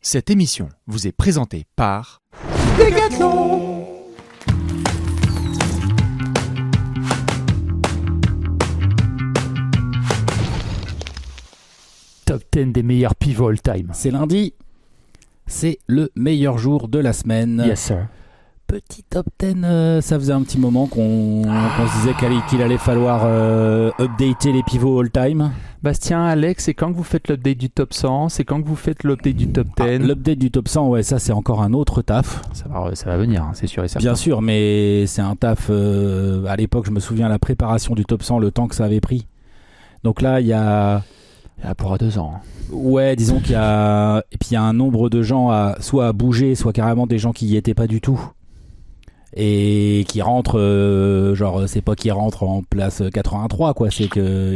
Cette émission vous est présentée par Decathlon. Top 10 des meilleurs pivots all-time. C'est lundi, c'est le meilleur jour de la semaine. Yes, sir. Petit top 10, ça faisait un petit moment qu'on se disait qu'il allait falloir updater les pivots all-time. Bastien, Alex, c'est quand que vous faites l'update du top 100? C'est quand que vous faites l'update du top 10? L'update du top 100, ouais, ça c'est encore un autre taf. Ça va venir, hein, c'est sûr et certain. Bien sûr, mais c'est un taf, à l'époque je me souviens la préparation du top 100, le temps que ça avait pris. Donc là il y a pour 2 ans. Ouais, disons qu'il y a... Et puis il y a un nombre de gens soit à bouger, soit carrément des gens qui y étaient pas du tout. Et qui rentrent, genre c'est pas qu'ils rentrent en place 83 quoi, c'est que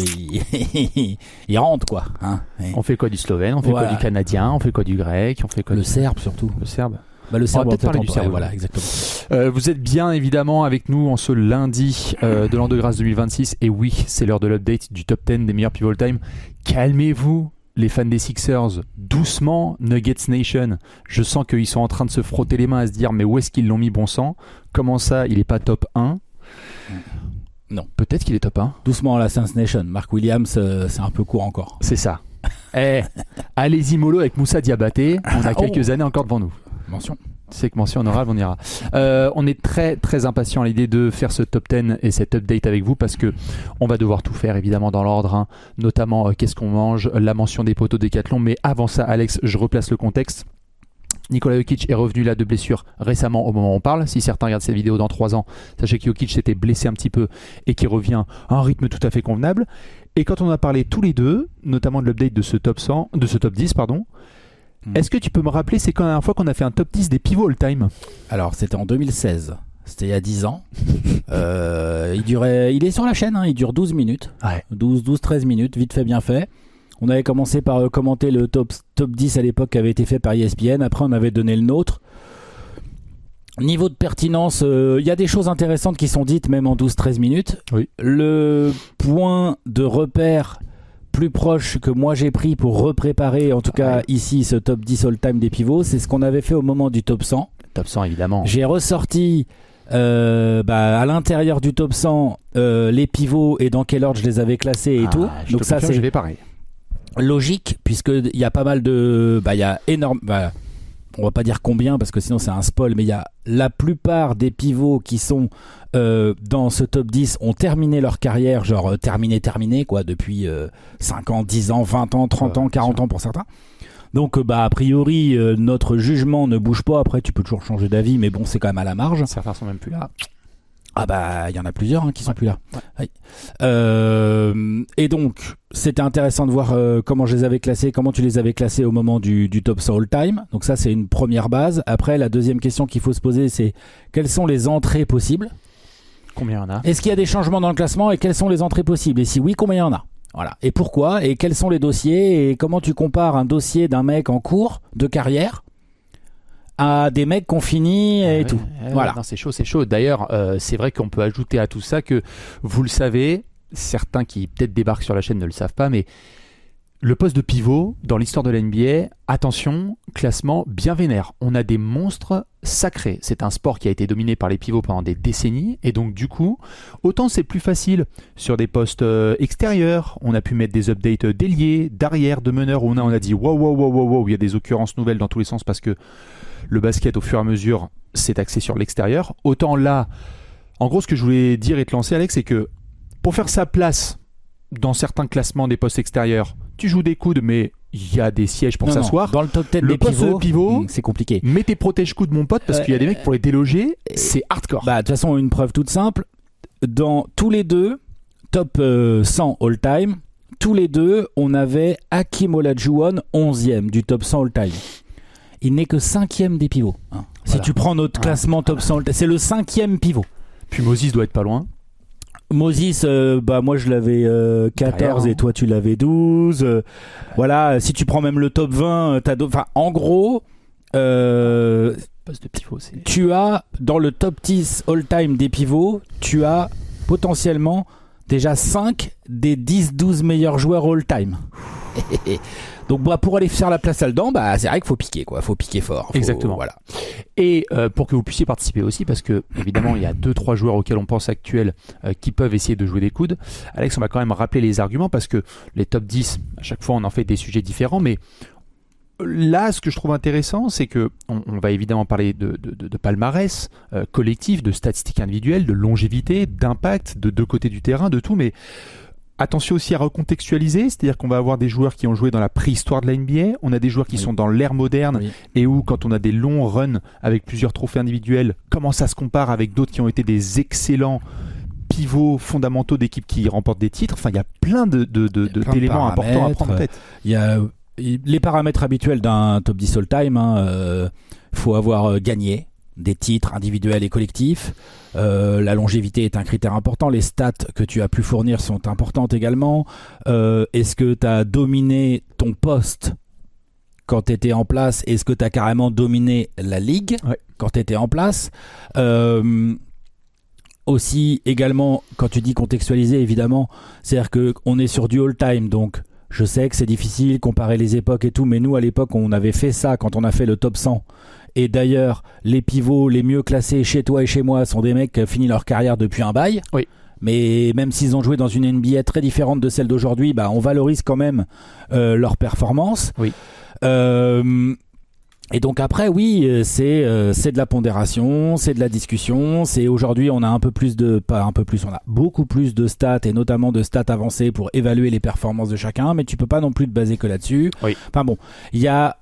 ils rentrent quoi. Hein. On fait quoi du slovène, on fait quoi du canadien, on fait quoi du grec, on fait quoi le serbe surtout. Le serbe. Bah, le serbe, on va peut-être parler du serbe. Voilà, exactement. Vous êtes bien évidemment avec nous en ce lundi de l'an de grâce 2026. Et oui, c'est l'heure de l'update du top 10 des meilleurs pivots all-time. Calmez-vous, les fans des Sixers, doucement, Nuggets Nation. Je sens qu'ils sont en train de se frotter les mains à se dire mais où est-ce qu'ils l'ont mis, bon sang? Comment ça, il est pas top 1? Non. Peut-être qu'il est top 1. Doucement, la Saints Nation. Mark Williams, c'est un peu court encore. C'est ça. Allez-y mollo avec Moussa Diabaté. On a quelques années encore devant nous. Mention. C'est que mention honorable, on ira. On est très très impatient à l'idée de faire ce top 10 et cet update avec vous parce que on va devoir tout faire évidemment dans l'ordre, hein, notamment qu'est-ce qu'on mange, la mention des poteaux Décathlon. Mais avant ça, Alex, je replace le contexte. Nikola Jokic est revenu là de blessure récemment au moment où on parle. Si certains regardent cette vidéo dans 3 ans, sachez que Jokic s'était blessé un petit peu et qu'il revient à un rythme tout à fait convenable. Et quand on a parlé tous les deux, notamment de l'update de ce top 100, de ce top 10, pardon, est-ce que tu peux me rappeler c'est quand la dernière fois qu'on a fait un top 10 des pivots all-time? Alors c'était en 2016, c'était il y a 10 ans. Il est sur la chaîne, hein, il dure 12 minutes, ouais. 12-13 minutes, vite fait bien fait. On avait commencé par commenter le top 10 à l'époque qui avait été fait par ESPN. Après, on avait donné le nôtre. Niveau de pertinence, il y a des choses intéressantes qui sont dites même en 12-13 minutes. Oui. Le point de repère plus proche que moi j'ai pris pour repréparer, en tout cas ici, ce top 10 all-time des pivots, c'est ce qu'on avait fait au moment du top 100. Top 100, évidemment. J'ai ressorti... à l'intérieur du top 100 les pivots et dans quel ordre je les avais classés et tout. Donc ça c'est pareil. Logique puisque il y a pas mal de il y a énorme on va pas dire combien parce que sinon c'est un spoil, mais il y a la plupart des pivots qui sont dans ce top 10 ont terminé leur carrière, genre terminé quoi, depuis 5 ans, 10 ans, 20 ans, 30 ans, 40 ans pour certains. Donc a priori notre jugement ne bouge pas. Après tu peux toujours changer d'avis, mais bon c'est quand même à la marge. Certains sont même plus là. Il y en a plusieurs qui sont plus là. Ouais. Et donc c'était intéressant de voir comment je les avais classés, comment tu les avais classés au moment du top 100 all time. Donc ça c'est une première base. Après la deuxième question qu'il faut se poser c'est quelles sont les entrées possibles? Combien il y en a? Est-ce qu'il y a des changements dans le classement et quelles sont les entrées possibles? Et si oui, combien il y en a? Voilà. Et pourquoi? Et quels sont les dossiers? Et comment tu compares un dossier d'un mec en cours de carrière à des mecs qui ont fini et tout. Voilà. Non, c'est chaud. D'ailleurs, c'est vrai qu'on peut ajouter à tout ça que, vous le savez, certains qui peut-être débarquent sur la chaîne ne le savent pas, mais le poste de pivot dans l'histoire de la NBA, attention, classement bien vénère. On a des monstres sacrés. C'est un sport qui a été dominé par les pivots pendant des décennies et donc du coup, autant c'est plus facile sur des postes extérieurs. On a pu mettre des updates d'ailier, d'arrière, de meneur où on a dit wow, il y a des occurrences nouvelles dans tous les sens parce que le basket au fur et à mesure s'est axé sur l'extérieur. Autant là, en gros ce que je voulais dire et te lancer Alex, c'est que pour faire sa place dans certains classements des postes extérieurs, tu joues des coudes, mais il y a des sièges pour s'asseoir. Dans le top 10 des pivots, c'est compliqué. Mets tes protège-coudes, mon pote, parce qu'il y a des mecs pour les déloger, c'est hardcore. De toute façon, une preuve toute simple. Dans tous les deux, top 100 all-time, tous les deux, on avait Hakeem Olajuwon 11e du top 100 all-time. Il n'est que 5e des pivots. Hein. Voilà. Si tu prends notre classement top 100 all-time, c'est le 5e pivot. Puis Moses doit être pas loin. Moses, moi je l'avais 14 et toi tu l'avais 12. Voilà, si tu prends même le top 20, en gros, poste de pivot, tu as dans le top 10 all-time des pivots, tu as potentiellement déjà 5 des 10-12 meilleurs joueurs all-time. Donc pour aller faire la place là-dedans, c'est vrai qu'il faut piquer, quoi. Faut piquer fort. Exactement. Voilà. Et pour que vous puissiez participer aussi, parce que évidemment il y a 2-3 joueurs auxquels on pense actuels qui peuvent essayer de jouer des coudes. Alex, on va quand même rappeler les arguments parce que les top 10, à chaque fois on en fait des sujets différents, mais là, ce que je trouve intéressant, c'est que on va évidemment parler de palmarès collectif, de statistiques individuelles, de longévité, d'impact, de deux côtés du terrain, de tout, mais attention aussi à recontextualiser, c'est-à-dire qu'on va avoir des joueurs qui ont joué dans la préhistoire de la NBA, on a des joueurs qui sont dans l'ère moderne, et où quand on a des longs runs avec plusieurs trophées individuels, comment ça se compare avec d'autres qui ont été des excellents pivots fondamentaux d'équipes qui remportent des titres. Enfin, il y a plein d'éléments importants à prendre en tête. Il y a les paramètres habituels d'un top 10 all-time. Faut avoir gagné des titres individuels et collectifs. La longévité est un critère important. Les stats que tu as pu fournir sont importantes également. Est-ce que tu as dominé ton poste quand tu étais en place? Est-ce que tu as carrément dominé la ligue quand tu étais en place? Aussi, également, quand tu dis contextualiser, évidemment, c'est-à-dire qu'on est sur du all-time, donc je sais que c'est difficile, comparer les époques et tout, mais nous, à l'époque, on avait fait ça quand on a fait le top 100. Et d'ailleurs, les pivots les mieux classés chez toi et chez moi sont des mecs qui ont fini leur carrière depuis un bail. Oui. Mais même s'ils ont joué dans une NBA très différente de celle d'aujourd'hui, on valorise quand même leur performance. Oui. Et donc après, oui, c'est de la pondération, c'est de la discussion. C'est aujourd'hui, on a on a beaucoup plus de stats et notamment de stats avancées pour évaluer les performances de chacun. Mais tu peux pas non plus te baser que là-dessus. Oui. Enfin bon, il y a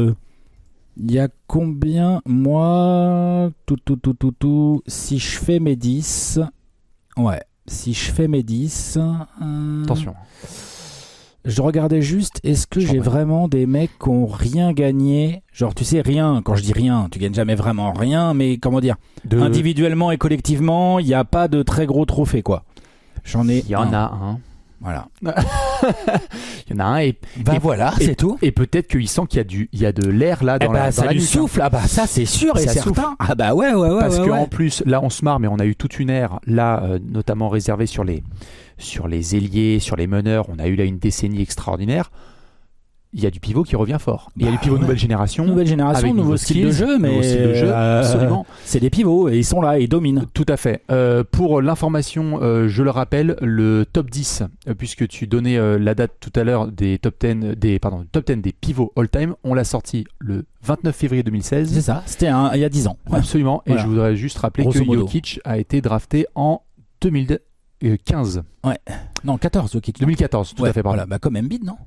combien, moi, si je fais mes 10, Attention. Je regardais juste, est-ce que j'ai vraiment des mecs qui ont rien gagné? Genre, tu sais, rien, quand je dis rien, tu gagnes jamais vraiment rien, mais comment dire, individuellement et collectivement, il n'y a pas de très gros trophées, quoi. Il y en a un. Voilà. Il y en a un et voilà, c'est tout. Et peut-être qu'il sent qu'il y a de l'air là dans la ça lui souffle. Ça c'est sûr et certain. Souffle. Ouais. Parce que en plus, là on se marre, mais on a eu toute une ère là, notamment réservée sur les ailiers, sur les meneurs. On a eu là une décennie extraordinaire. Il y a du pivot qui revient fort. Il y a du pivot nouvelle génération, avec nouveau style de jeu, mais absolument. C'est des pivots et ils sont là, ils dominent. Tout à fait. Pour l'information, je le rappelle, le top 10, puisque tu donnais la date tout à l'heure des top 10 des pivots all-time, on l'a sorti le 29 février 2016. C'est ça, c'était il y a 10 ans. Absolument. Voilà. Et je voudrais juste rappeler Grosso que modo. Jokic a été drafté en 2015. Ouais. Non, 14 Jokic. 2014, tout à fait. Voilà, comme Embiid, non?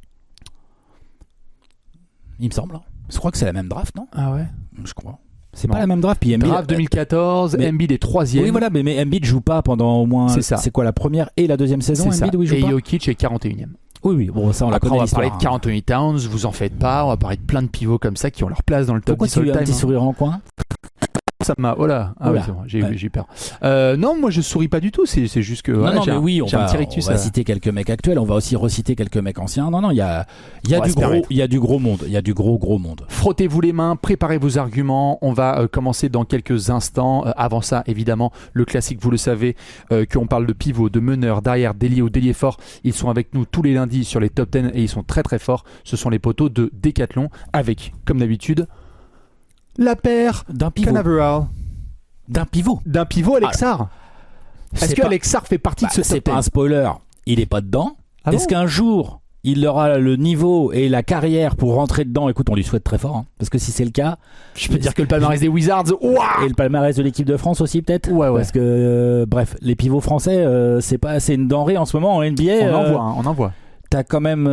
Il me semble. Je crois que c'est la même draft, non? Ah ouais. Je crois. C'est pas la même draft. Puis Embiid, draft 2014, Embiid est 3e. Oui, voilà, mais Embiid joue pas pendant au moins. C'est ça. C'est quoi la première et la deuxième saison? C'est Embiid, ça. où il joue et pas. Jokic est 41e. Oui, bon, ça on la Après, connaît. on va parler de l'histoire, Karl Anthony Towns, vous en faites pas. On va parler de plein de pivots comme ça qui ont leur place dans le top 10 Pourquoi tu as un all-time. petit sourire en coin? Ça m'a. Oh là. Ah Oh ouais, là. c'est bon, j'ai eu peur. Non, moi je souris pas du tout. C'est juste que. Voilà, non, mais oui, on j'ai un petit va rictus. citer quelques mecs actuels. On va aussi reciter quelques mecs anciens. Non, il y a du gros monde. Il y a du gros monde. Frottez-vous les mains, préparez vos arguments. On va commencer dans quelques instants. Avant ça, évidemment, le classique, vous le savez, qu'on parle de pivot, de meneur, d'arrière, d'ailier ou d'ailier fort. Ils sont avec nous tous les lundis sur les top 10 et ils sont très très forts. Ce sont les poteaux de Decathlon avec, comme d'habitude, la paire D'un pivot. Canaveral. D'un pivot. D'un pivot Alexar. Est-ce que Alexar fait partie de ce c'est top pas 10? un spoiler. Il est pas dedans. Ah Est-ce bon qu'un jour il aura le niveau et la carrière pour rentrer dedans? Écoute, on lui souhaite très fort, hein, parce que si c'est le cas, Je peux dire que le palmarès des Wizards, et le palmarès de l'équipe de France aussi peut-être. Ouais. Parce que bref, les pivots français, c'est une denrée en ce moment en NBA. on en voit. T'as quand même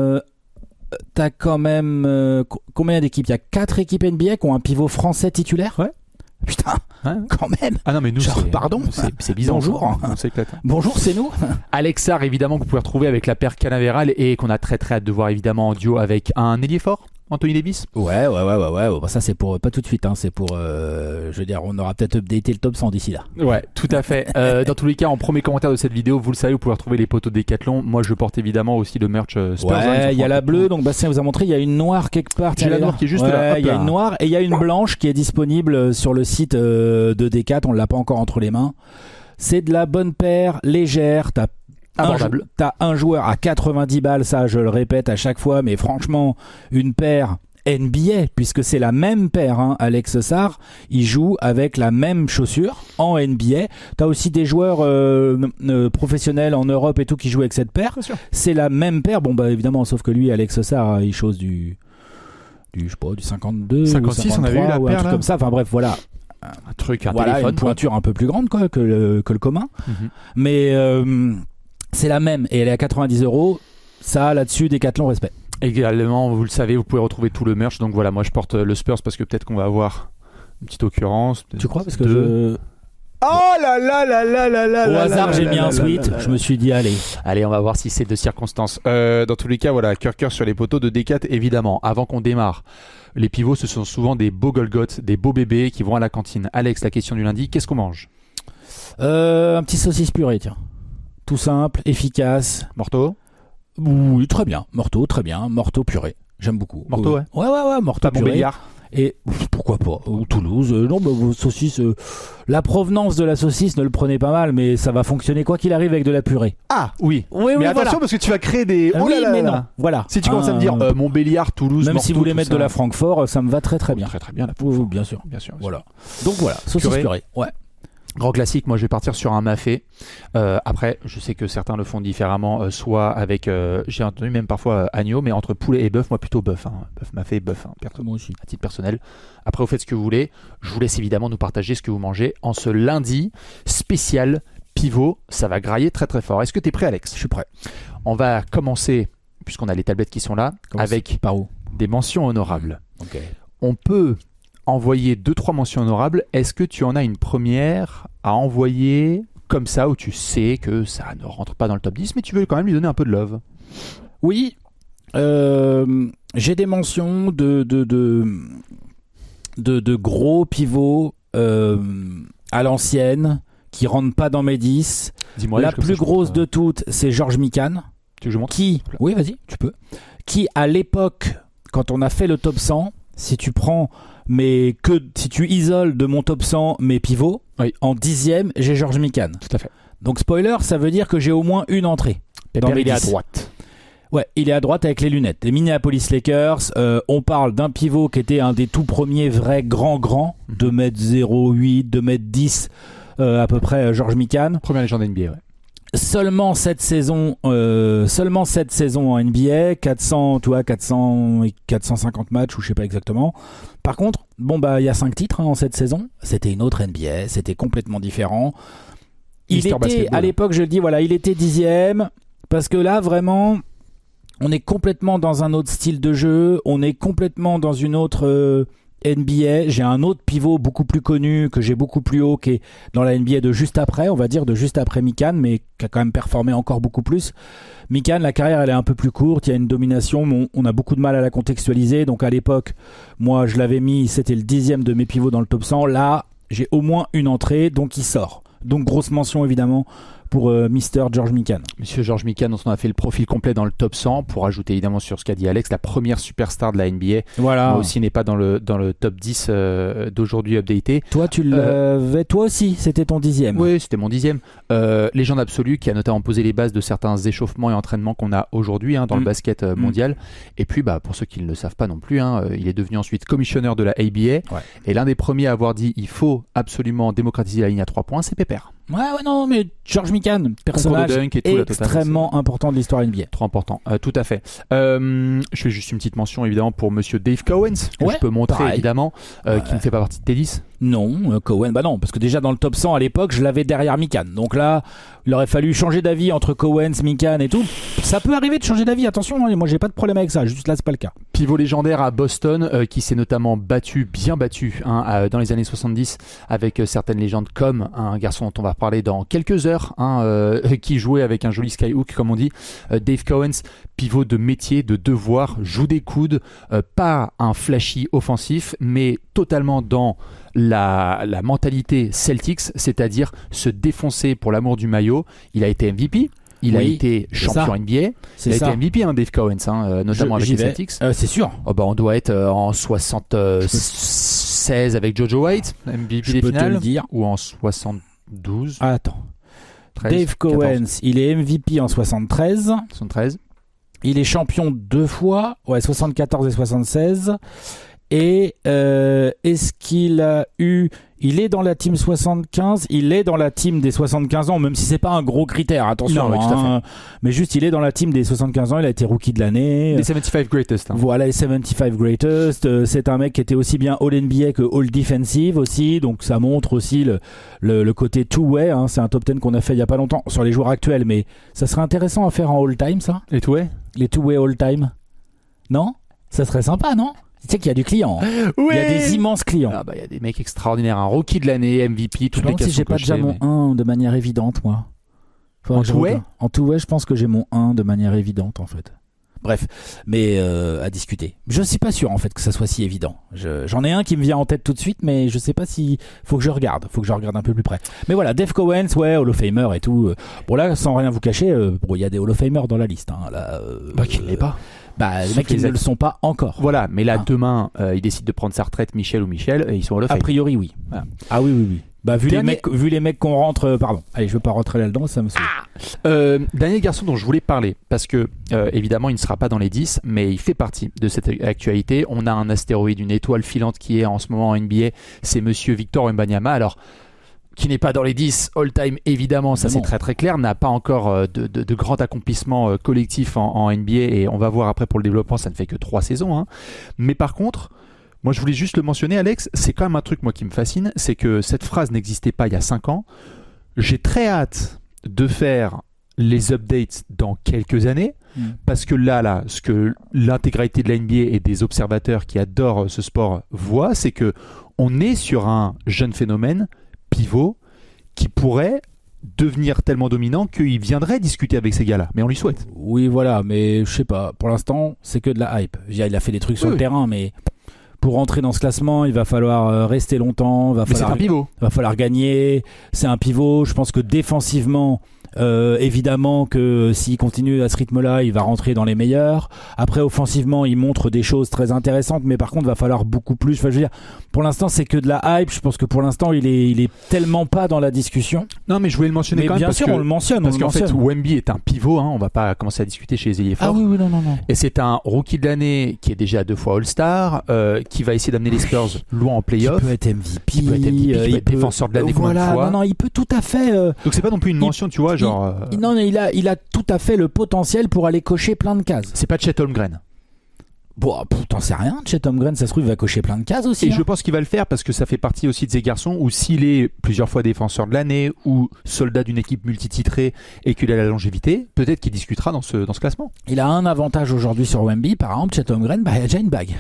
combien d'équipes? Il y a 4 équipes NBA qui ont un pivot français titulaire. Ouais. Putain, Ouais. quand même. Ah non, mais nous, Pardon. c'est bizarre. Bonjour. On s'éclate. Bonjour, c'est nous. Alexar, évidemment, que vous pouvez retrouver avec la paire Canaveral et qu'on a très très hâte de voir évidemment en duo avec un ailier fort, Anthony Davis. Ouais. Bon, ça c'est pour pas tout de suite. C'est pour. Je veux dire, on aura peut-être updaté le top 100 d'ici là. Ouais, tout à fait. Dans tous les cas, en premier commentaire de cette vidéo, vous le savez, vous pouvez retrouver les poteaux Decathlon. Moi, je porte évidemment aussi le merch Spurs. Ouais, il y a la bleue. Donc Bastien vous a montré. Il y a une noire quelque part. J'ai la noire qui est juste là. Il y a une noire et il y a une blanche qui est disponible sur le site de Decat. On l'a pas encore entre les mains. C'est de la bonne paire, légère. T'as Abordable. T'as un joueur à 90 balles, ça je le répète à chaque fois, mais franchement, une paire NBA, puisque c'est la même paire, hein. Alex Sarr, il joue avec la même chaussure en NBA. T'as aussi des joueurs professionnels en Europe et tout qui jouent avec cette paire. C'est la même paire. Bon bah évidemment, sauf que lui, Alex Sarr, il chose du 52, 56, ou 53, on a eu la ou un paire truc là. comme ça. Enfin bref, voilà. Un Voilà, téléphone. une pointure un peu plus grande quoi, que le commun. Mais c'est la même et elle est à 90 €. Ça, là-dessus, Decathlon respect. Également, vous le savez, vous pouvez retrouver tout le merch. Donc voilà, moi je porte le Spurs parce que peut-être qu'on va avoir une petite occurrence. Tu crois? Parce que Oh là là là là là là. au hasard, j'ai mis un sweat. Je me suis dit, allez. Allez, on va voir si c'est de circonstance. Dans tous les cas, voilà, cœur sur les poteaux de Decat, évidemment. Avant qu'on démarre, les pivots, ce sont souvent des beaux Golgoth, des beaux bébés qui vont à la cantine. Alex, la question du lundi, qu'est-ce qu'on mange? Un petit saucisse purée, tiens. Tout simple, efficace. Morteau? Oui, très bien. Morteau, très bien. Morteau purée. J'aime beaucoup. Morteau, ouais. Ouais, morteau Pas bon purée. Béliard? Et pourquoi pas? Ou Toulouse. Non, bah, vos saucisses. La provenance de la saucisse, ne le prenez pas mal, mais ça va fonctionner quoi qu'il arrive avec de la purée. Ah, oui. Oui, Mais attention, voilà. parce que tu vas créer des... Oh oui, là là mais là non. là. Voilà. Si tu commences à me dire Montbéliard, Toulouse, même Morteau, si vous voulez tout mettre ça. de la Francfort, ça me va très très bien. Très très bien. Oui, bien sûr. Bien sûr. Voilà. Donc voilà, saucisse purée. Ouais. Grand classique, moi je vais partir sur un mafé. Après, je sais que certains le font différemment, soit avec, j'ai entendu même parfois agneau, mais entre poulet et bœuf, moi plutôt bœuf. Hein. Bœuf mafé, bœuf, hein, Moi aussi. à titre personnel. Après, vous faites ce que vous voulez. Je vous laisse évidemment nous partager ce que vous mangez en ce lundi spécial pivot. Ça va grailler très très fort. Est-ce que tu es prêt, Alex? Je suis prêt. On va commencer, puisqu'on a les tablettes qui sont là, avec Par où? des mentions honorables. Ok. On peut envoyer 2-3 mentions honorables. Est-ce que tu en as une première à envoyer comme ça, où tu sais que ça ne rentre pas dans le top 10, mais tu veux quand même lui donner un peu de love? Oui. J'ai des mentions de gros pivots à l'ancienne qui rentrent pas dans mes 10. Dis-moi. La plus grosse de toutes, c'est Georges Mikan. Tu veux que je montre? Oui, vas-y, tu peux. Qui, à l'époque, quand on a fait le top 100, si tu isoles de mon top 100 mes pivots, Oui. en 10e, j'ai Georges Mikan. Tout à fait. Donc, spoiler, ça veut dire que j'ai au moins une entrée. Dans mes il est à 10. droite. Ouais, il est à droite avec les lunettes. Les Minneapolis Lakers, on parle d'un pivot qui était un des tout premiers vrais grands, 2m08, 2m10 à peu près, Georges Mikan. Première légende NBA, ouais. Seulement cette saison en NBA, 400 et 450 matchs ou je sais pas exactement. Par contre, il y a 5 titres en cette saison. C'était une autre NBA, c'était complètement différent. Il Mister était Basketball. à l'époque, je le dis, il était 10e parce que là vraiment, on est complètement dans un autre style de jeu, on est complètement dans une autre NBA. J'ai un autre pivot beaucoup plus connu que j'ai beaucoup plus haut qui est dans la NBA de juste après, on va dire de juste après Mikan, mais qui a quand même performé encore beaucoup plus. Mikan, la carrière elle est un peu plus courte, il y a une domination, mais on a beaucoup de mal à la contextualiser. Donc à l'époque, moi je l'avais mis, c'était le 10e de mes pivots dans le top 100. Là, j'ai au moins une entrée, donc il sort. Donc grosse mention évidemment pour Mr. Georges Mikan. Monsieur Georges Mikan, dont on a fait le profil complet dans le top 100, pour ajouter évidemment sur ce qu'a dit Alex, la première superstar de la NBA. Voilà. Moi aussi n'est pas dans le top 10 d'aujourd'hui updaté. Toi tu l'avais, toi aussi, c'était ton 10e. Oui, c'était mon 10e. Légende absolue qui a notamment posé les bases de certains échauffements et entraînements qu'on a aujourd'hui dans le basket mondial. Et puis, pour ceux qui ne le savent pas non plus, il est devenu ensuite commissionneur de la ABA. Ouais. Et l'un des premiers à avoir dit il faut absolument démocratiser la ligne à 3 points, c'est Pépère. Ouais, non, mais Georges Mikan, personnage Concours de dunk et tout, la totale, extrêmement important de l'histoire NBA. Trop important, tout à fait. Je fais juste une petite mention évidemment pour monsieur Dave Cowens, que je peux montrer pareil. évidemment, qui ne fait pas partie de tes 10. Non, Cohen, non, parce que déjà dans le top 100 à l'époque, je l'avais derrière Mikan. Donc là, il aurait fallu changer d'avis entre Cowens, Mikan et tout. Ça peut arriver de changer d'avis, attention, moi j'ai pas de problème avec ça, juste là c'est pas le cas. Pivot légendaire à Boston, qui s'est notamment bien battu dans les années 70 avec certaines légendes comme un garçon dont on va parler dans quelques heures, qui jouait avec un joli skyhook comme on dit, Dave Cowens, pivot de métier, de devoir, joue des coudes, pas un flashy offensif, mais totalement dans la mentalité Celtics, c'est-à-dire se défoncer pour l'amour du maillot. Il a été MVP. Il a été champion NBA. Il a été MVP, Dave Cowens, notamment avec les Celtics. C'est sûr. On doit être en 76 avec Jojo White, MVP des finales. Te le dire. Ou en 72. Attends. Dave Cowens, il est MVP en 73. 73. Il est champion 2 fois, 74 et 76. Et est-ce qu'il a eu... Il est dans la team 75, il est dans la team des 75 ans, même si c'est pas un gros critère, attention. Non, oui, tout à fait. Mais juste, il est dans la team des 75 ans, il a été rookie de l'année. Les 75 greatest. Hein. Voilà, les 75 greatest. C'est un mec qui était aussi bien All-NBA que All-Defensive aussi, donc ça montre aussi le côté two-way. Hein. C'est un top 10 qu'on a fait il y a pas longtemps sur les joueurs actuels, mais ça serait intéressant à faire en all-time, ça. Les two-way ? Les two-way all-time. Non ? Ça serait sympa, non ? Tu sais qu'il y a du client. Oui. Il y a des immenses clients. Ah bah il y a des mecs extraordinaires, un rookie de l'année, MVP, toutes Je me les demande si j'ai pas déjà mon 1 de manière évidente, moi. En two-way ? En two-way, je pense que j'ai mon 1 de manière évidente, en fait. Bref, mais à discuter. Je suis pas sûr, en fait, que ça soit si évident. J'en ai un qui me vient en tête tout de suite, mais je sais pas si... Faut que je regarde un peu plus près. Mais voilà, Dave Cowens, Hall of Famer et tout. Bon là, sans rien vous cacher, il y a des Hall of Famers dans la liste. Hein, là, qui ne l'est pas. Les mecs, ils ne le sont pas encore. Voilà, mais là, demain, il décide de prendre sa retraite, Michel, et ils sont Hall of Fame. A priori, oui. Voilà. Ah oui. Bah, vu les mecs qu'on rentre... pardon. Allez, je veux pas rentrer là-dedans, ça me saoule. Dernier garçon dont je voulais parler, parce que, évidemment, il ne sera pas dans les 10, mais il fait partie de cette actualité. On a un astéroïde, une étoile filante qui est en ce moment en NBA. C'est monsieur Victor Wembanyama. Alors... qui n'est pas dans les 10 all-time, évidemment, ça c'est très très clair, n'a pas encore de grand accomplissement collectif en NBA, et on va voir après pour le développement, ça ne fait que 3 saisons. Hein. Mais par contre, moi je voulais juste le mentionner, Alex, c'est quand même un truc moi qui me fascine, c'est que cette phrase n'existait pas il y a 5 ans. J'ai très hâte de faire les updates dans quelques années, parce que là, ce que l'intégralité de la NBA et des observateurs qui adorent ce sport voient, c'est que on est sur un jeune phénomène pivot qui pourrait devenir tellement dominant qu'il viendrait discuter avec ces gars-là. Mais on lui souhaite. Oui, voilà, mais je sais pas. Pour l'instant, c'est que de la hype. Il a fait des trucs sur le terrain, mais pour rentrer dans ce classement, il va falloir rester longtemps. C'est un pivot. Il va falloir gagner. C'est un pivot. Je pense que défensivement, évidemment que s'il continue à ce rythme-là, il va rentrer dans les meilleurs. Après, offensivement, il montre des choses très intéressantes, mais par contre, il va falloir beaucoup plus. Enfin, je veux dire, pour l'instant, c'est que de la hype. Je pense que pour l'instant, il est tellement pas dans la discussion. Non, mais je voulais le mentionner mais quand même. Bien sûr, on le mentionne. Parce qu'en fait, Wemby est un pivot. Hein, on va pas commencer à discuter chez les ailiers forts. Ah oui, non. Et c'est un rookie de l'année qui est déjà 2 fois All-Star, qui va essayer d'amener les Spurs loin en playoff. Il peut être MVP. Il peut être défenseur de l'année combien de fois. Non, il peut tout à fait. Donc c'est pas non plus une mention, tu vois, genre. Non, il a tout à fait le potentiel pour aller cocher plein de cases. C'est pas Chet Holmgren. Bon, t'en sais rien, Chet Holmgren, ça se trouve, il va cocher plein de cases aussi. Et je pense qu'il va le faire parce que ça fait partie aussi de ces garçons où s'il est plusieurs fois défenseur de l'année ou soldat d'une équipe multititrée et qu'il a la longévité, peut-être qu'il discutera dans ce classement. Il a un avantage aujourd'hui sur Wemby, par exemple, Chet Holmgren, il a déjà une bague.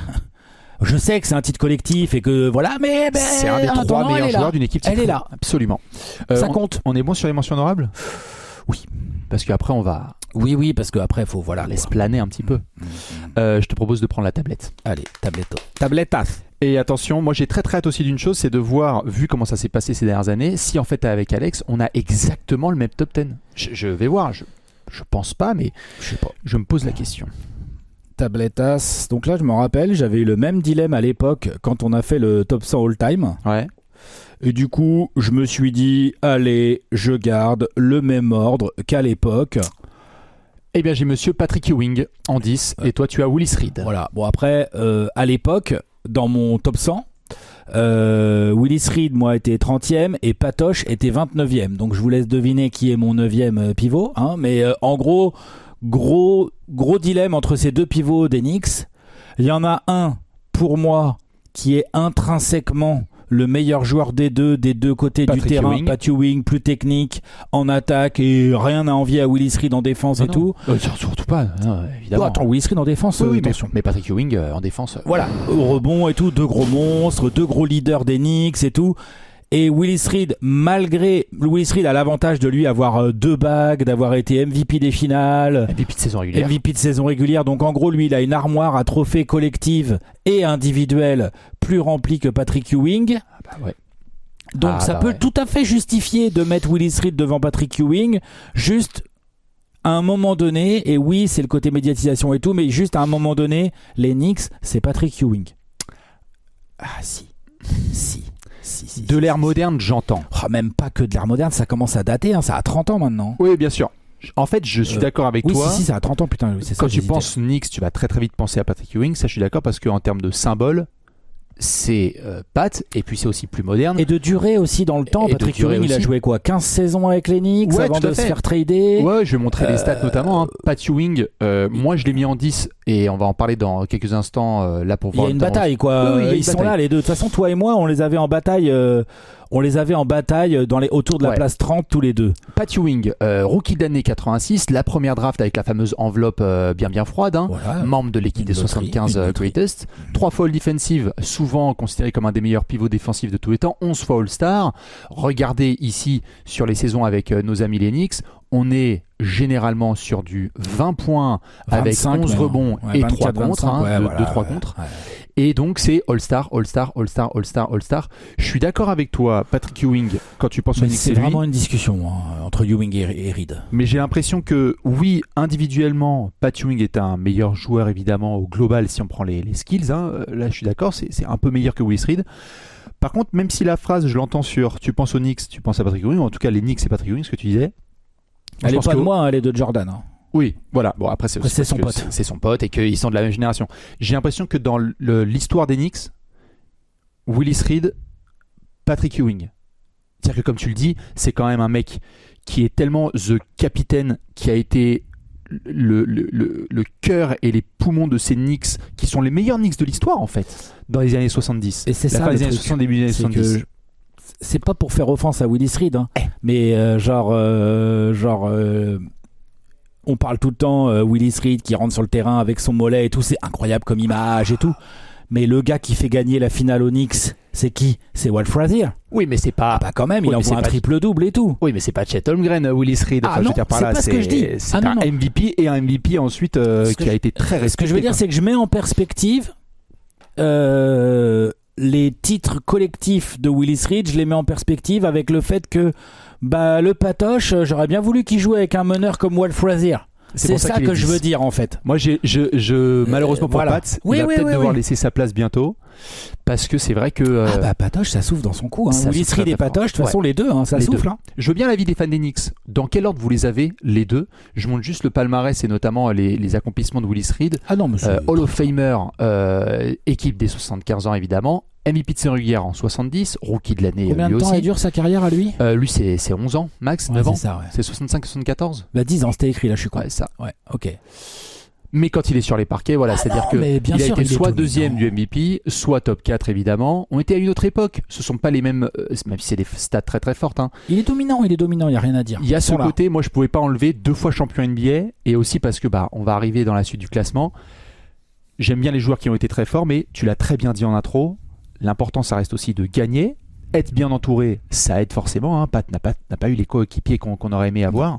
Je sais que c'est un titre collectif et que voilà, mais c'est un des 3 meilleurs joueurs d'une équipe titrée. Elle est là. Absolument. Ça compte. On est bon sur les mentions honorables ? Oui. Parce qu'après, on va. Oui, parce qu'après, il faut laisse planer un petit peu. Je te propose de prendre la tablette. Allez, tablettas. Et attention, moi j'ai très très hâte aussi d'une chose, c'est de voir, vu comment ça s'est passé ces dernières années, si en fait avec Alex, on a exactement le même top 10. Je vais voir, je pense pas, mais je sais pas. Je me pose la question. Tablettas. Donc là, je me rappelle, j'avais eu le même dilemme à l'époque quand on a fait le top 100 all-time. Ouais. Et du coup, je me suis dit, allez, je garde le même ordre qu'à l'époque. Eh bien, j'ai monsieur Patrick Ewing en 10 et toi, tu as Willis Reed. Voilà. Bon, après, à l'époque, dans mon top 100, Willis Reed, moi, était 30e et Patoche était 29e. Donc, je vous laisse deviner qui est mon 9e pivot. Hein, mais en gros dilemme entre ces deux pivots des Knicks. Il y en a un, pour moi, qui est intrinsèquement le meilleur joueur des deux côtés Patrick du terrain. Ewing. Pat Ewing, plus technique en attaque et rien à envier à Willis Reed en défense et tout. Surtout pas, non, évidemment. Oh, attends, Willis Reed en défense, oui, attention. Mais Patrick Ewing en défense. Voilà, au rebond et tout, 2 gros monstres, 2 gros leaders des Knicks et tout. Et Willis Reed, Willis Reed a l'avantage de lui avoir 2 bagues, d'avoir été MVP des finales, MVP de saison régulière. Donc en gros, lui, il a une armoire à trophées collective et individuelle plus remplie que Patrick Ewing. Ouais. Donc ça peut tout à fait justifier de mettre Willis Reed devant Patrick Ewing, juste à un moment donné, et oui, c'est le côté médiatisation et tout, mais juste à un moment donné, les Knicks, c'est Patrick Ewing. Ah si. De l'ère moderne, j'entends. Oh, même pas que de l'ère moderne, ça commence à dater, hein, ça a 30 ans maintenant. Oui, bien sûr. En fait, je suis d'accord avec toi. Oui, si, ça a 30 ans, putain. C'est Quand ça, tu penses Knicks, tu vas très très vite penser à Patrick Ewing. Ça, je suis d'accord parce qu'en termes de symbole, c'est Pat, et puis c'est aussi plus moderne. Et de durée aussi dans le temps. Et Patrick Ewing, il a aussi. joué quoi, 15 saisons avec les Knicks avant de se faire trader. Ouais, je vais montrer les stats notamment. Hein. Pat Ewing, moi je l'ai mis en 10 et on va en parler dans quelques instants là pour voir. Il y a une bataille quoi. Oui, ils sont là les deux. De toute façon, toi et moi, on les avait en bataille. Autour de la place 30 tous les deux. Pat Ewing, rookie de l'année 86, la première draft avec la fameuse enveloppe bien froide, hein, Voilà. membre de l'équipe des 75 Greatest, 3 fois All-Defensive, souvent considéré comme un des meilleurs pivots défensifs de tous les temps, 11 fois All-Star. Regardez ici sur les saisons avec nos amis les Knicks, on est généralement sur du 20 points 25, avec 11 rebonds et 3 contre, 2-3 contre. Ouais. Et donc c'est All-Star. Je suis d'accord avec toi, Patrick Ewing, quand tu penses au Knicks. C'est vraiment une discussion entre Ewing et Reed. Mais j'ai l'impression que, oui, individuellement, Pat Ewing est un meilleur joueur, évidemment, au global, si on prend les skills. Hein. Là, je suis d'accord, c'est un peu meilleur que Willis Reed. Par contre, même si la phrase, je l'entends sur tu penses aux Knicks, tu penses à Patrick Ewing, ou en tout cas les Knicks et Patrick Ewing, ce que tu disais. Elle est pas de moi, elle est de Jordan. Hein. Oui, voilà. Bon, après, c'est son pote. C'est son pote et qu'ils sont de la même génération. J'ai l'impression que dans l'histoire des Knicks, Willis Reed, Patrick Ewing. C'est-à-dire que, comme tu le dis, c'est quand même un mec qui est tellement the capitaine, qui a été le cœur et les poumons de ces Knicks, qui sont les meilleurs Knicks de l'histoire, en fait, dans les années 70. Et c'est ça, les années 60, début des années 70. C'est pas pour faire offense à Willis Reed, hein, mais on parle tout le temps Willis Reed qui rentre sur le terrain avec son mollet et tout, c'est incroyable comme image et tout. Mais le gars qui fait gagner la finale aux Knicks, c'est qui ? C'est Walt Frazier. Oui, mais c'est pas. Bah quand même, il envoie un triple-double et tout. Oui, mais c'est pas Chet Holmgren, Willis Reed. Ah non, c'est pas ce que je dis. C'est un MVP et un MVP ensuite qui a été très respecté. Ce que je veux dire, c'est que je mets en perspective les titres collectifs de Willis Reed, je les mets en perspective avec le fait que le Patoche, j'aurais bien voulu qu'il joue avec un meneur comme Walt Frazier. C'est ça que je veux dire en fait. Moi, malheureusement pour Pat, il va peut-être devoir laisser sa place bientôt parce que c'est vrai que. Patoche, ça souffle dans son cou. Hein. Willis Reed et Patoche, de toute façon, les deux, hein, ça souffle. Hein. Je veux bien l'avis des fans des Knicks. Dans quel ordre vous les avez, les deux ? Je montre juste le palmarès et notamment les accomplissements de Willis Reed. Ah non, monsieur. Hall of Famer, équipe des 75 ans évidemment. MVP de saison régulière en 70, rookie de l'année. Combien de temps elle dure sa carrière à lui ? Lui, c'est 11 ans, max, 9 ans. C'est ça, ouais. C'est 65-74 ? 10 ans, c'était écrit là, je suis con. Ouais, ça. Ouais, ok. Mais quand il est sur les parquets, voilà, c'est-à-dire qu'il a été soit deuxième du MVP, soit top 4 évidemment. On était à une autre époque. Ce sont pas les mêmes, même si c'est des stats très très fortes. Hein. Il est dominant, il n'y a rien à dire. Il y a ce côté, moi je pouvais pas enlever 2 fois champion NBA, et aussi parce que on va arriver dans la suite du classement. J'aime bien les joueurs qui ont été très forts, mais tu l'as très bien dit en intro. L'important, ça reste aussi de gagner. Être bien entouré, ça aide forcément. Hein. Pat n'a pas eu les coéquipiers qu'on aurait aimé avoir.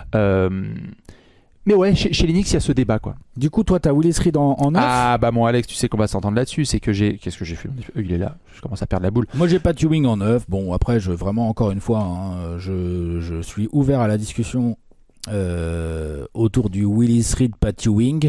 Mais ouais, chez les Knicks, il y a ce débat, quoi. Du coup, toi, t'as Willis Reed en 9 ? Ah, mon Alex, tu sais qu'on va s'entendre là-dessus. C'est que qu'est-ce que j'ai fait ? Il est là. Je commence à perdre la boule. Moi, j'ai pas Ewing en 9. Bon, après, vraiment, encore une fois, hein, je suis ouvert à la discussion autour du Willis Reed, Pat Ewing.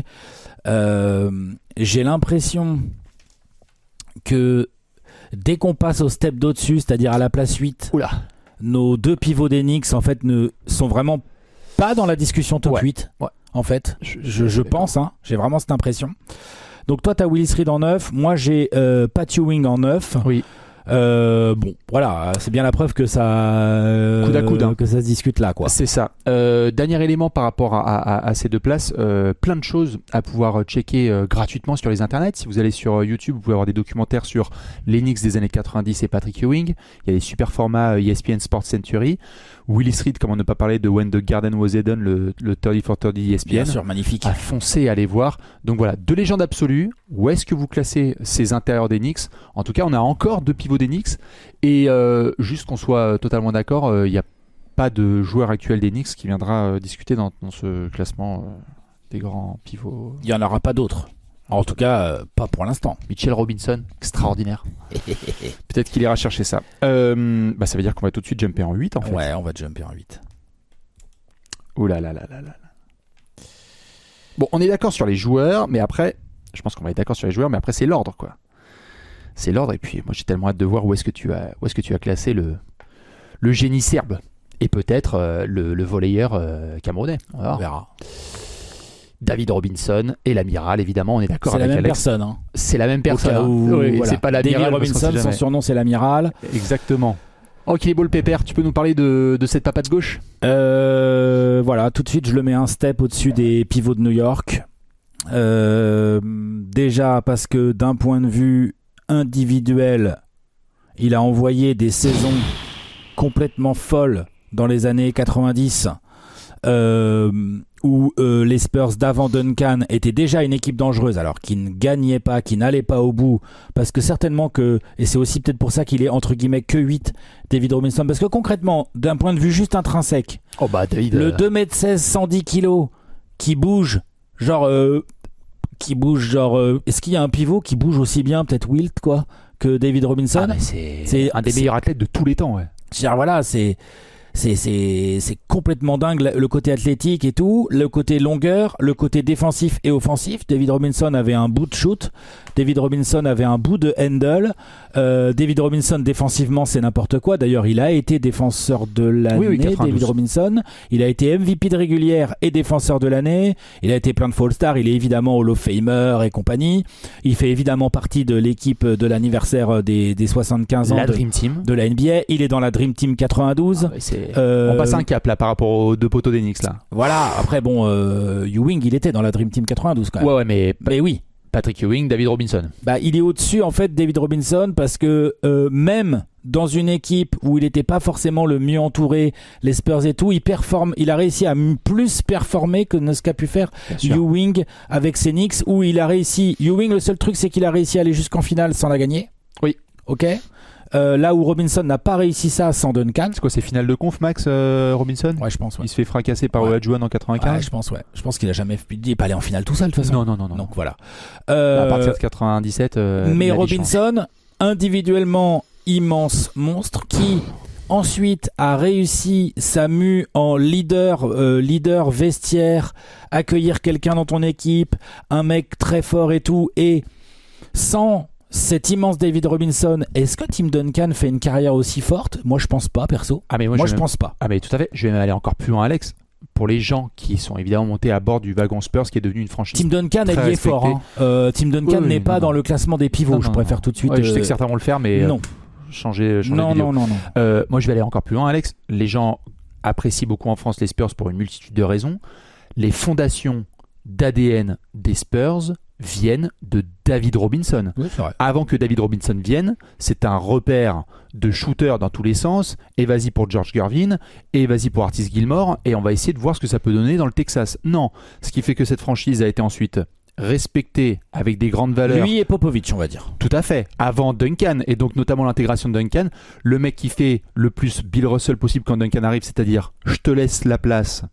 J'ai l'impression que dès qu'on passe au step d'au-dessus, c'est-à-dire à la place 8, nos deux pivots des Knicks en fait ne sont vraiment pas dans la discussion top 8 en fait. Je pense, hein, j'ai vraiment cette impression. Donc toi t'as Willis Reed en 9, moi j'ai Pat Ewing en 9. Oui. Bon, voilà, c'est bien la preuve que ça coude à coude, hein. que ça se discute là, quoi. C'est ça. Dernier élément par rapport à ces deux places, plein de choses à pouvoir checker gratuitement sur les internets. Si vous allez sur YouTube, vous pouvez avoir des documentaires sur les Knicks des années 90 et Patrick Ewing. Il y a des super formats ESPN Sports Century. Willis Reed, comment ne pas parler de When the Garden Was Eden, le 30 for 30 ESPN. Bien sûr, magnifique. À foncer, à aller voir. Donc voilà, deux légendes absolues. Où est-ce que vous classez ces intérieurs des Knicks ? En tout cas, on a encore deux pivots des Knicks. Et juste qu'on soit totalement d'accord, il n'y a pas de joueur actuel des Knicks qui viendra discuter dans ce classement des grands pivots. Il n'y en aura pas d'autres. En tout cas, pas pour l'instant. Mitchell Robinson, extraordinaire. Peut-être qu'il ira chercher ça. Ça veut dire qu'on va tout de suite jumper en 8 en fait. Ouais, on va jumper en 8. Ouh là là là là là. Bon, on est d'accord sur les joueurs, mais après, je pense qu'on va être d'accord sur les joueurs, mais après c'est l'ordre, quoi. C'est l'ordre. Et puis, moi, j'ai tellement hâte de voir où est-ce que tu as classé le génie serbe. Et peut-être le volleyeur camerounais. On verra. David Robinson et l'amiral, évidemment, on est d'accord avec Alex. C'est la même personne. Hein. C'est la même personne. Oui, voilà. C'est pas l'amiral. David Robinson, son surnom, c'est l'amiral. Exactement. Ok, Ball Pepper, tu peux nous parler de cette papate gauche ? Voilà, tout de suite, je le mets un step au-dessus des pivots de New York. Déjà parce que d'un point de vue individuel, il a envoyé des saisons complètement folles dans les années 90 où les Spurs d'avant Duncan étaient déjà une équipe dangereuse, alors qui ne gagnait pas, qui n'allait pas au bout, parce que certainement que, et c'est aussi peut-être pour ça qu'il est entre guillemets que 8, David Robinson, parce que concrètement, d'un point de vue juste intrinsèque, David, le 2m16, 110 kg qui bouge, est-ce qu'il y a un pivot qui bouge aussi bien, peut-être Wilt, quoi, que David Robinson? C'est un des meilleurs athlètes de tous les temps, ouais. Voilà, c'est complètement dingue, le côté athlétique et tout, le côté longueur, le côté défensif et offensif. David Robinson avait un bout de shoot, David Robinson avait un bout de handle. David Robinson défensivement c'est n'importe quoi. D'ailleurs il a été défenseur de l'année, David Robinson. Il a été MVP de régulière et défenseur de l'année. Il a été plein de All-Star. Il est évidemment Hall of Famer et compagnie. Il fait évidemment partie de l'équipe de l'anniversaire des 75 ans Dream Team de la NBA. Il est dans la Dream Team 92. On passe un cap là par rapport aux deux poteaux d'Enix là. Voilà, après bon, Ewing il était dans la Dream Team 92 quand même. Ouais, mais oui. Patrick Ewing, David Robinson. Il est au-dessus en fait, David Robinson, parce que même dans une équipe où il n'était pas forcément le mieux entouré, les Spurs et tout, il a réussi à plus performer que ce qu'a pu faire Ewing avec ses Knicks, où il a réussi. Ewing, le seul truc c'est qu'il a réussi à aller jusqu'en finale sans la gagner. Oui. Ok. Là où Robinson n'a pas réussi ça sans Duncan. C'est quoi, c'est finale de conf, Max, Robinson? Ouais, je pense. Ouais. Il se fait fracasser par Olajuwon en 95. Ouais, je pense, ouais. Je pense qu'il a jamais pu pas aller en finale tout seul, de toute façon. Non. Donc voilà. À partir de 97. Mais Robinson, individuellement, immense monstre qui ensuite a réussi sa mue en leader vestiaire, accueillir quelqu'un dans ton équipe, un mec très fort et tout, et sans cet immense David Robinson, est-ce que Tim Duncan fait une carrière aussi forte? Moi, je pense pas, perso. Moi, je pense pas. Ah, mais tout à fait. Je vais même aller encore plus loin, Alex. Pour les gens qui sont évidemment montés à bord du wagon Spurs, qui est devenu une franchise. Tim Duncan, il est fort. Hein. Tim Duncan n'est pas dans le classement des pivots. Je préfère tout de suite. Ouais, je sais que certains vont le faire, mais non. Changer non. Moi, je vais aller encore plus loin, Alex. Les gens apprécient beaucoup en France les Spurs pour une multitude de raisons. Les fondations d'ADN des Spurs viennent de David Robinson. Oui, c'est vrai. Avant que David Robinson vienne, c'est un repère de shooter dans tous les sens, et vas-y pour George Gervin, et vas-y pour Artis Gilmore, et on va essayer de voir ce que ça peut donner dans le Texas. Non, ce qui fait que cette franchise a été ensuite respectée avec des grandes valeurs. Lui et Popovich, on va dire. Tout à fait. Avant Duncan, et donc notamment l'intégration de Duncan, le mec qui fait le plus Bill Russell possible quand Duncan arrive, c'est-à-dire je te laisse la place,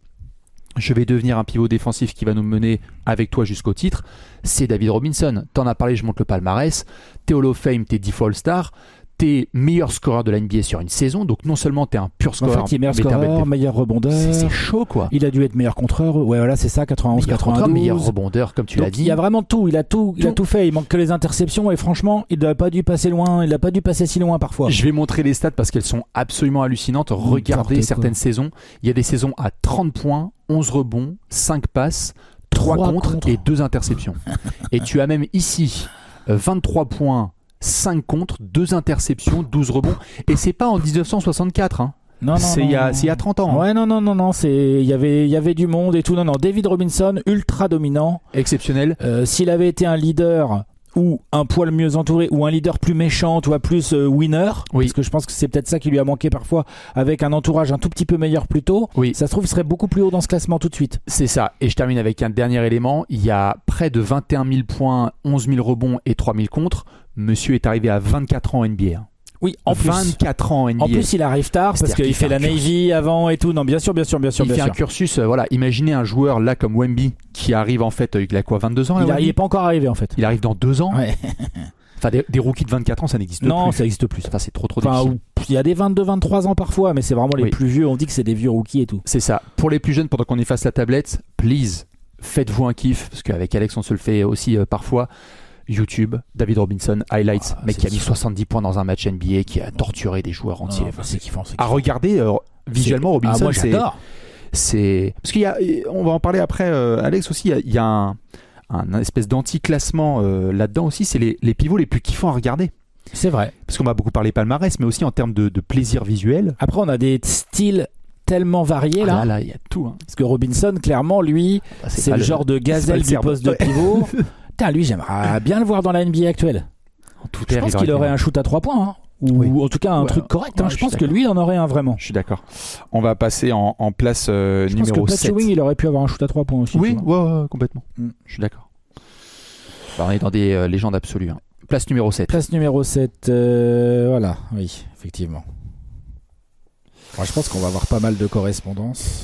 je vais devenir un pivot défensif qui va nous mener avec toi jusqu'au titre, c'est David Robinson. T'en as parlé, je monte le palmarès. T'es Hall of Fame, t'es 10 fois All-Star, t'es meilleur scoreur de la NBA sur une saison, donc non seulement t'es un pur scoreur, en fait, il est meilleur scoreur, meilleur rebondeur. C'est chaud, quoi. Il a dû être meilleur contreur. Ouais, voilà, c'est ça, 91, meilleur 92. Contreur, meilleur rebondeur, comme tu l'as dit. Il y a vraiment tout. Il a tout fait. Il manque que les interceptions. Et franchement, il n'a pas dû passer loin. Il n'a pas dû passer si loin parfois. Je vais montrer les stats parce qu'elles sont absolument hallucinantes. Regardez certaines saisons. Il y a des saisons à 30 points, 11 rebonds, 5 passes, 3 contre et 2 interceptions. Et tu as même ici 23 points, 5 contre, 2 interceptions, 12 rebonds. Et c'est pas en 1964, hein. Non, c'est il y a 30 ans. Ouais, non, il y avait du monde et tout. Non, David Robinson, ultra dominant. Exceptionnel. S'il avait été un leader ou un poil mieux entouré ou un leader plus méchant, tu vois, plus winner, parce que je pense que c'est peut-être ça qui lui a manqué parfois, avec un entourage un tout petit peu meilleur plus tôt, ça se trouve il serait beaucoup plus haut dans ce classement tout de suite. C'est ça, et je termine avec un dernier élément. Il y a près de 21 000 points, 11 000 rebonds et 3 000 contres. Monsieur est arrivé à 24 ans en NBA. Oui, en plus. 24 ans en NBA. En plus, il arrive tard parce qu'il fait la Navy avant et tout. Non, bien sûr. Il fait un cursus, voilà. Imaginez un joueur là comme Wemby qui arrive en fait, il a quoi, 22 ans là, il n'est pas encore arrivé en fait. Il arrive dans 2 ans. Ouais. Enfin, des rookies de 24 ans, ça n'existe plus. Non, ça n'existe plus. Enfin, c'est trop difficile. Il y a des 22-23 ans parfois, mais c'est vraiment les plus vieux. On dit que c'est des vieux rookies et tout. C'est ça. Pour les plus jeunes, pendant qu'on efface la tablette, please, faites-vous un kiff, parce qu'avec Alex, on se le fait aussi parfois. YouTube, David Robinson, highlights, mec c'est qui a mis kiffant. 70 points dans un match NBA, qui a torturé des joueurs entiers. Non, c'est kiffant. À regarder visuellement, Robinson, moi j'adore. c'est parce qu'il y a, on va en parler après, Alex aussi. Il y a un espèce d'anti-classement là-dedans aussi. C'est les pivots les plus kiffants à regarder. C'est vrai. Parce qu'on va beaucoup parler palmarès, mais aussi en termes de plaisir visuel. Après, on a des styles tellement variés là. Là, il y a tout. Hein. Parce que Robinson, clairement, lui, c'est pas le genre de gazelle du poste de pivot. Putain, lui, j'aimerais bien le voir dans la NBA actuelle. Tout Je pense qu'il aurait un shoot à 3 points. Hein. Ou en tout cas un truc correct. Je pense que lui, il en aurait un vraiment. Je suis d'accord. On va passer en place Je pense numéro que 7. Pat Ewing, il aurait pu avoir un shoot à 3 points aussi. Oui, tu vois. ouais, complètement. Je suis d'accord. Bah, on est dans des légendes absolues. Hein. Place numéro 7. Place numéro 7. Voilà, oui, effectivement. Moi, je pense qu'on va avoir pas mal de correspondances.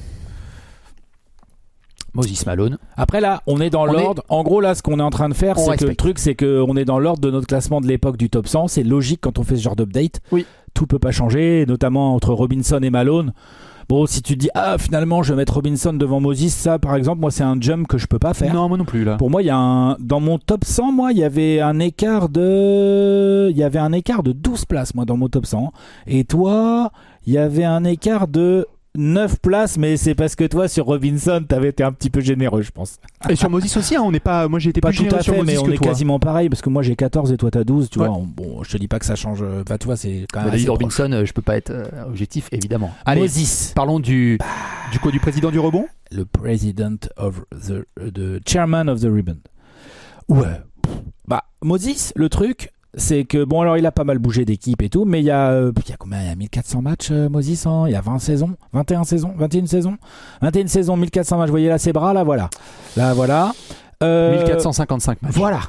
Moses Malone. Après là, on est dans l'ordre. En gros là, ce qu'on est en train de faire, c'est que le truc, c'est qu'on est dans l'ordre de notre classement de l'époque du top 100. C'est logique quand on fait ce genre d'update. Oui. Tout peut pas changer, notamment entre Robinson et Malone. Bon, si tu te dis finalement je vais mettre Robinson devant Moses, ça par exemple, moi c'est un jump que je peux pas faire. Non, moi non plus là. Pour moi, il y a dans mon top 100, moi, il y avait un écart de 12 places moi dans mon top 100. Et toi, il y avait un écart de 9 places, mais c'est parce que toi sur Robinson t'avais été un petit peu généreux, je pense. Et sur Moses aussi, hein, on n'est pas. Moi j'ai été pas plus tout généreux à sur fait, Moses mais on que est toi. quasiment pareil parce que moi j'ai 14 et toi t'as 12, tu Ouais. vois. Bon, je te dis pas que ça change. Bah, tu vois, c'est quand même. David assez Robinson, je peux pas être objectif, évidemment. proche. Allez, Moses, parlons du président du rebond. le president of the chairman of the ribbon. Ouais. Bah, Moses, le truc. C'est que, bon, alors il a pas mal bougé d'équipe et tout, mais il y a combien? Il y a 1400 matchs, Moses, hein. Il y a 20 saisons, 21 saisons, 21 saisons, 1400 matchs, vous voyez là ses bras, là voilà. 1455 matchs. Voilà.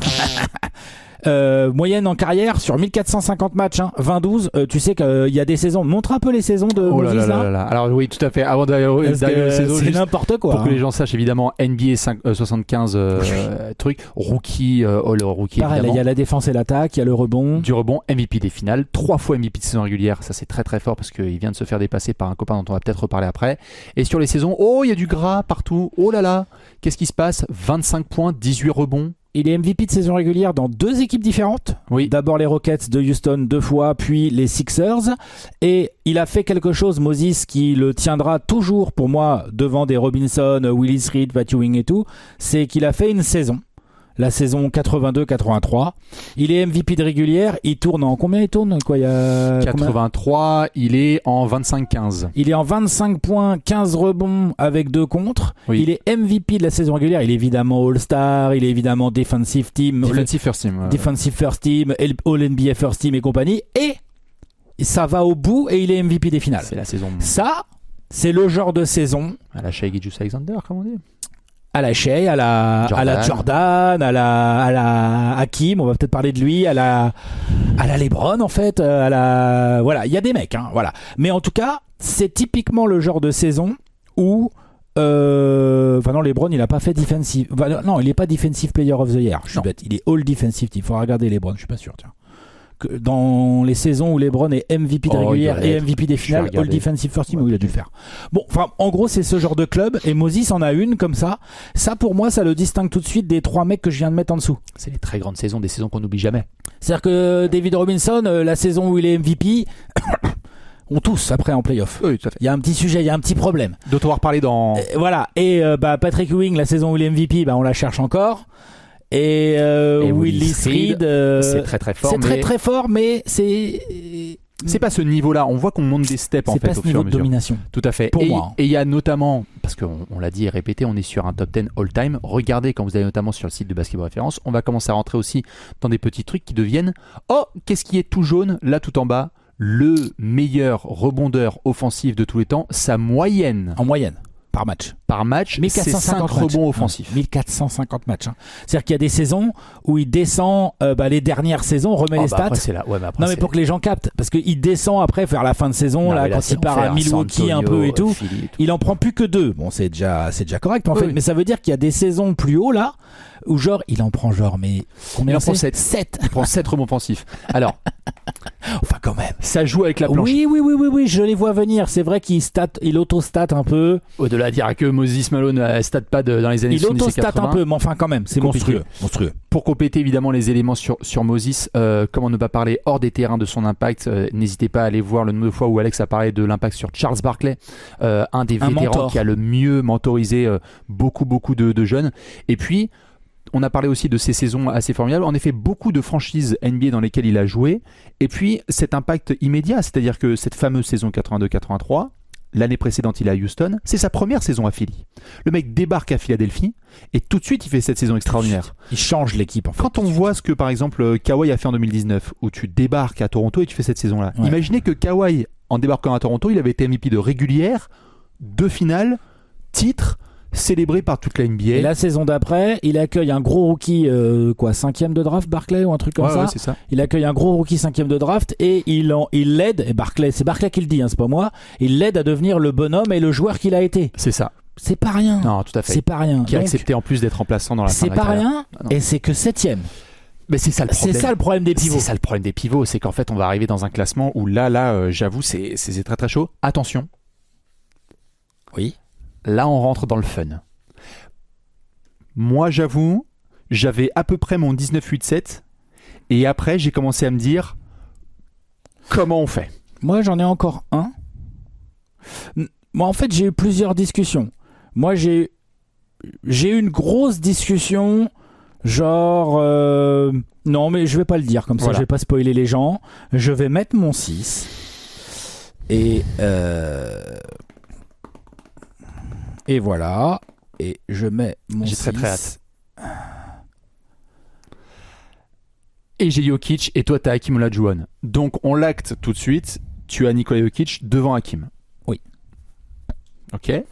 Moyenne en carrière sur 1450 matchs, hein, 20-12. Tu sais qu'il y a des saisons. Montre un peu les saisons de Oh là Moses là là là. Alors oui, tout à fait. Avant d'arriver Parce que la saison, c'est juste n'importe quoi. pour que hein. les gens sachent, évidemment, NBA 75 trucs, rookie, le rookie Pareil, là, évidemment. il y a la défense et l'attaque, il y a le rebond. Du rebond, MVP des finales, 3 fois MVP de saison régulière, ça c'est très très fort parce qu'il vient de se faire dépasser par un copain dont on va peut-être reparler après. Et sur les saisons, il y a du gras partout, oh là là, qu'est-ce qui se passe? 25 points, 18 rebonds. Il est MVP de saison régulière dans 2 équipes différentes. Oui. D'abord les Rockets de Houston 2 fois, puis les Sixers. Et il a fait quelque chose, Moses, qui le tiendra toujours pour moi devant des Robinson, Willis Reed, Pat Ewing et tout. C'est qu'il a fait une saison. La saison 82-83. Il est MVP de régulière. Il tourne en combien? Il tourne quoi? Il y a 83, il est en 25-15. Il est en 25 points, 15 rebonds avec 2 contres. Oui. Il est MVP de la saison régulière. Il est évidemment All-Star. Il est évidemment Defensive Team. Defensive first team. Defensive First Team, All-NBA First Team et compagnie. Et ça va au bout et il est MVP des finales. C'est la saison Ça, c'est le genre de saison à la Shai Gilgeous-Alexander, comme on dit. à la Shea, à la Jordan, à la Hakim, on va peut-être parler de lui, à la LeBron en fait, voilà, il y a des mecs, hein, voilà. Mais en tout cas, c'est typiquement le genre de saison où enfin non, LeBron il a pas fait defensive, non, il est pas defensive player of the year. Je suis bête, il est all defensive. Il faut regarder LeBron, je suis pas sûr, tiens. Que dans les saisons où LeBron est MVP de régulière et MVP des finales, All Defensive First Team, où il a dû le faire. Bon, enfin, en gros, c'est ce genre de club, et Moses en a une comme ça. Ça, pour moi, ça le distingue tout de suite des 3 mecs que je viens de mettre en dessous. C'est les très grandes saisons, des saisons qu'on n'oublie jamais. C'est-à-dire que David Robinson, la saison où il est MVP, on tous après en playoff. Oui, tout à fait. Il y a un petit sujet, il y a un petit problème. Dont on va reparler dans... Voilà, et Patrick Ewing, la saison où il est MVP, on la cherche encore. Et Willis Reed, c'est très très fort. C'est très très fort, mais c'est pas ce niveau-là. On voit qu'on monte des steps en fait c'est pas ce au fur et niveau à de mesure. domination. Tout à fait. Pour moi. Et il y a notamment, parce qu'on l'a dit et répété, on est sur un top 10 all-time. Regardez quand vous allez notamment sur le site de Basketball Référence, on va commencer à rentrer aussi dans des petits trucs qui deviennent qu'est-ce qui est tout jaune là tout en bas? Le meilleur rebondeur offensif de tous les temps, sa moyenne En moyenne. Par match, c'est 5 rebonds offensifs. 1450 matchs. Hein. C'est-à-dire qu'il y a des saisons où il descend, les dernières saisons, on remet les stats. Après, c'est là. Ouais, mais après, non, mais pour que les gens captent, parce qu'il descend après vers la fin de saison, là, quand il part à Milwaukee un peu et tout, il en prend plus que 2. Bon, c'est déjà correct en fait, mais ça veut dire qu'il y a des saisons plus haut là, où genre, il en prend mais combien? Il en prend 7. Il prend 7 rebonds offensifs. Alors, Enfin, quand même. Ça joue avec la planche. Oui, je les vois venir. C'est vrai qu'il auto-stat un peu. Au-delà de dire que Moses Malone ne stat pas dans les années 70 et 80. Il auto-stat un peu, mais enfin, quand même, c'est compliqué. monstrueux. Pour compléter évidemment les éléments sur Moses, comment ne pas parler hors des terrains de son impact, n'hésitez pas à aller voir le nombre de fois où Alex a parlé de l'impact sur Charles Barkley, un des vétérans mentor qui a le mieux mentorisé beaucoup de jeunes. Et puis, on a parlé aussi de ces saisons assez formidables. En effet, beaucoup de franchises NBA dans lesquelles il a joué. Et puis, cet impact immédiat, c'est-à-dire que cette fameuse saison 82-83, l'année précédente, il est à Houston. C'est sa première saison à Philly. Le mec débarque à Philadelphie et tout de suite, il fait cette saison extraordinaire. Il change l'équipe. En fait. Quand on voit ce que, par exemple, Kawhi a fait en 2019, où tu débarques à Toronto et tu fais cette saison-là, imaginez que Kawhi, en débarquant à Toronto, il avait été MVP de régulière, de finale, titre, célébré par toute la NBA. Et la saison d'après, il accueille un gros rookie, 5e de draft, Barkley ou un truc comme ça. Ouais, c'est ça. Il accueille un gros rookie 5e de draft et il l'aide, et Barkley, c'est Barkley qui le dit, c'est pas moi, il l'aide à devenir le bonhomme et le joueur qu'il a été. C'est ça. C'est pas rien. Non, tout à fait. C'est pas rien. Qui a accepté en plus d'être remplaçant dans la fin de la carrière. C'est pas rien, et c'est que 7e. Mais c'est ça le problème. C'est ça le problème des pivots. C'est ça le problème des pivots, c'est qu'en fait on va arriver dans un classement où là, j'avoue, c'est très très chaud. Attention. Oui. Là, on rentre dans le fun. Moi, j'avoue, j'avais à peu près mon 19-8-7 et après, j'ai commencé à me dire comment on fait. Moi, j'en ai encore un. Moi, en fait, j'ai eu plusieurs discussions. Moi, j'ai eu une grosse discussion, genre... non, mais je vais pas le dire, comme ça, je vais pas spoiler les gens. Je vais mettre mon 6. Et voilà. Et je mets mon 6. J'ai très hâte. Et j'ai Jokic et toi t'as Hakim Olajuwon. Donc on l'acte tout de suite. Tu as Nikola Jokic devant Hakim. Oui. Ok. Ouais.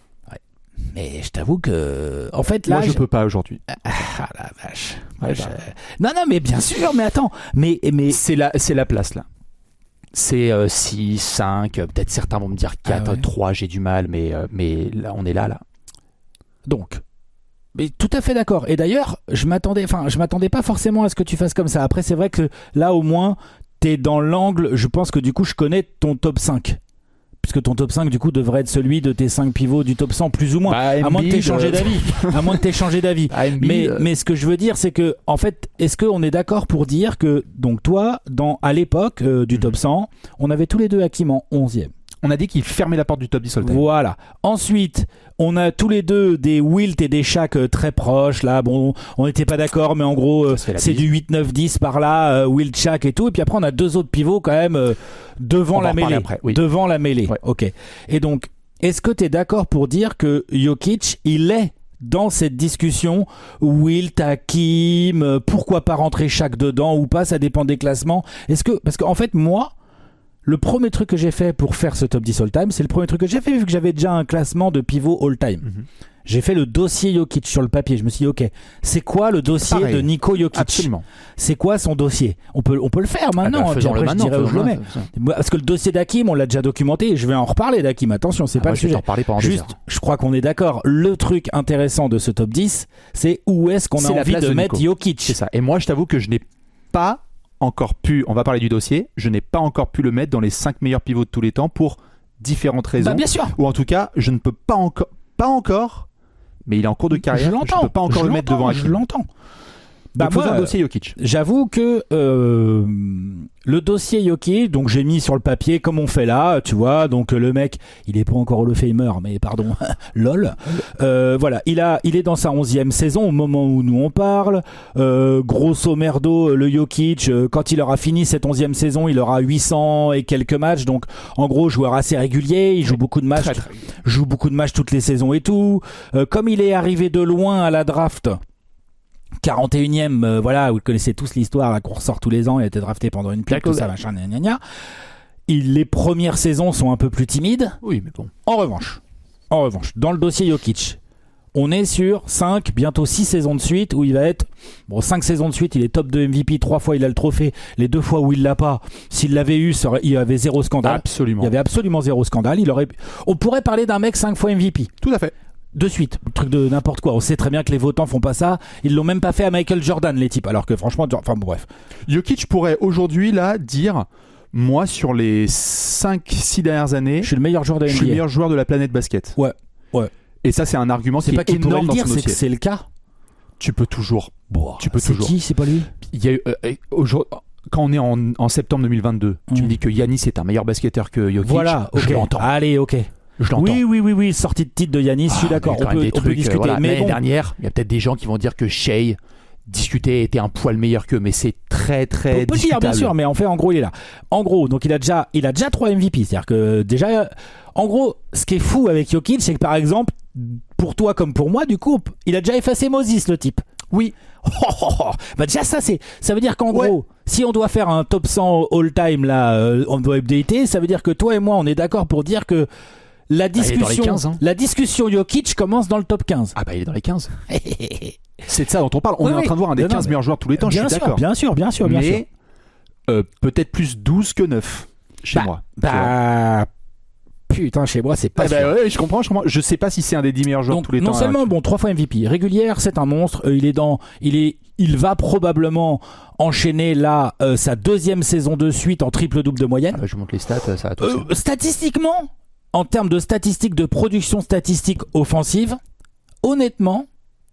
Mais je t'avoue que, en fait, là, moi je peux pas aujourd'hui. Ah la vache. Ouais, non, mais bien sûr. Mais attends. Mais c'est la place là. C'est 6, 5, peut-être certains vont me dire 4, 3, j'ai du mal, mais là on est là. Donc, mais tout à fait d'accord. Et d'ailleurs, je m'attendais pas forcément à ce que tu fasses comme ça. Après, c'est vrai que là, au moins, t'es dans l'angle. Je pense que du coup, je connais ton top 5. Puisque ton top 5, du coup, devrait être celui de tes 5 pivots du top 100, plus ou moins. À moins de t'aies changé d'avis. À moins de t'aies changé d'avis. Mais ce que je veux dire, c'est que, en fait, est-ce qu'on est d'accord pour dire que, donc, toi, à l'époque du top 100, on avait tous les deux Hakim en 11e. On a dit qu'il fermait la porte du top 10 all-time. Voilà. Ensuite, on a tous les deux des Wilt et des Shaq très proches. Là, bon, on n'était pas d'accord, mais en gros, c'est du 8, 9, 10 par là, Wilt, Shaq et tout. Et puis après, on a deux autres pivots quand même devant la mêlée. Après, oui. Devant la mêlée. Ouais. Ok. Et donc, est-ce que tu es d'accord pour dire que Jokic, il est dans cette discussion, Wilt, Hakim, pourquoi pas rentrer Shaq dedans ou pas, ça dépend des classements. Parce qu'en fait, moi, le premier truc que j'ai fait pour faire ce top 10 all-time, c'est le premier truc que j'ai fait vu que j'avais déjà un classement de pivot all-time. Mm-hmm. J'ai fait le dossier Jokic sur le papier. Je me suis dit, ok, c'est quoi le dossier de Niko Jokic ? Absolument. C'est quoi son dossier ? On peut le faire maintenant. Faisons-le maintenant. Je dirais où je le mets. Parce que le dossier d'Hakim, on l'a déjà documenté et je vais en reparler d'Hakim. Attention, c'est pas le sujet. Je vais t'en parler pendant juste, je crois qu'on est d'accord. Le truc intéressant de ce top 10, c'est où est-ce qu'on a envie de mettre Jokic. C'est ça. Et moi, je t'avoue que je n'ai pas encore pu, on va parler du dossier, je n'ai pas encore pu le mettre dans les 5 meilleurs pivots de tous les temps pour différentes raisons. Bien sûr. Ou en tout cas, je ne peux pas encore, mais il est en cours de carrière. Je ne peux pas encore le mettre devant Hakim. Je l'entends. Donc faisons un dossier Jokic. J'avoue que le dossier Jokic, donc j'ai mis sur le papier comme on fait là, tu vois, donc le mec, il est pas encore Hall of Famer, mais pardon, lol. Voilà, il est dans sa 11e saison au moment où nous on parle. Grosso merdo, le Jokic, quand il aura fini cette 11e saison, il aura 800 et quelques matchs, donc en gros joueur assez régulier, il joue beaucoup de matchs, joue beaucoup de matchs toutes les saisons et tout. Comme il est arrivé de loin à la draft, 41e, voilà, vous connaissez tous l'histoire là, qu'on ressort tous les ans, il a été drafté pendant une pique, tout ça, machin, gna gna. Les premières saisons sont un peu plus timides. Oui, mais bon. En revanche, dans le dossier Jokic, on est sur 5, bientôt 6 saisons de suite où il va être, 5 saisons de suite, il est top de MVP, 3 fois il a le trophée, les 2 fois où il l'a pas, s'il l'avait eu, il y avait zéro scandale. Absolument. Il y avait absolument zéro scandale. On pourrait parler d'un mec 5 fois MVP. Tout à fait. De suite, truc de n'importe quoi. On sait très bien que les votants font pas ça. Ils l'ont même pas fait à Michael Jordan, les types. Alors que franchement, enfin bon, bref. Jokic pourrait aujourd'hui là dire, Moi, sur les 5-6 dernières années, Je suis le meilleur joueur de la je suis le NBA. meilleur joueur de la planète basket. Ouais. Et ça, c'est un argument C'est qui pas est qu'il pourrait énorme le dans dire, son c'est que dossier. c'est le cas. Tu peux toujours. Tu peux c'est toujours. qui? C'est pas lui? Il y a eu, quand on est en septembre 2022, tu me dis que Giannis est un meilleur basketteur que Jokic. Voilà, ok. Je l'entends. Allez, ok. Je l'entends. Oui, sortie de titre de Yanis, je suis d'accord. Il y a On quand même peut, des on peut trucs, discuter. voilà. Mais L'année bon, dernière, il y a peut-être des gens qui vont dire que Shea discutait était un poil meilleur qu'eux, mais c'est très très on peut le dire, discutable. bien sûr, mais en fait, en gros, il est là. En gros, donc il a déjà 3 MVP. C'est-à-dire que déjà, en gros, ce qui est fou avec Jokic, c'est que par exemple, pour toi comme pour moi, du coup, il a déjà effacé Moses, le type. Oui. Bah déjà ça veut dire qu'en gros, si on doit faire un top 100 all-time là, on doit updater, ça veut dire que toi et moi, on est d'accord pour dire que la il est dans les discussion, 15, hein. la discussion Jokic commence dans le top 15. Ah bah il est dans les 15. C'est de ça dont on parle. On Oui, est en train de voir un des non, 15 mais meilleurs joueurs de tous les temps, je suis d'accord. Bien sûr. Mais peut-être plus 12 que 9 chez moi. Putain, chez moi, c'est pas sûr. Ouais, je comprends. Je sais pas si c'est un des 10 meilleurs joueurs Donc, de tous les non temps. seulement, bon, 3 fois MVP régulière, c'est un monstre. Il va probablement enchaîner là sa 2e saison de suite en triple-double de moyenne. Je vous montre les stats, ça va tout ça. Statistiquement, en termes de statistiques de production statistique offensive, honnêtement,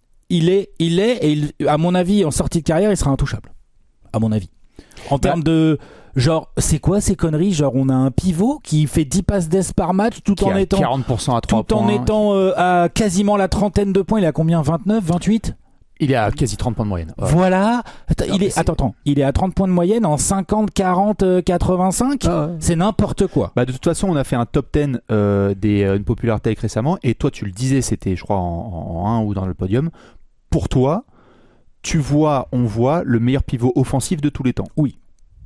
à mon avis, en sortie de carrière, il sera intouchable. À mon avis. En termes de. Genre, c'est quoi ces conneries? Genre, on a un pivot qui fait 10 passes d'ess par match tout en étant 40% à 3 tout en points. étant à quasiment la trentaine de points. Il est à combien? 29, 28? Il est à quasi 30 points de moyenne. Ouais. Voilà. Non, Attends. Il est à 30 points de moyenne en 50, 40, 85. Ah ouais. C'est n'importe quoi. Bah de toute façon, on a fait un top 10 une Popular Take récemment, et toi tu le disais, c'était je crois en 1 ou dans le podium. Pour toi, on voit le meilleur pivot offensif de tous les temps. Oui.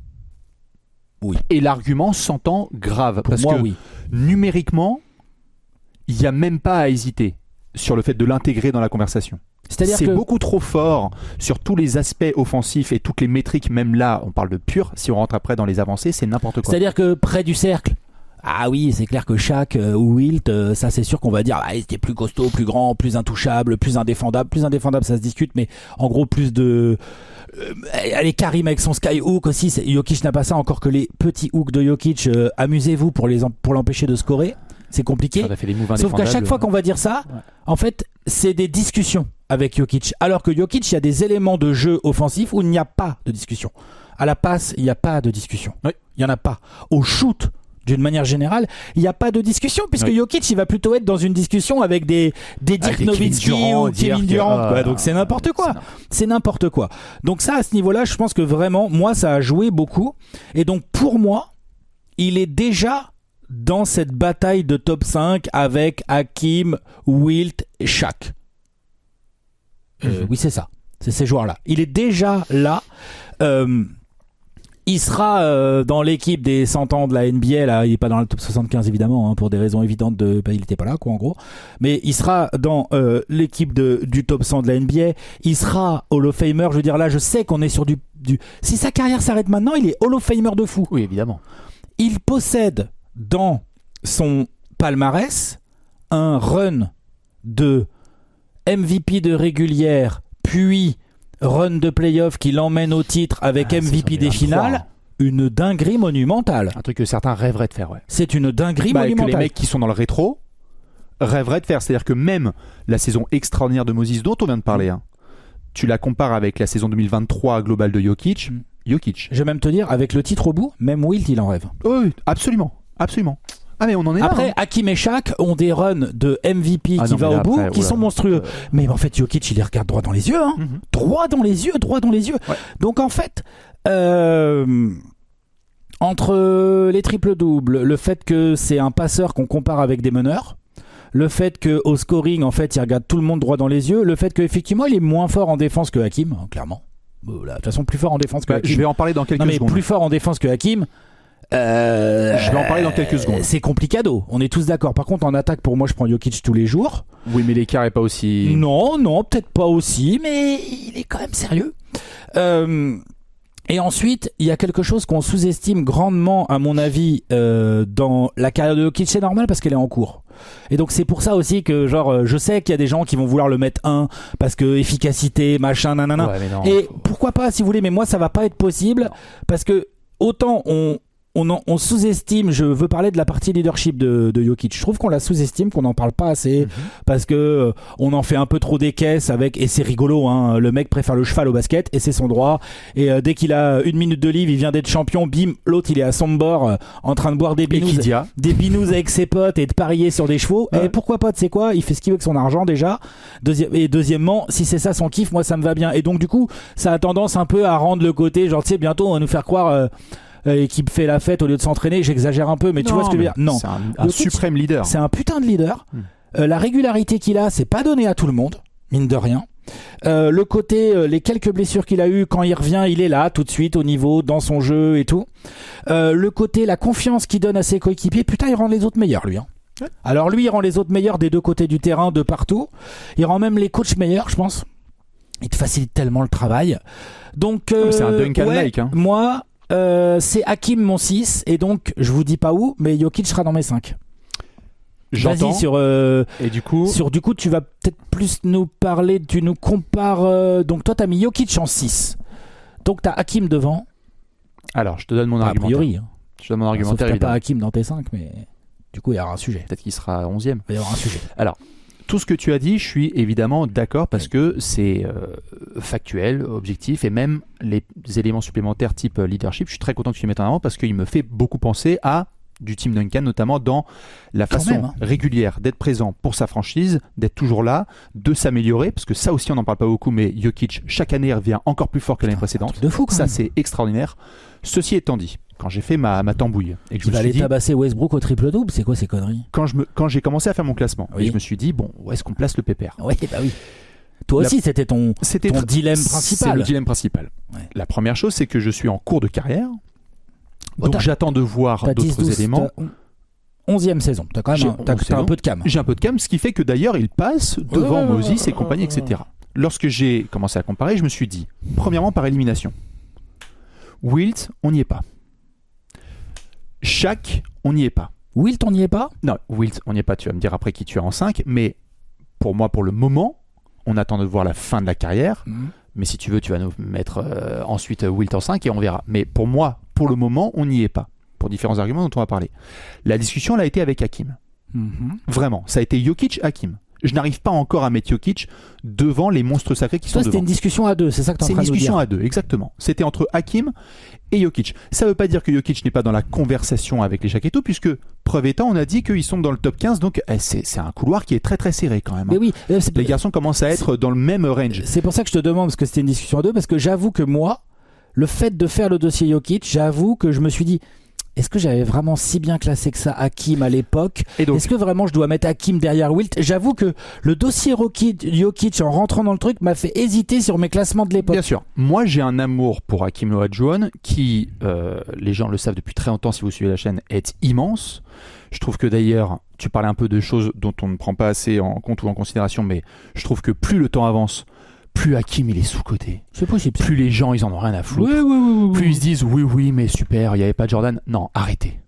Et l'argument s'entend grave. Pour parce moi, que oui. numériquement, il n'y a même pas à hésiter sur le fait de l'intégrer dans la conversation. C'est-à-dire C'est que beaucoup trop fort sur tous les aspects offensifs et toutes les métriques, même là, on parle de pur, si on rentre après dans les avancées, c'est n'importe quoi. C'est-à-dire que près du cercle. Ah oui, c'est clair que Shaq ou Wilt, ça c'est sûr qu'on va dire il était plus costaud, plus grand, plus intouchable, plus indéfendable. Plus indéfendable, ça se discute, mais en gros plus de... allez, Karim avec son skyhook aussi, Jokic n'a pas ça, encore que les petits hooks de Jokic, amusez-vous pour l'empêcher de scorer, c'est compliqué. Ça a fait les moves Sauf qu'à chaque indéfendables. fois qu'on va dire ça, en fait, c'est des discussions avec Jokic. Alors que Jokic, il y a des éléments de jeu offensif où il n'y a pas de discussion. À la passe, il n'y a pas de discussion. Oui. Il n'y en a pas. Au shoot, d'une manière générale, il n'y a pas de discussion, puisque Jokic, il va plutôt être dans une discussion avec des Dirk Nowitzki ou Kevin Durant. Ouais, donc c'est n'importe quoi. C'est n'importe quoi. Donc ça, à ce niveau-là, je pense que vraiment, moi, ça a joué beaucoup. Et donc, pour moi, il est déjà dans cette bataille de top 5 avec Hakim, Wilt et Shaq. Oui, c'est ça. C'est ces joueurs-là. Il est déjà là. Il sera dans l'équipe des 100 ans de la NBA. Là, il n'est pas dans le top 75 évidemment, pour des raisons évidentes il n'était pas là, quoi, en gros. Mais il sera dans l'équipe du top 100 de la NBA. Il sera Hall of Famer. Je veux dire, là, je sais qu'on est sur du... Si sa carrière s'arrête maintenant, il est Hall of Famer de fou. Oui, évidemment. Il possède dans son palmarès un run de MVP de régulière, puis run de playoff qui l'emmène au titre avec MVP des finales. Une dinguerie monumentale. Un truc que certains rêveraient de faire, ouais. C'est une dinguerie monumentale. Que les mecs qui sont dans le rétro rêveraient de faire. C'est-à-dire que même la saison extraordinaire de Moses dont on vient de parler, tu la compares avec la saison 2023 globale de Jokic. Je vais même te dire, avec le titre au bout, même Wilt, il en rêve. Oui, absolument. Ah mais on en est après, là. Hakim et Shaq ont des runs de MVP qui va au bout, qui sont monstrueux. Mais en fait, Jokic, il les regarde droit dans les yeux. Droit dans les yeux. Ouais. Donc en fait, entre les triples-doubles, le fait que c'est un passeur qu'on compare avec des meneurs, le fait qu'au scoring, en fait, il regarde tout le monde droit dans les yeux, le fait qu'effectivement, il est moins fort en défense que Hakim, clairement. De toute façon, plus fort en défense que Hakim. Je vais en parler dans quelques secondes. Plus fort en défense que Hakim. Je vais en parler dans quelques secondes. C'est complicado, on est tous d'accord. Par contre, en attaque, pour moi, je prends Jokic tous les jours. Oui, mais l'écart est pas aussi... Non, peut-être pas aussi, mais il est quand même sérieux. Et ensuite, il y a quelque chose qu'on sous-estime grandement, à mon avis, dans la carrière de Jokic. C'est normal parce qu'elle est en cours. Et donc c'est pour ça aussi que je sais qu'il y a des gens qui vont vouloir le mettre 1 parce que efficacité, machin, nanana. Ouais, mais non, et pourquoi pas, si vous voulez, mais moi ça va pas être possible parce que autant on on sous-estime, je veux parler de la partie leadership de Jokic. Je trouve qu'on la sous-estime, qu'on n'en parle pas assez, parce que on en fait un peu trop des caisses avec, et c'est rigolo, hein, le mec préfère le cheval au basket, et c'est son droit, et dès qu'il a 1 minute de livre, il vient d'être champion, bim, l'autre il est à son bord, en train de boire des binous avec ses potes et de parier sur des chevaux, et pourquoi pas, tu sais quoi, il fait ce qu'il veut avec son argent déjà, et deuxièmement, si c'est ça son kiff, moi ça me va bien, et donc du coup, ça a tendance un peu à rendre le côté, genre tu sais, bientôt on va nous faire croire... qui fait la fête au lieu de s'entraîner, j'exagère un peu, mais tu vois ce que je veux dire. Non, c'est un suprême leader. C'est un putain de leader. La régularité qu'il a, c'est pas donné à tout le monde, mine de rien. Le côté, les quelques blessures qu'il a eues, quand il revient, il est là tout de suite au niveau, dans son jeu et tout. Le côté, la confiance qu'il donne à ses coéquipiers, putain, il rend les autres meilleurs, lui. Hein. Ouais. Alors lui, il rend les autres meilleurs des deux côtés du terrain, de partout. Il rend même les coachs meilleurs, je pense. Il te facilite tellement le travail. Donc, c'est un Duncan-like. Hein. Moi... c'est Hakim mon 6 et donc je vous dis pas où mais Jokic sera dans mes 5. J'entends. Vas-y sur et du coup tu vas peut-être plus nous parler, tu nous compares donc toi t'as mis Jokic en 6 donc t'as Hakim devant. Alors je te donne mon argumentaire. A priori hein. Je donne mon argumentaire. Sauf t'as pas Hakim dans tes 5 mais du coup il y aura un sujet. Peut-être qu'il sera 11e. Il va y avoir un sujet. Alors tout ce que tu as dit, je suis évidemment d'accord parce que c'est factuel, objectif et même les éléments supplémentaires type leadership, je suis très content que tu les mettes en avant parce qu'il me fait beaucoup penser à du Team Duncan, notamment dans la façon régulière d'être présent pour sa franchise, d'être toujours là, de s'améliorer, parce que ça aussi on n'en parle pas beaucoup, mais Jokic chaque année revient encore plus fort que l'année précédente. De fou, quand ça même. C'est extraordinaire. Ceci étant dit, quand j'ai fait ma tambouille et que tu vas aller tabasser Westbrook au triple-double, c'est quoi ces conneries? Quand j'ai commencé à faire mon classement, oui. et je me suis dit, bon, où est-ce qu'on place le pépère? Oui, bah oui. Toi aussi, c'était ton dilemme principal. C'est le dilemme principal. Ouais. La première chose, c'est que je suis en cours de carrière. Donc j'attends de voir d'autres éléments. 11e saison, t'as quand même un peu de cam. J'ai un peu de cam, ce qui fait que d'ailleurs il passe devant Moses et compagnie, etc. Lorsque j'ai commencé à comparer, je me suis dit, premièrement par élimination, Wilt, on n'y est pas. Shaq, on n'y est pas. Wilt, on n'y est pas? Non, Wilt, on n'y est pas, tu vas me dire après qui tu as en 5, mais pour moi, pour le moment, on attend de voir la fin de la carrière, mais si tu veux, tu vas nous mettre ensuite Wilt en 5 et on verra. Mais pour moi, pour le moment, on n'y est pas, pour différents arguments dont on va parler. La discussion, elle a été avec Hakim. Vraiment, ça a été Jokic-Hakim. Je n'arrive pas encore à mettre Jokic devant les monstres sacrés qui sont devant. C'était une discussion à deux, c'est ça que tu es en train de nous dire. C'est une discussion à deux, exactement. C'était entre Hakim et Jokic. Ça ne veut pas dire que Jokic n'est pas dans la conversation avec les Shaq et tout, puisque preuve étant, on a dit qu'ils sont dans le top 15, donc c'est un couloir qui est très très serré quand même. Mais oui, les garçons commencent à être dans le même range. C'est pour ça que je te demande, parce que c'était une discussion à deux, parce que j'avoue que moi, le fait de faire le dossier Jokic, j'avoue que je me suis dit... Est-ce que j'avais vraiment si bien classé que ça Hakim à l'époque? Est-ce que vraiment je dois mettre Hakim derrière Wilt? J'avoue que le dossier Jokic en rentrant dans le truc m'a fait hésiter sur mes classements de l'époque. Bien sûr. Moi j'ai un amour pour Hakim Olajuwon qui, les gens le savent depuis très longtemps si vous suivez la chaîne, est immense. Je trouve que d'ailleurs, tu parlais un peu de choses dont on ne prend pas assez en compte ou en considération, mais je trouve que plus le temps avance, plus Hakim il est sous-coté. C'est possible. Plus les gens ils en ont rien à foutre. Oui. Plus ils se disent oui mais super, il n'y avait pas de Jordan. Non, arrêtez.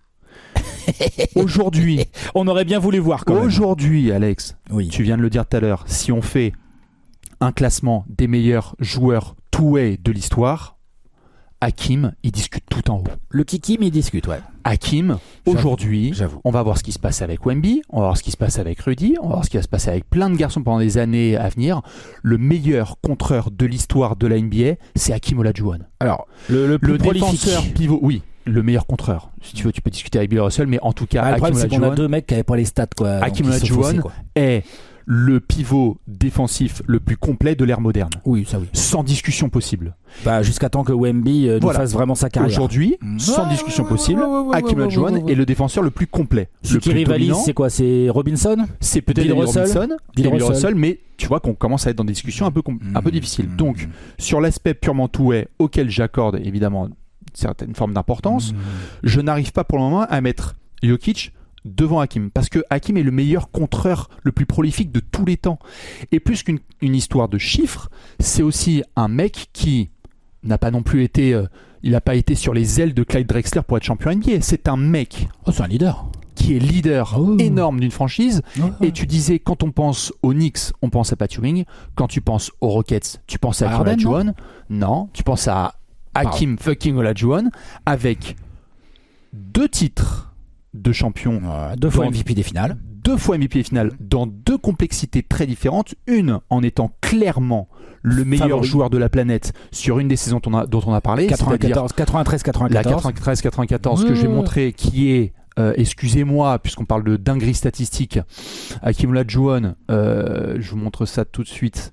Aujourd'hui, on aurait bien voulu voir quand même. Aujourd'hui, Alex, tu viens de le dire tout à l'heure, si on fait un classement des meilleurs joueurs two-way de l'histoire, Hakim, il discute tout en haut. Le Kikim, il discute, ouais. Hakim, aujourd'hui, on va voir ce qui se passe avec Wemby, on va voir ce qui se passe avec Rudy, on va voir ce qui va se passer avec plein de garçons pendant des années à venir. Le meilleur contreur de l'histoire de la NBA, c'est Hakim Olajuwon. Alors, le défenseur pivot, oui. Le meilleur contreur. Si tu veux, tu peux discuter avec Bill Russell, mais en tout cas, Hakim Olajuwon, c'est qu'on a deux mecs qui n'avaient pas les stats, quoi. Hakim Olajuwon est le pivot défensif le plus complet de l'ère moderne. Oui, ça oui. Sans discussion possible. Bah, jusqu'à temps que Wemby nous fasse vraiment sa carrière. Aujourd'hui, sans discussion possible, Hakim Olajuwon est le défenseur le plus complet. Ce qui rivalise, c'est quoi? C'est Robinson? C'est peut-être Bill Russell, mais tu vois qu'on commence à être dans des discussions un peu difficiles. Donc, sur l'aspect purement two-way, auquel j'accorde évidemment une certaine forme d'importance, je n'arrive pas pour le moment à mettre Jokic devant Hakim, parce que Hakim est le meilleur contreur le plus prolifique de tous les temps. Et plus qu'une histoire de chiffres, c'est aussi un mec qui n'a pas non plus été il n'a pas été sur les ailes de Clyde Drexler pour être champion NBA. C'est un mec c'est un leader qui est leader énorme d'une franchise. Et tu disais, quand on pense aux Knicks, on pense à Pat Ewing. Quand tu penses aux Rockets, tu penses à Olajuwon. Non, tu penses à Hakim fucking Olajuwon avec 2 titres de champion, 2 fois MVP des finales. 2 fois MVP des finales, dans 2 complexités très différentes. Une en étant clairement le meilleur Favori. joueur de la planète sur une des saisons dont on a parlé, c'est-à-dire 93-94. la 93-94 que j'ai montré, qui est excusez-moi, puisqu'on parle de dinguerie statistique, Hakeem Olajuwon, je vous montre ça tout de suite.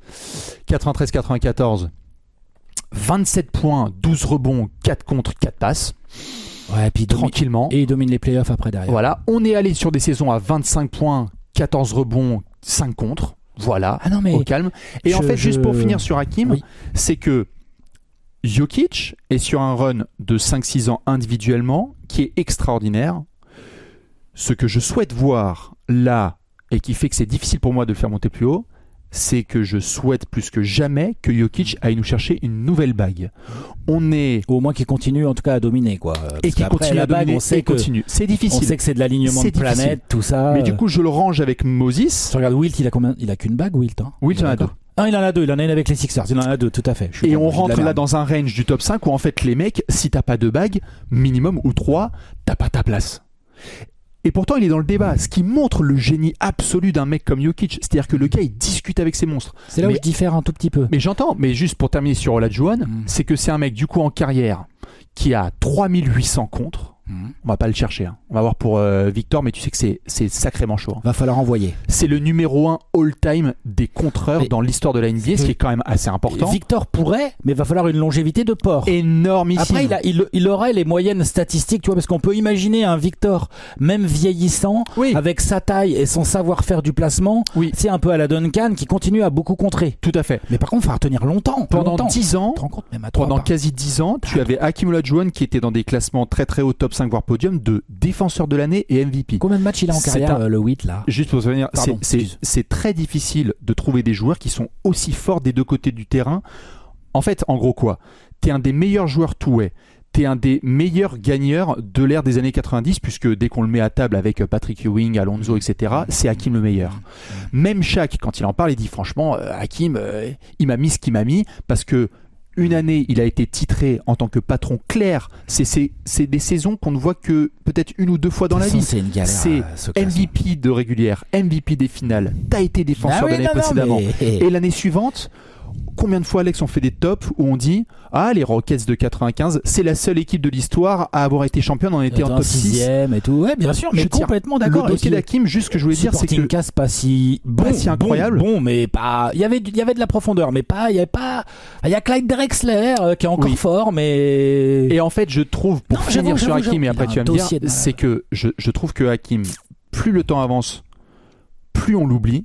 93-94, 27 points, 12 rebonds, 4 contre, 4 passes. Ouais, puis Tranquillement. Et il domine les playoffs après derrière. Voilà, on est allé sur des saisons à 25 points, 14 rebonds, 5 contre. Voilà, Ah non, mais au calme. Et en fait, juste pour finir sur Hakeem, Oui. c'est que Jokic est sur un run de 5-6 ans individuellement qui est extraordinaire. Ce que je souhaite voir là, et qui fait que c'est difficile pour moi de le faire monter plus haut, c'est que je souhaite plus que jamais que Jokic aille nous chercher une nouvelle bague. On est... Au moins qu'il continue en tout cas à dominer, quoi. Parce Et qui qu'après, continue la à bague, dominer, on sait et continue. C'est difficile. On sait que c'est de l'alignement de C'est difficile. planète, tout ça. Mais du coup, je le range avec Moses. Tu regardes Wilt, il a combien? Il a qu'une bague, Wilt. Hein. Wilt, il en a 2. Ah, il en a 2. Il en a une avec les Sixers. Il en a 2, tout à fait. Je suis Et pas on obligé de rentre la là merde. dans un range du top 5 où en fait les mecs, si t'as pas 2 bagues, minimum ou 3, t'as pas ta place. Et pourtant il est dans le débat, ce qui montre le génie absolu d'un mec comme Jokic. C'est-à-dire que le gars il discute avec ses monstres. C'est là où Mais- je diffère un tout petit peu. Mais j'entends, mais juste pour terminer sur Olajuwon, c'est que c'est un mec du coup en carrière qui a 3800 contre. On va pas le chercher, hein. On va voir pour Victor, mais tu sais que c'est sacrément chaud, hein. Va falloir envoyer. C'est le numéro 1 all-time des contreurs Mais- dans l'histoire de la NBA, ce qui est quand même assez important. Victor pourrait, mais va falloir une longévité de porc. Énormissime. Après, il aurait les moyennes statistiques, tu vois, parce qu'on peut imaginer un Victor, même vieillissant, Oui. avec sa taille et son savoir-faire du placement, Oui. c'est un peu à la Duncan, qui continue à beaucoup contrer. Tout à fait. Mais par contre, il va retenir longtemps. Pendant longtemps. 10 ans, Tu te rends compte, même à 3 pendant quasi 10 ans, tu avais Hakeem Olajuwon qui était dans des classements très très hauts, top 5 voire podium, de défenseur de l'année et MVP. Combien de matchs il a en C'est carrière, un- le 8 là? Juste pour se venir, Pardon, excuse. c'est très difficile de trouver des joueurs qui sont aussi forts des deux côtés du terrain. En fait, en gros quoi? T'es un des meilleurs joueurs two-way. T'es un des meilleurs gagneurs de l'ère des années 90, puisque dès qu'on le met à table avec Patrick Ewing, Alonso, etc., c'est Hakeem le meilleur. Même Shaq, quand il en parle, il dit franchement, Hakeem, il m'a mis ce qu'il m'a mis, parce que une année, il a été titré en tant que patron clair. C'est des saisons qu'on ne voit que peut-être 1 ou 2 fois dans la vie. C'est une galère. C'est ce classement. MVP de régulière, MVP des finales. T'as été défenseur Ah oui, de l'année non, non, précédemment. mais- Et l'année suivante, combien de fois, Alex, on fait des tops où on dit ah, les Rockets de 95, c'est la seule équipe de l'histoire à avoir été championne, on était en top 6. 6ème et tout. Ouais, bien sûr, mais Je tire complètement d'accord. Le dossier Et puis, d'Hakeem, juste ce que je voulais dire, c'est Sporting que Casse pas si bon, Pas si incroyable. bon, mais pas. Il y avait de la profondeur, mais pas. Il y avait pas. Il y a Clyde Drexler qui est encore Oui. fort, mais. Et en fait, je trouve, pour Non, finir sur j'avoue, Hakeem, et il après a tu un vas me dire, dossier de- c'est que je trouve que Hakeem, plus le temps avance, plus on l'oublie.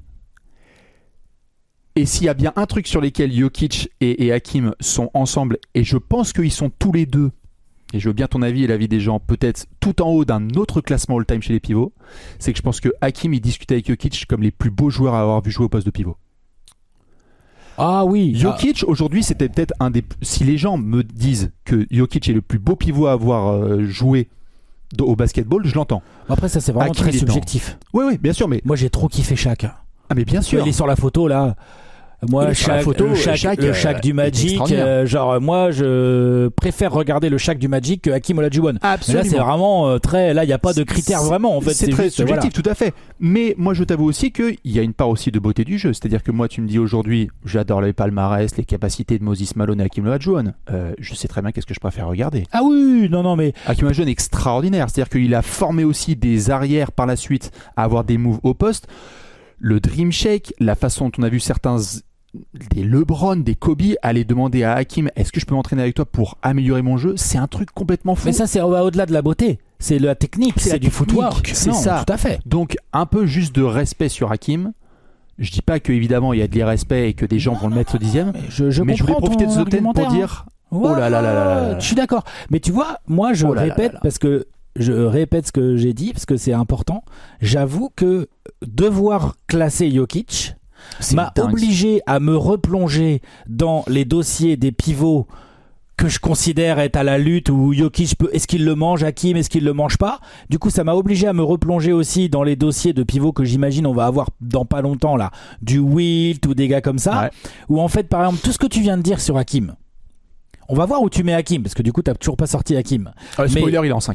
Et s'il y a bien un truc sur lequel Jokic et Hakeem sont ensemble, et je pense qu'ils sont tous les deux, et je veux bien ton avis et l'avis des gens, peut-être tout en haut d'un autre classement all-time chez les pivots, c'est que je pense que Hakeem, il discute avec Jokic comme les plus beaux joueurs à avoir vu jouer au poste de pivot. Ah oui. Jokic, aujourd'hui, c'était peut-être un des... Si les gens me disent que Jokic est le plus beau pivot à avoir joué au basketball, je l'entends. Après, ça c'est vraiment Hakeem, très il est subjectif. Oui, oui, bien sûr, mais... Moi, j'ai trop kiffé Shaq. Ah, mais bien sûr. Il est sur la photo là. Moi, Il est sur la photo, le Shaq Shaq, du est Magic, extraordinaire. genre moi, je préfère regarder le Shaq du Magic que Hakeem Olajuwon. Absolument. Là, c'est vraiment très. Là, il n'y a pas de critères vraiment. En fait, c'est très juste, subjectif, tout à fait. Mais moi, je t'avoue aussi qu'il y a une part aussi de beauté du jeu. C'est-à-dire que moi, tu me dis aujourd'hui, j'adore les palmarès, les capacités de Moses Malone et Hakeem Olajuwon. Je sais très bien qu'est-ce que je préfère regarder. Ah oui, non, mais Hakeem Olajuwon est extraordinaire. C'est-à-dire qu'il a formé aussi des arrières par la suite à avoir des moves au poste. Le Dream Shake, la façon dont on a vu certains... des LeBron, des Kobe aller demander à Hakeem est-ce que je peux m'entraîner avec toi pour améliorer mon jeu, c'est un truc complètement fou. mais ça, c'est au-delà de la beauté. C'est la technique, C'est c'est la du technique, footwork. c'est Non, ça. Tout à fait. Donc un peu juste de respect sur Hakeem. Je dis pas que évidemment il y a de l'irrespect et que des gens vont le mettre au 10e, Mais je mais je voulais comprends profiter de ton ce thème pour argumentaire, dire hein. oh là là là là là là. Je suis d'accord. Mais tu vois, moi, je Oh là là répète là là. parce que je répète ce que j'ai dit parce que c'est important. J'avoue que devoir classer Jokic C'est m'a dingue. obligé à me replonger dans les dossiers des pivots que je considère être à la lutte où Jokic est-ce qu'il le mange, Hakeem est-ce qu'il le mange pas. Du coup, ça m'a obligé à me replonger aussi dans les dossiers de pivots que j'imagine on va avoir dans pas longtemps là, du Wilt ou des gars comme ça, Ouais. où en fait par exemple tout ce que tu viens de dire sur Hakeem. On va voir où tu mets Hakeem parce que du coup t'as toujours pas sorti Hakeem. Spoiler, il est en 5.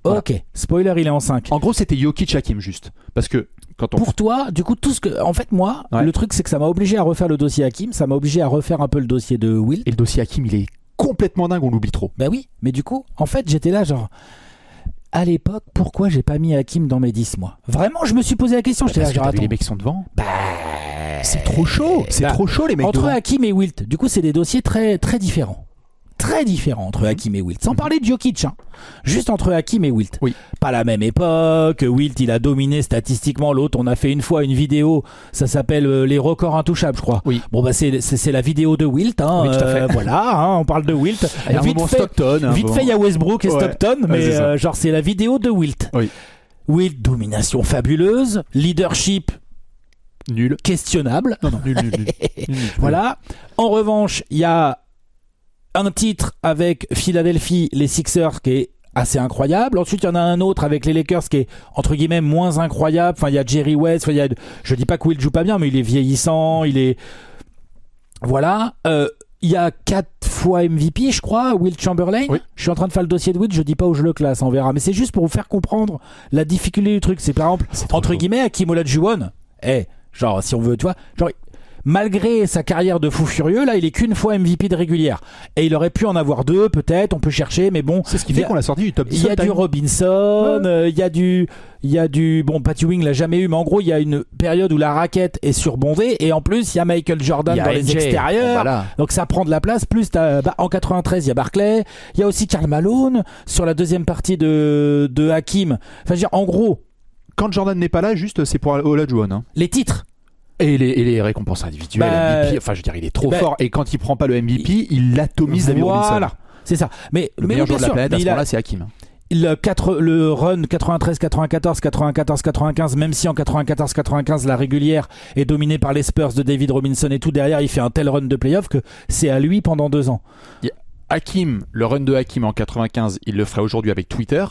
Voilà. Ok, spoiler, il est en 5. En gros, c'était Jokic Hakim juste. Parce que quand on. Pour toi, du coup, tout ce que. En fait, moi, Ouais. le truc, c'est que ça m'a obligé à refaire le dossier Hakim, ça m'a obligé à refaire un peu le dossier de Wilt. Et le dossier Hakim, il est complètement dingue, on l'oublie trop. Bah oui, mais du coup, en fait, j'étais là, genre. À l'époque, pourquoi j'ai pas mis Hakim dans mes 10, moi? Vraiment, je me suis posé la question. J'étais là, Parce que genre, t'as vu attends. les mecs qui sont devant. Bah. C'est trop chaud. C'est Bah, trop chaud, les mecs Entre devant. Hakim et Wilt, du coup, c'est des dossiers très, très différents. Très différents entre Hakim et Wilt. Sans parler de Jokic, hein. Juste entre Hakim et Wilt. Oui. Pas la même époque. Wilt, il a dominé statistiquement. L'autre, on a fait une fois une vidéo. Ça s'appelle les records intouchables, je crois. Oui. Bon, bah, c'est la vidéo de Wilt, hein. Oui, tout à fait. Voilà, hein, on parle de Wilt. Il y a un moment Stockton. un Vite moment- fait, il y a Westbrook et Ouais. Stockton, Ouais, mais c'est ça. genre, c'est la vidéo de Wilt. Oui. Wilt, domination fabuleuse. Leadership Nul. questionnable. Non, nul. Nul. Voilà. En revanche, il y a un titre avec Philadelphie, les Sixers, qui est assez incroyable. Ensuite, il y en a un autre avec les Lakers qui est, entre guillemets, moins incroyable. Enfin, il y a Jerry West. Enfin, je dis pas que Wilt joue pas bien, mais il est vieillissant. Il est... Voilà. Il y a 4 fois MVP, je crois, Wilt Chamberlain. Oui. Je suis en train de faire le dossier de Wilt, je dis pas où je le classe, on verra. Mais c'est juste pour vous faire comprendre la difficulté du truc. C'est par exemple, C'est trop entre chaud. guillemets, Hakim Olajuwon. Genre, si on veut, tu vois, genre, malgré sa carrière de fou furieux, là, il est qu'une fois MVP de régulière. Et il aurait pu en avoir 2, peut-être, on peut chercher, mais bon. C'est ce qui fait qu'on l'a sorti du top 10. Il y a du Robinson, il y a du bon, Patty Wing l'a jamais eu, mais en gros il y a une période où la raquette est surbondée et en plus il y a Michael Jordan Il y a dans les MJ. extérieurs, Voilà. donc ça prend de la place. Plus en 93 il y a Barclay, il y a aussi Karl Malone sur la deuxième partie de Hakim. Enfin, je veux dire, en gros, Quand Jordan n'est pas là, juste c'est pour Olajuwon. Hein. les titres. Et les récompenses individuelles, Bah, MVP, enfin je veux dire, il est trop bah, fort. Et quand il prend pas le MVP, il atomise David Robinson. Voilà, c'est ça. Mais Le meilleur bien joueur de la sûr, planète à mais ce il a- moment-là, c'est Hakim. le run 93-94, 94-95, même si en 94-95 la régulière est dominée par les Spurs de David Robinson et tout, derrière il fait un tel run de playoff que c'est à lui pendant 2 ans. Hakim, le run de Hakim en 95, il le ferait aujourd'hui avec Twitter.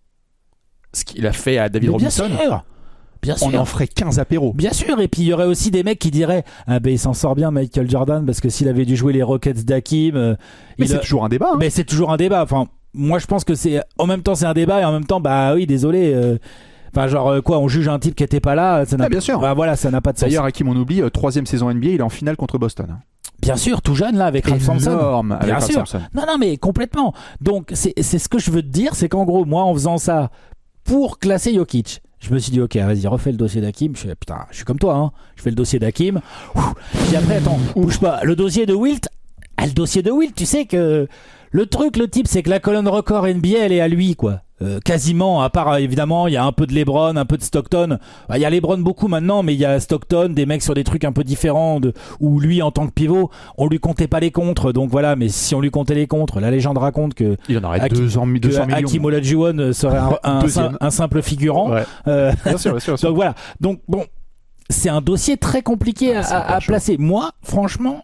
Ce qu'il a fait à David Mais bien Robinson, sûr, bien sûr. on en ferait 15 apéros. Bien sûr, et puis il y aurait aussi des mecs qui diraient ah ben il s'en sort bien Michael Jordan parce que s'il avait dû jouer les Rockets d'Hakim, Mais c'est toujours un débat. Hein. mais c'est toujours un débat. Enfin, moi je pense que c'est en même temps c'est un débat et en même temps bah oui désolé. Enfin genre quoi, on juge un type qui était pas là, ça n'a bien sûr. Bah, voilà, ça n'a pas de sens. D'ailleurs, Hakim, on oublie, 3e saison NBA, il est en finale contre Boston. Hein. Bien sûr, tout jeune là avec Ralph Sampson. Énorme avec Bien Ralph sûr. Sampson. Non, mais complètement. Donc, c'est ce que je veux te dire, c'est qu'en gros, moi, en faisant ça pour classer Jokic, je me suis dit, ok, vas-y, refais le dossier d'Hakim. Putain, je suis comme toi, hein. Je fais le dossier d'Hakim. Puis après, attends, bouge pas. Le dossier de Wilt, le dossier de Wilt, tu sais que le type, c'est que la colonne record NBA, elle est à lui, quoi. Quasiment, à part évidemment, il y a un peu de LeBron, un peu de Stockton. Il y a LeBron beaucoup maintenant, mais il y a Stockton, des mecs sur des trucs un peu différents, où lui, en tant que pivot, on lui comptait pas les contres. Donc voilà, mais si on lui comptait les contres, la légende raconte que Il en aurait Hakim- 200 millions. Hakim Olajuwon serait Deuxième. un simple figurant. Ouais. Bien sûr, bien sûr. Donc voilà. Donc bon, c'est un dossier très compliqué c'est à hyper chaud. placer. Moi, franchement,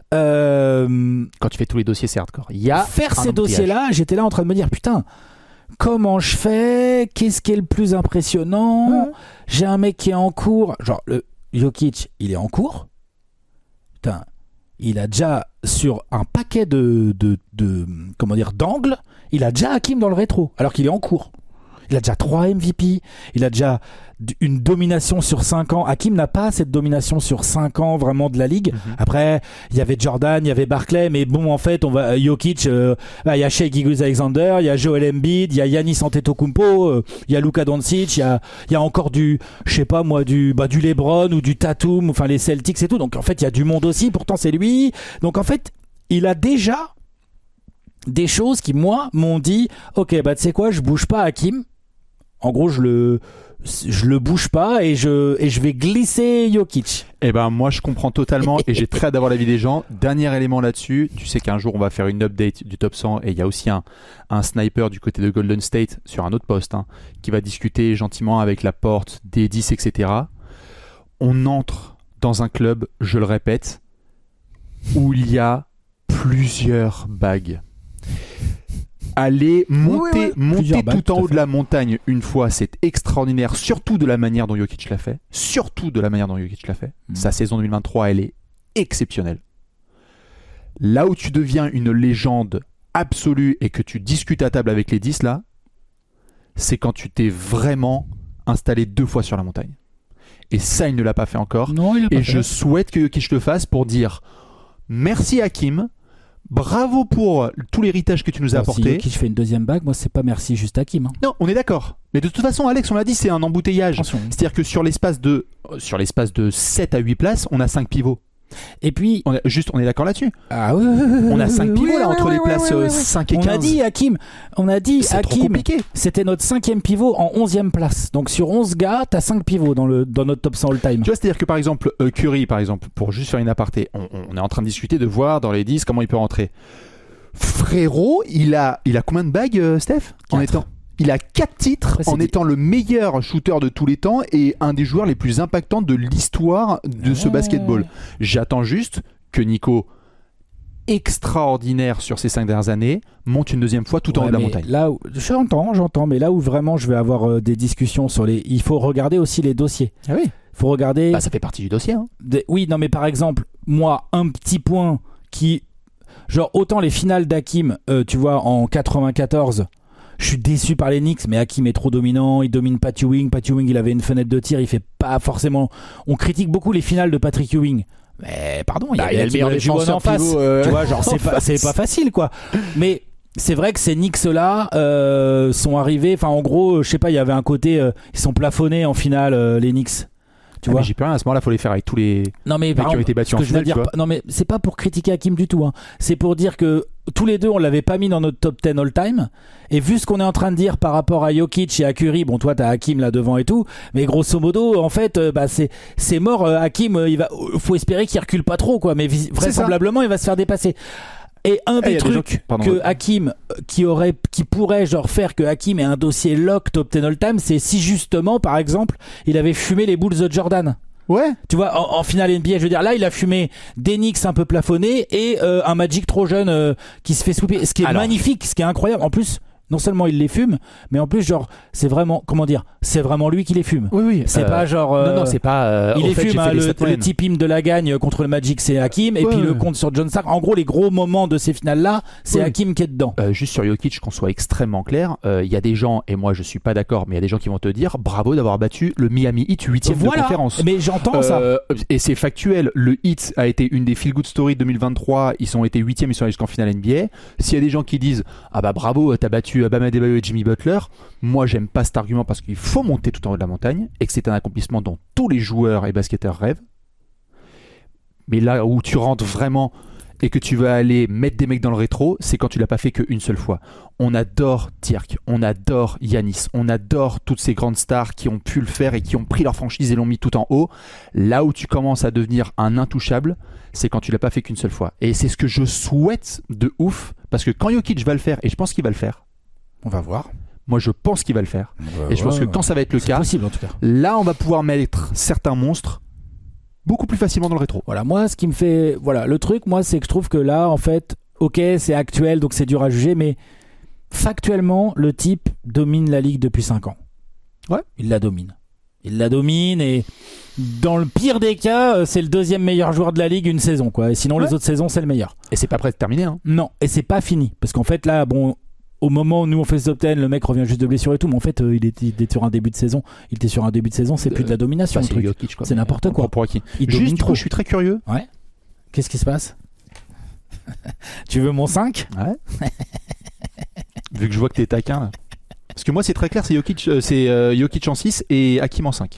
Quand tu fais tous les dossiers, c'est hardcore. Il y a faire un ces embouteillage. dossiers-là, j'étais là en train de me dire putain, comment je fais? Qu'est-ce qui est le plus impressionnant? J'ai un mec qui est en cours, genre le Jokic, il est en cours. Putain, il a déjà sur un paquet de comment dire d'angles, il a déjà Hakim dans le rétro alors qu'il est en cours. Il a déjà 3 MVP, il a déjà une domination sur 5 ans. Hakim n'a pas cette domination sur 5 ans vraiment de la ligue. Après, il y avait Jordan, il y avait Barclay, mais bon, en fait, on va Jokic, il y a Shai Gilgeous-Alexander, il y a Joel Embiid, il y a Giannis Antetokounmpo, il y a Luka Doncic, il y a encore du, je sais pas moi, du LeBron ou du Tatum, enfin les Celtics et tout. Donc en fait, il y a du monde aussi. Pourtant, c'est lui. Donc en fait, il a déjà des choses qui moi m'ont dit, ok, bah tu sais quoi, je bouge pas Hakim. En gros, je le bouge pas et je vais glisser Jokic. Eh ben moi je comprends totalement et j'ai très hâte d'avoir l'avis des gens. Dernier élément là-dessus, tu sais qu'un jour on va faire une update du top 100 et il y a aussi un sniper du côté de Golden State sur un autre poste qui va discuter gentiment avec la porte des 10, etc. On entre dans un club, je le répète, où il y a plusieurs bagues. Aller monter Plusieurs bagues, tout tout en à haut fait. de la montagne une fois, c'est extraordinaire, surtout de la manière dont Jokic l'a fait. Sa saison 2023, elle est exceptionnelle. Là où tu deviens une légende absolue et que tu discutes à table avec les 10 là, c'est quand tu t'es vraiment installé 2 fois sur la montagne. Et ça, il ne l'a pas fait encore. Non, il a pas Et fait. je souhaite que Jokic le fasse pour dire merci Hakim, bravo pour tout l'héritage que tu nous as Si apporté. Jokic fait une deuxième bague, moi c'est pas merci juste Hakim. Hein. Non, on est d'accord. Mais de toute façon, Alex, on l'a dit, c'est un embouteillage. Attention. C'est-à-dire que sur l'espace de 7 à 8 places, on a 5 pivots. Et puis, On est d'accord là-dessus. ah ouais, On a 5 pivots là entre les places 5 et 15. On a dit Hakim, c'est trop Hakim, compliqué. c'était notre 5e pivot en 11e place. Donc sur 11 gars, t'as 5 pivots dans notre top 100 all-time. Tu vois, c'est-à-dire que par exemple, Curry, par exemple, pour juste faire une aparté, on est en train de discuter de voir dans les 10 comment il peut rentrer. Frérot, il a combien de bagues, Steph, en 4. étant Il a 4 titres Après, c'est en étant le meilleur shooter de tous les temps et un des joueurs les plus impactants de l'histoire de ce basketball. J'attends juste que Nico, extraordinaire sur ces 5 dernières années, monte une deuxième fois tout en haut de la mais montagne. Là où, j'entends, mais là où vraiment je vais avoir des discussions sur les. Il faut regarder aussi les dossiers. Ah oui. Il faut regarder. Bah, ça fait partie du dossier. Hein. Oui, non, mais par exemple, moi, un petit point qui. Genre, autant les finales d'Hakim, tu vois, en 94. Je suis déçu par les Knicks, mais Hakim est trop dominant, il domine Pat Ewing. Pat Ewing, il avait une fenêtre de tir, il fait pas forcément. On critique beaucoup les finales de Patrick Ewing. Mais pardon, il y a le meilleur défenseur en face. pivot, Tu vois, genre c'est pas facile quoi. Mais c'est vrai que ces Knicks là sont arrivés. Enfin, en gros, je sais pas, il y avait un côté, ils sont plafonnés en finale les Knicks. Tu vois. Mais j'ai plus rien à ce moment-là, faut les faire avec tous les Non mais mecs qui ont été battus en finale. Tu vois. non mais c'est pas pour critiquer Hakim du tout. Hein. C'est pour dire que tous les deux on l'avait pas mis dans notre top 10 all time. Et vu ce qu'on est en train de dire par rapport à Jokic et à Curry, bon toi t'as Hakim là devant et tout, mais grosso modo en fait c'est mort. Hakim faut espérer qu'il recule pas trop quoi, mais vraisemblablement il va se faire dépasser. Et un des trucs que Hakim qui pourrait genre faire que Hakim ait un dossier lock top 10 all time, c'est si justement par exemple il avait fumé les Bulls de Jordan. Ouais. Tu vois, en finale NBA, je veux dire, là, il a fumé des Knicks un peu plafonnés et un Magic trop jeune qui se fait sweeper. Ce qui est magnifique, ce qui est incroyable. En plus, non seulement il les fume, mais en plus, genre, c'est vraiment, comment dire, c'est vraiment lui qui les fume. Oui. C'est pas genre. Non, c'est pas. Il les fume, le tip-im de la gagne contre le Magic, c'est Hakim, et puis le compte sur John Stark. En gros, les gros moments de ces finales-là, c'est Hakim qui est dedans. Juste sur Jokic, qu'on soit extrêmement clair, il y a des gens, et moi je suis pas d'accord, mais il y a des gens qui vont te dire bravo d'avoir battu le Miami Heat 8e de conférence. Mais j'entends ça. Et c'est factuel, le Heat a été une des feel-good stories 2023, ils ont été 8e, ils sont allés jusqu'en finale NBA. S'il y a des gens qui disent ah bah bravo, t'as battu Bam Adebayo et Jimmy Butler, moi j'aime pas cet argument parce qu'il faut monter tout en haut de la montagne et que c'est un accomplissement dont tous les joueurs et basketteurs rêvent. Mais là où tu rentres vraiment et que tu vas aller mettre des mecs dans le rétro, c'est quand tu l'as pas fait qu'une seule fois. On adore Dirk, on adore Giannis, on adore toutes ces grandes stars qui ont pu le faire et qui ont pris leur franchise et l'ont mis tout en haut. Là où tu commences à devenir un intouchable, c'est quand tu l'as pas fait qu'une seule fois. Et c'est ce que je souhaite de ouf, parce que quand Jokic va le faire, et je pense qu'il va le faire, on va voir. Moi je pense qu'il va le faire. Et je pense que quand ça va être le cas, possible, en tout cas. Là on va pouvoir mettre certains monstres beaucoup plus facilement dans le rétro. Voilà, moi ce qui me fait... Voilà, le truc, moi, c'est que je trouve que là, en fait, ok, c'est actuel, donc c'est dur à juger, mais factuellement, le type domine la ligue depuis 5 ans. Ouais. Il la domine. Et dans le pire des cas, c'est le 2e meilleur joueur de la ligue une saison, quoi. Et sinon, les autres saisons, c'est le meilleur. Et c'est pas prêt de terminer, hein. Non, et c'est pas fini. Parce qu'en fait, là, bon... Au moment où nous on fait ce top 10, le mec revient juste de blessure et tout, mais en fait il était sur un début de saison. C'est plus de la domination. C'est Jokic, quoi. C'est n'importe quoi. Pour qui Il juste domine du coup, trop. je suis très curieux. Ouais. Qu'est-ce qui se passe? Tu veux mon 5? Ouais. Vu que je vois que t'es taquin là. Parce que moi c'est très clair, c'est Jokic en 6 et Hakim en 5.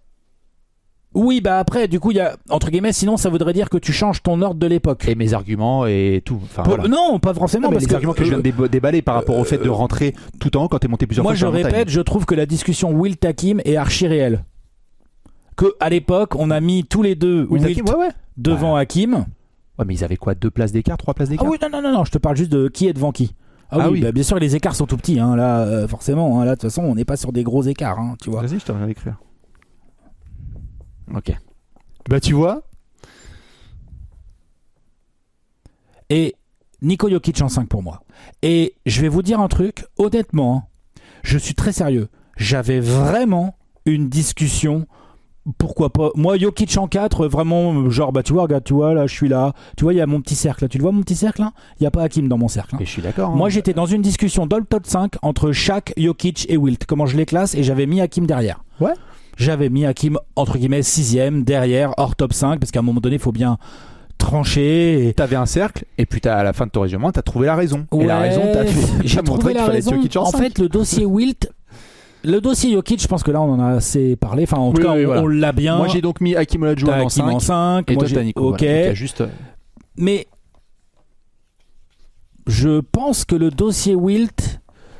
Oui, bah après, du coup, il y a, entre guillemets, sinon ça voudrait dire que tu changes ton ordre de l'époque. Et mes arguments et tout. Enfin, voilà. Non, pas forcément. Non, parce les que, arguments que je viens de déballer par rapport au fait de rentrer tout en haut quand t'es monté plusieurs moi, fois sur la montagne. Moi, je répète, je trouve que la discussion Wilt Hakim est archi réelle. Que à l'époque, on a mis tous les deux Wilt devant Hakim. Ouais, mais ils avaient quoi, 2 places d'écart, 3 places d'écart? Ah oui, non, je te parle juste de qui est devant qui. Ah oui. Bah, bien sûr, les écarts sont tout petits. Hein, là, forcément, hein, là, de toute façon, on n'est pas sur des gros écarts, hein, tu vois. Vas-y, je te reviens d'écrire. Ok. Bah tu vois. Et Niko Jokic en 5 pour moi. Et je vais vous dire un truc, honnêtement, je suis très sérieux. J'avais vraiment une discussion Pourquoi pas? Moi, Jokic en 4, vraiment, genre, bah, tu vois, regarde, tu vois, là, je suis là. Tu vois, il y a mon petit cercle, là. Tu le vois, mon petit cercle, là? Il n'y a pas Hakim dans mon cercle. Hein. Et je suis d'accord. Moi, j'étais dans une discussion dans le top 5 entre Shaq, Jokic et Wilt. Comment je les classe? Et j'avais mis Hakim derrière. Ouais. J'avais mis Hakim, entre guillemets, 6ème, derrière, hors top 5, parce qu'à un moment donné, il faut bien trancher. Et... T'avais un cercle, et puis à la fin de ton raisonnement, t'as trouvé la raison. Ouais, et la raison, j'ai t'as montré trouvé qu'il la fallait raison. Jokic en En 5. fait, le dossier Wilt, le dossier Jokic, je pense que là, on en a assez parlé. Enfin, en tout cas, voilà. on l'a bien. Moi, j'ai donc mis Hakim Olajuwon T'as en Hakim 5. en 5. Et moi, toi, t'as Nico. Ok. Voilà. Donc, il y a juste... Mais je pense que le dossier Wilt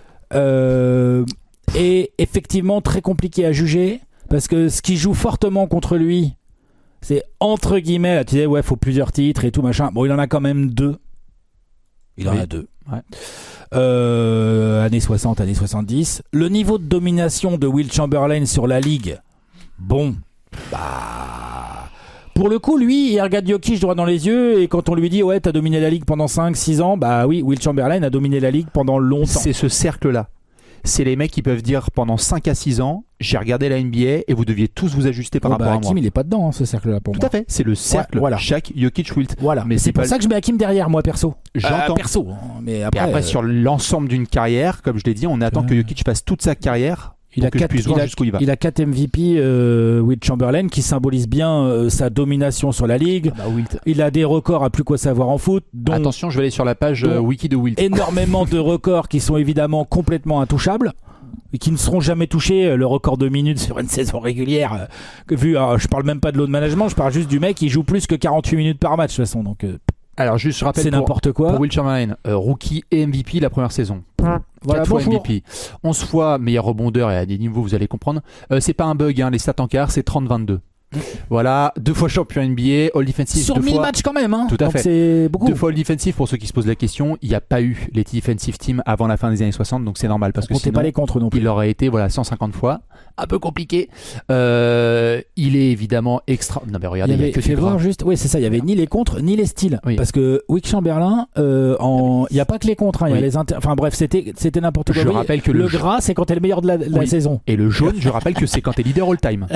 est effectivement très compliqué à juger parce que ce qui joue fortement contre lui, c'est entre guillemets, là, tu disais ouais, faut plusieurs titres et tout machin. Bon, il en a quand même 2. Il en a 2. Ouais. Années 60, années 70. Le niveau de domination de Wilt Chamberlain sur la ligue, bon, bah... Pour le coup, lui, il regarde Jokic droit dans les yeux et quand on lui dit ouais, t'as dominé la ligue pendant 5-6 ans, bah oui, Wilt Chamberlain a dominé la ligue pendant longtemps. C'est ce cercle-là. C'est les mecs qui peuvent dire pendant 5 à 6 ans, j'ai regardé la NBA et vous deviez tous vous ajuster par rapport à moi. Hakim, il est pas dedans, hein, ce cercle-là pour Tout moi. à fait. C'est le cercle. voilà. Shaq, Jokic, Wilt. Voilà. Mais c'est pour pas ça que je mets Hakim derrière, moi, perso. J'entends. Perso. Hein, mais Et après, sur l'ensemble d'une carrière, comme je l'ai dit, on attend que Jokic fasse toute sa carrière pour que je puisse voir jusqu'où il va. Il a 4 MVP, Wilt Chamberlain, qui symbolise bien sa domination sur la ligue. Ah bah, Wilt. Il a des records à plus quoi savoir en foot. Dont Attention, je vais aller sur la page wiki de Wilt. énormément de records qui sont évidemment complètement intouchables et qui ne seront jamais touchés. Le record de minutes sur une saison régulière, je parle même pas de load management, je parle juste du mec qui joue plus que 48 minutes par match de toute façon. Donc Alors juste, je rappelle c'est n'importe quoi. pour Wilt Chamberlain, rookie et MVP la première saison. Voilà, 4 fois bonjour. MVP. 11 fois meilleur rebondeur et à des niveaux, vous allez comprendre. C'est pas un bug, hein, les stats en quart, c'est 30-22. Voilà, 2 fois champion NBA, All Defensive. Sur 2 1000 fois... matchs quand même, hein. Tout à Donc fait. c'est beaucoup. 2 fois All Defensive, pour ceux qui se posent la question, il n'y a pas eu les Defensive Teams avant la fin des années 60, donc c'est normal parce que Comptez sinon pas les contres non plus. il aurait été 150 fois. Un peu compliqué. Il est évidemment extra. Non mais regardez, il y a que fais du voir gras. juste. Oui, c'est ça. Il y avait ni les contres ni les styles. Oui. Parce que Wilt Chamberlain, il y a pas que les contres. Hein, il y a Oui. les enfin bref, c'était n'importe quoi. Je Oui, rappelle que le le gras, c'est quand t'es le meilleur de la Oui. saison. Et le jaune, je rappelle que c'est quand t'es leader all-time.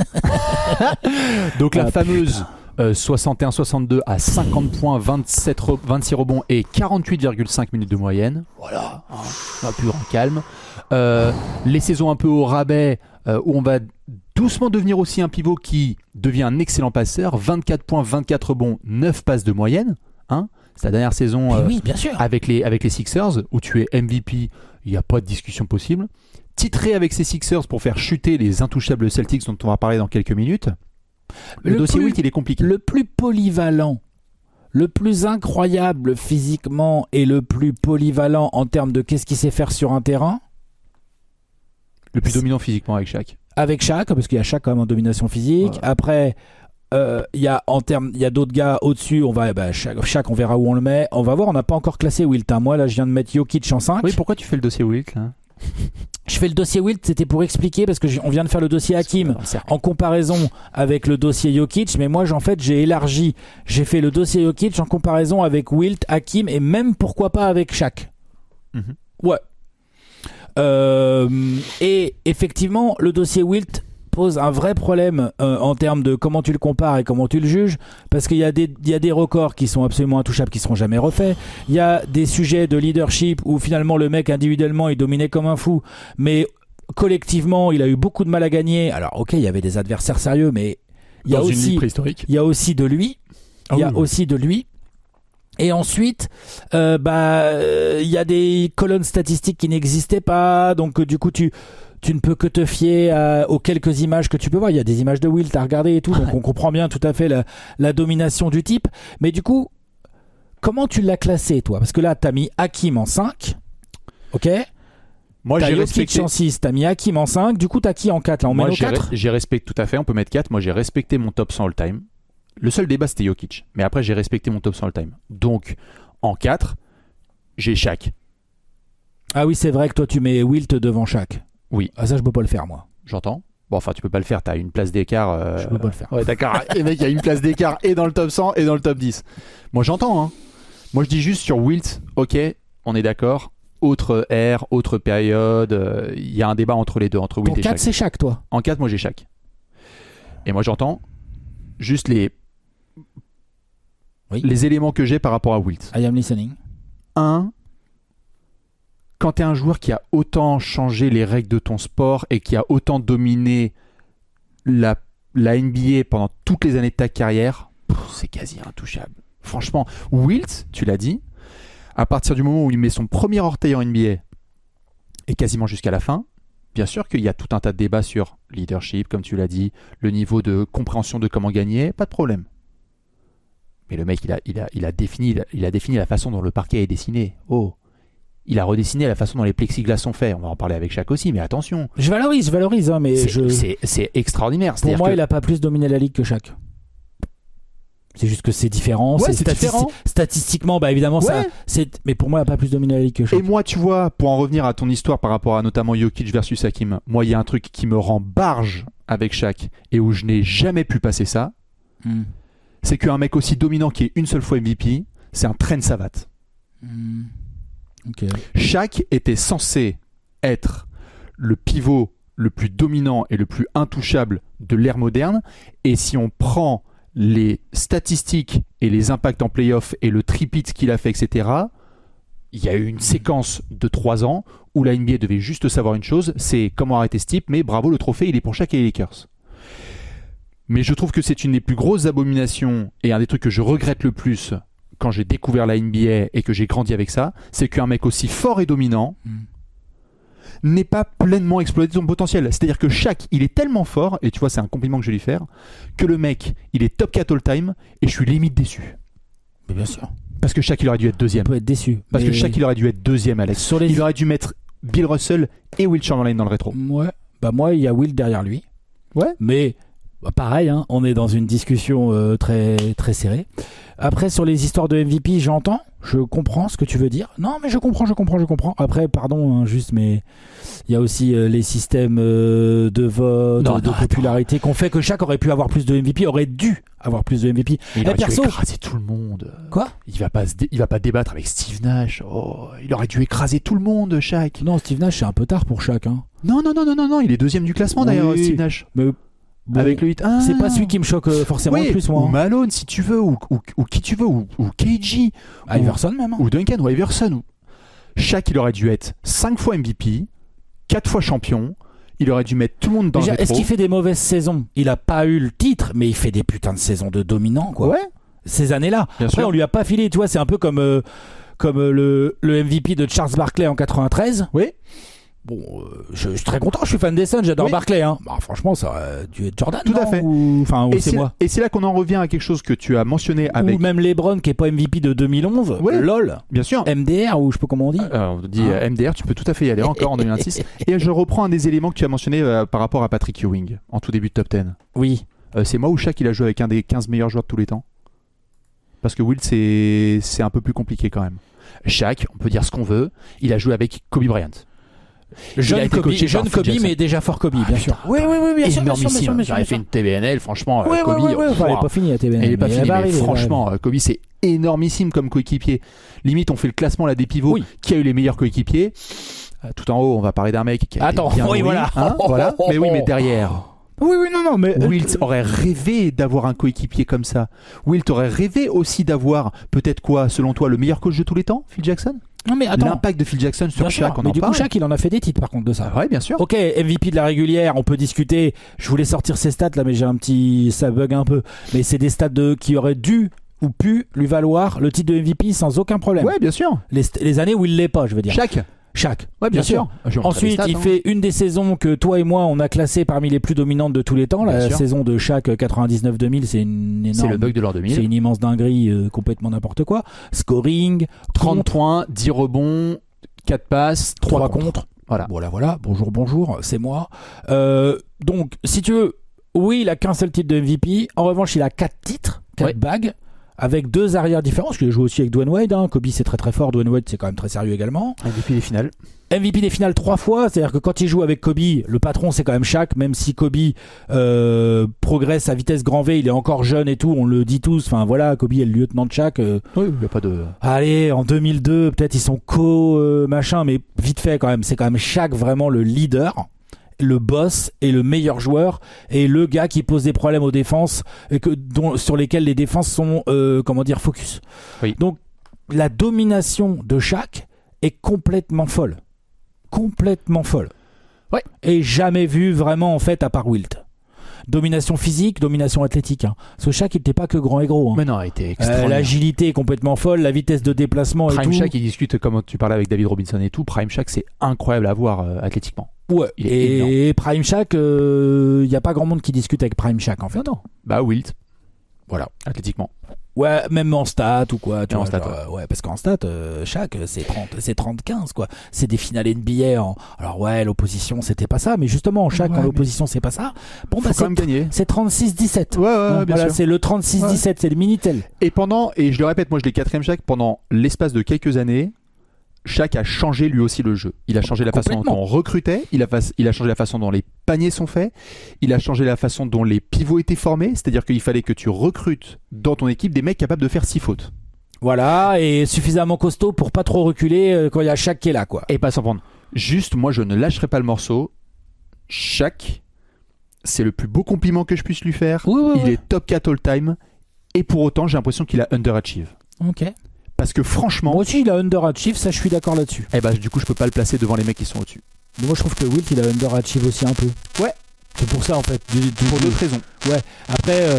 Donc la fameuse 61-62 à 50 points, 26 rebonds et 48,5 minutes de moyenne. Voilà, un pur en calme. Les saisons un peu au rabais où on va doucement devenir aussi un pivot qui devient un excellent passeur. 24 points, 24 rebonds, 9 passes de moyenne. Hein, c'est la dernière saison Oui, bien sûr. avec les Sixers où tu es MVP, il n'y a pas de discussion possible. Titré avec ces Sixers pour faire chuter les intouchables Celtics dont on va parler dans quelques minutes. Le dossier Wilt, il est compliqué. Le plus polyvalent, le plus incroyable physiquement et le plus polyvalent en termes de qu'est-ce qu'il sait faire sur un terrain. Le plus dominant physiquement avec Shaq. Avec Shaq, parce qu'il y a Shaq quand même en domination physique. Ouais. Après, il y a d'autres gars au-dessus. Shaq, on verra où on le met. On va voir, on n'a pas encore classé Wilt. Hein. Moi, là, je viens de mettre Jokic en 5. Oui, pourquoi tu fais le dossier Wilt là? Je fais le dossier Wilt, c'était pour expliquer, parce que on vient de faire le dossier Hakim en comparaison avec le dossier Jokic, mais moi, j'ai élargi. J'ai fait le dossier Jokic en comparaison avec Wilt, Hakim et même, pourquoi pas, avec Shaq. Mm-hmm. Ouais. Et effectivement, le dossier Wilt pose un vrai problème en termes de comment tu le compares et comment tu le juges, parce qu'il y a des records qui sont absolument intouchables, qui seront jamais refaits. Il y a des sujets de leadership où finalement le mec individuellement il dominait comme un fou, mais collectivement il a eu beaucoup de mal à gagner. Alors ok, il y avait des adversaires sérieux, mais il y a aussi de lui. Il y a aussi de lui. Et ensuite, il y a des colonnes statistiques qui n'existaient pas, donc du coup tu ne peux que te fier aux quelques images que tu peux voir. Il y a des images de Wilt à regarder et tout, donc on comprend bien tout à fait la domination du type. Mais du coup, comment tu l'as classé, toi? Parce que là, t'as mis Hakim en 5, ok? Moi, t'as j'ai Jokic respecté en 6, t'as mis Hakim en 5, du coup t'as qui en 4? Là, on met nos 4? J'ai respecté, tout à fait, on peut mettre 4. Moi, j'ai respecté mon top 100 all-time. Le seul débat, c'était Jokic. Mais après, j'ai respecté mon top 100 all-time. Donc, en 4, j'ai Shaq. Ah oui, c'est vrai que toi, tu mets Wilt devant Shaq. Oui. Ah ça, je peux pas le faire, moi. J'entends. Bon, enfin, tu peux pas le faire, t'as une place d'écart. Je peux pas le faire. Ouais, d'accord. Et mec, il y a une place d'écart et dans le top 100 et dans le top 10. Moi, j'entends, hein. Moi, je dis juste sur Wilt, ok, on est d'accord. Autre ère, autre période. Il y a un débat entre les deux, entre Wilt Ton et 4, Shaq. c'est Shaq, toi? En 4, moi, j'ai Shaq. Et moi j'entends juste les Oui. éléments que j'ai par rapport à Wilt. I am listening. 1. Quand tu es un joueur qui a autant changé les règles de ton sport et qui a autant dominé la NBA pendant toutes les années de ta carrière, c'est quasi intouchable. Franchement, Wilt, tu l'as dit, à partir du moment où il met son premier orteil en NBA et quasiment jusqu'à la fin, bien sûr qu'il y a tout un tas de débats sur leadership, comme tu l'as dit, le niveau de compréhension de comment gagner, pas de problème. Mais le mec, il a défini la façon dont le parquet est dessiné. Oh, il a redessiné la façon dont les plexiglas sont faits. On va en parler avec Shaq aussi, mais attention. Je valorise, hein, mais C'est extraordinaire. pour moi, il a pas plus dominé la ligue que Shaq. C'est juste que c'est différent. Ouais, c'est c'est différent. Statistiquement, bah évidemment, Ouais. mais pour moi, il a pas plus dominé la ligue que Shaq. Et moi, tu vois, pour en revenir à ton histoire par rapport à notamment Jokic versus Hakim, moi, il y a un truc qui me rend barge avec Shaq et où je n'ai jamais pu passer ça, c'est qu'un mec aussi dominant qui est une seule fois MVP, c'est un Trent Savate. Ok. Shaq était censé être le pivot le plus dominant et le plus intouchable de l'ère moderne, et si on prend les statistiques et les impacts en play-off et le tripit qu'il a fait, etc., il y a eu une séquence de 3 ans où la NBA devait juste savoir une chose, c'est comment arrêter ce type, mais bravo, le trophée, il est pour Shaq et les Lakers. Mais je trouve que c'est une des plus grosses abominations et un des trucs que je regrette le plus quand j'ai découvert la NBA et que j'ai grandi avec ça, c'est qu'un mec aussi fort et dominant n'est pas pleinement exploité son potentiel. C'est-à-dire que Shaq, il est tellement fort, et tu vois, c'est un compliment que je vais lui faire, que le mec, il est top 4 all-time, et je suis limite déçu. Mais bien sûr. Parce que Shaq, il aurait dû être deuxième. On peut être déçu. Parce que Shaq, il aurait dû être deuxième, Alex. Il aurait dû mettre Bill Russell et Wilt Chamberlain dans le rétro. Ouais. Bah moi, il y a Wilt derrière lui. Ouais. Mais bah, pareil, hein, on est dans une discussion très très serrée. Après, sur les histoires de MVP, j'entends, je comprends ce que tu veux dire. Non, mais je comprends. Après, pardon, hein, juste, mais il y a aussi les systèmes de vote, de popularité qu'on fait que Shaq aurait pu avoir plus de MVP, aurait dû avoir plus de MVP. Il aurait dû écraser tout le monde. Quoi ? Il va pas débattre avec Steve Nash. Oh, il aurait dû écraser tout le monde, Shaq. Non, Steve Nash, c'est un peu tard pour Shaq. Hein. Non, il est deuxième du classement d'ailleurs, Oui. Steve Nash. Mais bon, avec le 8. c'est pas celui qui me choque forcément le plus, moi. Ou Malone, si tu veux, ou qui tu veux, ou KG. Iverson même. Hein. Ou Duncan, ou Iverson. Shaq, il aurait dû être 5 fois MVP, 4 fois champion. Il aurait dû mettre tout le monde dans le rétro. Est-ce qu'il fait des mauvaises saisons ? Il a pas eu le titre, mais il fait des putains de saisons de dominant, quoi. Ouais. Ces années-là. Bien Après, sûr. on lui a pas filé, tu vois, c'est un peu comme le MVP de Charles Barkley en 93. Oui. Bon, je suis très content, je suis fan des Suns, j'adore Oui. Barkley. Hein. Bah, franchement, ça aurait dû être Jordan. Tout à fait. Enfin, Et c'est moi. Et c'est là qu'on en revient à quelque chose que tu as mentionné avec. Ou même LeBron qui est pas MVP de 2011. Ouais. LOL. Bien sûr. MDR, ou je sais pas comment on dit. On dit MDR, tu peux tout à fait y aller encore en 2026. Et je reprends un des éléments que tu as mentionné par rapport à Patrick Ewing en tout début de top 10. Oui. C'est moi ou Shaq il a joué avec un des 15 meilleurs joueurs de tous les temps ? Parce que Wilt, c'est un peu plus compliqué quand même. Shaq, on peut dire ce qu'on veut, il a joué avec Kobe Bryant. Jeune Kobe, mais déjà fort Kobe, bien sûr. Oui, bien sûr. Énormissime. J'avais fait une TBNL, franchement, Kobe. Elle est pas finie la TBNL. Elle est pas finie, mais franchement, Kobe, c'est énormissime comme coéquipier. Limite, on fait le classement là des pivots. Oui. Qui a eu les meilleurs coéquipiers ? Tout en haut, on va parler d'un mec qui a été bien nourri, voilà. hein, voilà. Mais oui, mais derrière. Oui, non, mais. Wilt aurait rêvé d'avoir un coéquipier comme ça. Wilt aurait rêvé aussi d'avoir, peut-être quoi, selon toi, le meilleur coach de tous les temps, Phil Jackson ? Non, mais attends. L'impact de Phil Jackson sur Shaq, on mais en du parle. coup, Shaq, il en a fait des titres par contre de ça. Ouais, bien sûr. Ok, MVP de la régulière, on peut discuter. Je voulais sortir ces stats là, mais ça bug un peu. Mais c'est des stats qui auraient dû ou pu lui valoir le titre de MVP sans aucun problème. Ouais, bien sûr. Les années où il l'est pas, je veux dire. Shaq. Ouais, bien sûr. Ensuite, il fait une des saisons que toi et moi on a classées parmi les plus dominantes de tous les temps. La saison de Shaq 99-2000, c'est une énorme. C'est le bug de l'an 2000. C'est une immense dinguerie, complètement n'importe quoi. Scoring, 30 points, 10 rebonds, 4 passes, 3 contre. Voilà. Bonjour, c'est moi. Donc, si tu veux, oui, il a qu'un seul titre de MVP. En revanche, il a 4 titres, 4 bagues. Avec 2 arrières différents, parce qu'il joue aussi avec Dwayne Wade. Hein. Kobe, c'est très très fort. Dwayne Wade, c'est quand même très sérieux également. MVP des finales 3 fois, c'est-à-dire que quand il joue avec Kobe, le patron c'est quand même Shaq, même si Kobe progresse à vitesse grand V, il est encore jeune et tout, on le dit tous. Enfin voilà, Kobe est le lieutenant de Shaq. Oui, il n'y a pas de. Allez, en 2002, peut-être ils sont machin, mais vite fait quand même. C'est quand même Shaq vraiment le leader. le boss et le meilleur joueur et le gars qui pose des problèmes aux défenses et sur lesquels les défenses sont focus. Oui. Donc la domination de Shaq est complètement folle. Ouais. Et jamais vue vraiment en fait à part Wilt. Domination physique, domination athlétique. Hein. Ce Shaq, il n'était pas que grand et gros. Hein. Mais non, il était extraordinaire. L'agilité est complètement folle, la vitesse de déplacement et tout. Prime Shaq, il discute comme tu parlais avec David Robinson et tout. Prime Shaq, c'est incroyable à voir athlétiquement. Ouais. Il est énorme. Et Prime Shaq, il n'y a pas grand monde qui discute avec Prime Shaq en fait. Non. Bah Wilt. Voilà. Athlétiquement. Ouais, même en stats ou quoi. Tu vois, stats, genre, ouais, parce qu'en stats, Shaq, c'est 30-15 quoi. C'est des finales NBA. Alors ouais, l'opposition, c'était pas ça, mais justement, Shaq, quand l'opposition, c'est pas ça. Bon, faut quand même gagner. C'est 36-17. Ouais, bien sûr. C'est le 36-17, c'est le Minitel. Et je le répète, moi je l'ai 4ème Shaq, pendant l'espace de quelques années, Shaq a changé lui aussi le jeu. Il a changé la façon dont on recrutait, il a changé la façon dont les paniers sont faits, il a changé la façon dont les pivots étaient formés, c'est-à-dire qu'il fallait que tu recrutes dans ton équipe des mecs capables de faire 6 fautes. Voilà, et suffisamment costaud pour pas trop reculer quand il y a Shaq qui est là, quoi. Et pas s'en prendre. Juste, moi je ne lâcherai pas le morceau. Shaq, c'est le plus beau compliment que je puisse lui faire. Il est top 4 all-time, et pour autant j'ai l'impression qu'il a underachieve. Ok. Parce que franchement... Moi aussi, il a underachieve, ça je suis d'accord là-dessus. Eh bah du coup, je peux pas le placer devant les mecs qui sont au-dessus. Mais moi, je trouve que Wilt, il a underachieve aussi un peu. Ouais. C'est pour ça, en fait. Pour d'autres raisons. Ouais. Après,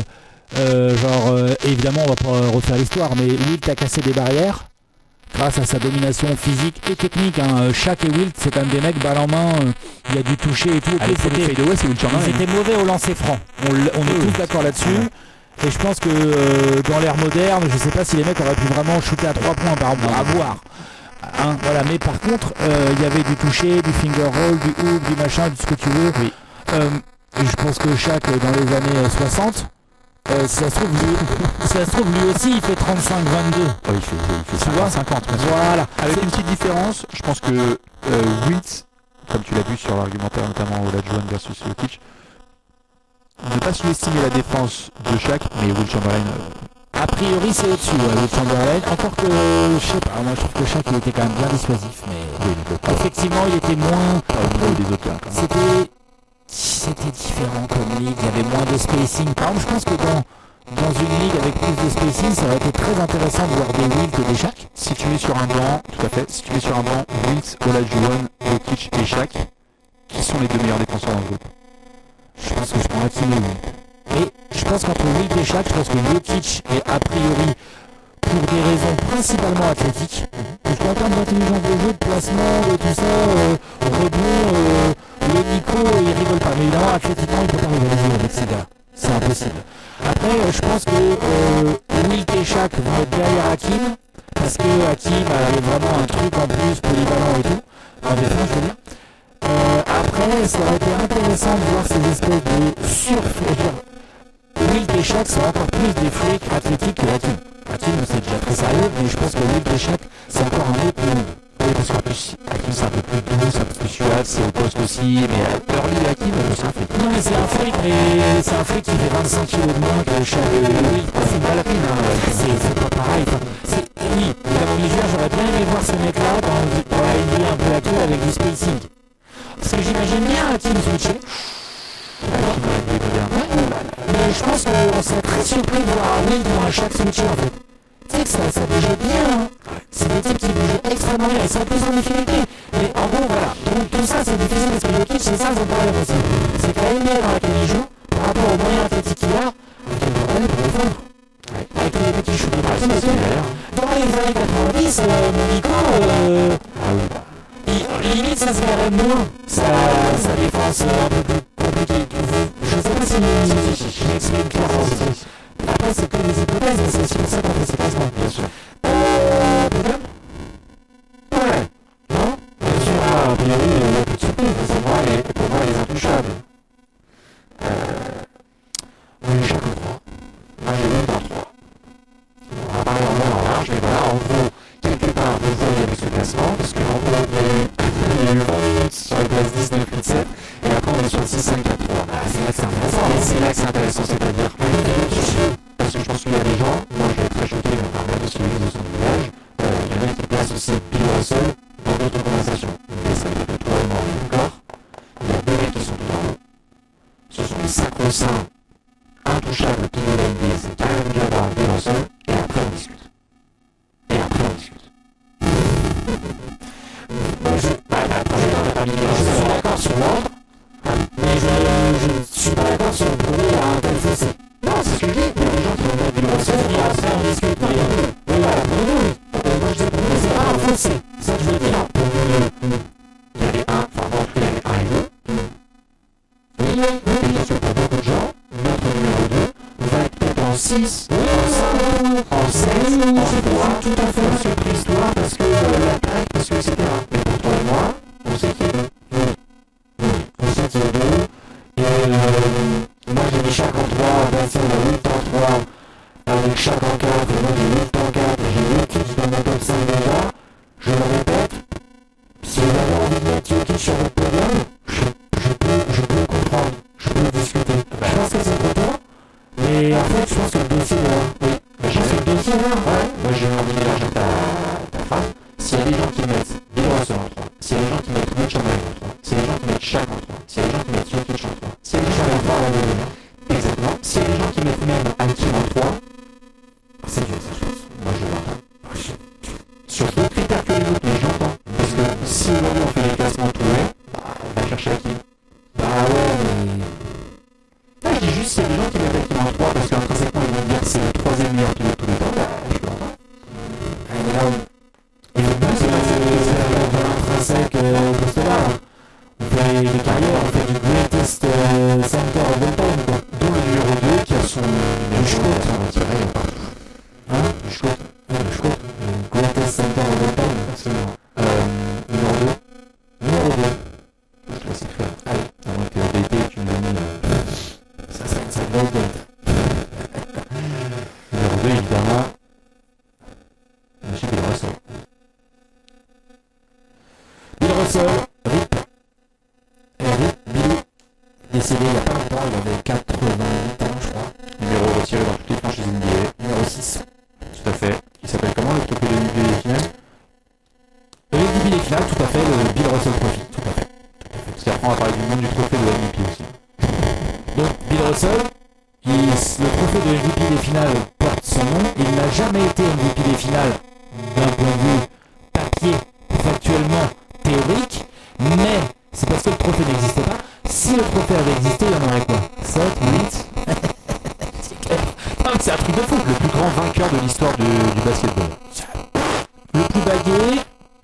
évidemment, on va pas refaire l'histoire, mais Wilt a cassé des barrières grâce à sa domination physique et technique. Hein. Shaq et Wilt, c'est quand même des mecs balle en main. Il y a du toucher et tout. Avec fadeaway, c'est Wilt Chamberlain. Ils étaient mauvais au lancer franc. On est tous d'accord là-dessus. Et je pense que dans l'ère moderne, je sais pas si les mecs auraient pu vraiment shooter à 3 points par à voir. Hein, voilà. Mais par contre, il y avait du toucher, du finger roll, du hook, du machin, du ce que tu veux. Oui. Et je pense que Shaq dans les années 60, si ça se trouve lui aussi il fait 35-22. Oh, il fait 50. Voilà. Avec une petite différence, je pense que Wilt, comme tu l'as vu sur l'argumentaire notamment Olajuwon versus Jokic, ne pas sous-estimer la défense de Shaq, mais Wilt Chamberlain... A priori c'est au-dessus, Wilt Chamberlain. Encore que, je sais pas, moi je trouve que Shaq il était quand même bien dissuasif, mais effectivement il était moins... au niveau des autres gars. C'était différent comme ligue, il y avait moins de spacing. Par exemple, je pense que dans une ligue avec plus de spacing, ça aurait été très intéressant de voir des Wilt et des Shaq. Si tu mets sur un banc, tout à fait, si tu mets sur un banc Wilt, Olajuwon, Jokic et Shaq, qui sont les deux meilleurs défenseurs dans le groupe? Je pense que je prends Hakim et Wilt. Et je pense qu'entre Wilt et Shaq, je pense que Jokic est a priori, pour des raisons principalement athlétiques, parce qu'en termes d'intelligence de jeu, de placement, de tout ça, rebond, le Nico, il rigole pas. Mais évidemment, athlétiquement, il peut pas rivaliser avec ces gars. C'est impossible. Après, je pense que Wilt et Shaq vont être derrière Hakim, parce que Hakim avait vraiment un truc en plus, polyvalent et tout, en défense, je veux dire. Après, ça aurait été intéressant de voir ces espèces de surfeurs. Wilt et Shaq sont encore plus des freaks athlétiques que Hakim. Hakim, c'est déjà très sérieux, mais je pense que Wilt et Shaq, c'est encore un autre niveau. Oui, parce qu'en plus, Hakim, c'est un peu plus doux, c'est un peu plus suave, c'est au poste aussi, mais early Hakim, c'est un freak. Non, mais c'est un freak, qui fait 25 kilos de moins que Shaq. Oui, c'est une ballerine, hein. C'est pas pareil. Oui, évidemment, j'aurais bien aimé voir ces mecs-là dans la NBA un peu actuelle avec du spacing. Parce que j'imagine bien Hakim switcher. Mais je pense qu'on serait très surpris de voir Wilt ou un Shaq switcher en fait. Tu sais que ça bougeait bien, hein. C'est des types qui bougent extrêmement bien et sont plus en difficulté. Mais en gros, voilà. Donc tout ça c'est difficile parce que Jokic c'est ça son problème aussi. C'est que la NBA dans laquelle il joue, par rapport aux moyens athlétiques qu'il a, quel problème pour défendre. Avec les mecs qui shootent des parties aussi. Dans les années 90, mon Nico, limite ça se verrait moins sa défense un peu plus compliquée. Je sais pas si je m'exprime clairement. Après c'est que des hypothèses, mais c'est aussi pour ça qu'on fait ces classements. Bien sûr. Peut-être. Ouais. Non. Bien sûr, a priori, il y a plus de surprise. Pour moi, les intouchables. Oui, chaque 3. Moi j'ai vu dans 3. On va parler en long en large, mais voilà, en gros, quelque part, déjà il y avait ce classement, parce qu'en gros, il y a eu 20 minutes sur les places 10, 9, 8, 7, et après on est sur le 6, 5, 4, 3. C'est là que c'est intéressant. Et c'est là que c'est intéressant, c'est-à-dire, parce que je pense qu'il y a des gens, moi je vais être très choqué, mais on parle de celui de son village, il y en a qui placent aussi Bill Russell dans d'autres conversations. Mais ça veut dire que toi et moi, d'accord, il y a deux mecs qui sont les sacro-saints, intouchables pivot de la NBA, c'est Kareem Jabbar, Bill Russell, et après on discute. Je suis d'accord sur l'ordre, mais je ne suis pas d'accord sur le premier à un tel fossé. Non, c'est ce que je dis, il y a des gens qui vont mettre Bill Russell et après on discute. Oui, voilà, pour nous, moi je dis pour nous, c'est pas un fossé, c'est ça que je veux dire. Pour nous, il y avait il y avait un et deux. Oui, bien sûr, pour beaucoup de gens, notre numéro 2 va être peut-être en 6, en 16, en 3, tout à fait, parce que l'histoire, parce que la taille, parce que etc. Mais pour toi et moi, on sait qu'il y a deux. On sait qu'il y a deux. Et moi j'ai mis chaque en 3, Bastien a 8 en 3, avec chaque en 4, et moi j'ai 8 en 4, et j'ai 8 titres dans mon top 5 déjà. Je le répète, si vous avez envie de mettre Jokic sur votre podium, je peux comprendre, je peux discuter. Je pense que c'est pour toi, mais en fait je pense que le dossier est là. Oui, je pense que le dossier est là. Ouais, moi j'ai envie d'élargir ta phrase. S'il y a des gens qui mettent Bill Russell en 3, s'il y a des gens qui mettent Will Chamberlain en 3, s'il y a des gens qui mettent Shaq en 3, s'il y a des gens qui mettent Jokic en 3, s'il y a des gens qui mettent exactement, s'il y a des gens qui mettent même Hakim en 3, c'est Dieu, c'est chose. Moi je l'entends. Sur d'autres critères que les autres, mais j'entends. Parce que si aujourd'hui on fait les classements tous les, on va chercher Hakim. Bah ouais, mais... Là je dis juste s'il y a des gens qui mettent Hakim en 3 parce qu'intrinsèquement ils vont dire que c'est le 3e meilleur pivot de tous les temps, bah je l'entends. Et là, et le but c'est de l'intrinsèque au poste là. On fait des carrières, on fait du greatest center of all time, quoi. Dont le numéro 2 qui a son numéro Schrott, on dirait partout. Hein le Schrott, le greatest center of all time. Absolument. Numéro 2. Je te laisse écrire. Allez. Donc DT, tu me donnes ça serait une sacrée date. Numéro 2 évidemment. Monsieur Bill Russell. Bill Russell, RIP. Billy, décédé il n'y a pas longtemps, il avait 88 ans je crois. Numéro retiré dans toutes les franchises NBA. Numéro 6. Tout à fait. Il s'appelle comment le trophée de MVP des finales MVP des finales, tout à fait, le Bill Russell Trophy. Tout à fait. Parce qu'après on va parler du nom du trophée de MVP aussi. Donc Bill Russell, le trophée de MVP des finales porte son nom. Il n'a jamais été MVP des finales d'un point de vue papier, factuellement, théorique, mais c'est parce que le trophée n'existait pas. Si le trophée avait existé, il y en aurait quoi 7, 8 C'est clair. Non, mais c'est un truc de fou. Le plus grand vainqueur de l'histoire du basketball. Le plus bagué,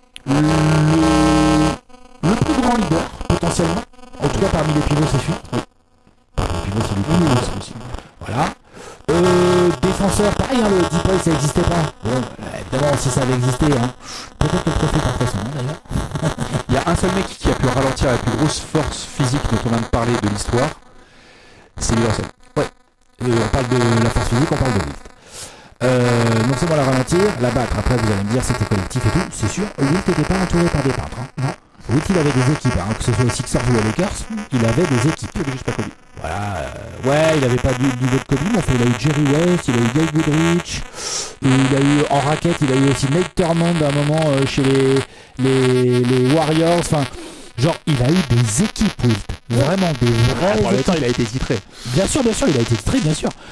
le plus grand leader, potentiellement. En tout cas, parmi les pivots, c'est sûr. Oui. Parmi les pivots, c'est le plus grand, c'est possible. Voilà. Défenseur, pareil, le deep play, ça n'existait pas. Bon, évidemment, si ça avait existé, peut-être que le trophée porterait son nom d'ailleurs. Il y a un seul mec qui a pu ralentir la plus grosse force physique dont on vient de parler de l'histoire, c'est Bill Russell. Ouais. On parle de la force physique, on parle de Wilt. Non seulement la ralentir, la battre. Après, vous allez me dire c'était collectif et tout, c'est sûr. Wilt n'était pas entouré par des peintres. Non. Wilt, il avait des équipes, que ce soit aux Sixers ou aux Lakers, il avait des équipes. Il avait juste pas Kobe. Voilà, ouais, il avait pas du niveau de Kobe, mais enfin, il a eu Jerry West, il a eu Dave Goodrich, il a eu en raquette, il a eu aussi Nate Thurmond à un moment chez les Warriors, enfin, genre, il a eu des équipes, Wilt, vraiment des vraies Pour le équipes. temps, il a été titré. Bien sûr, il a été titré, bien sûr.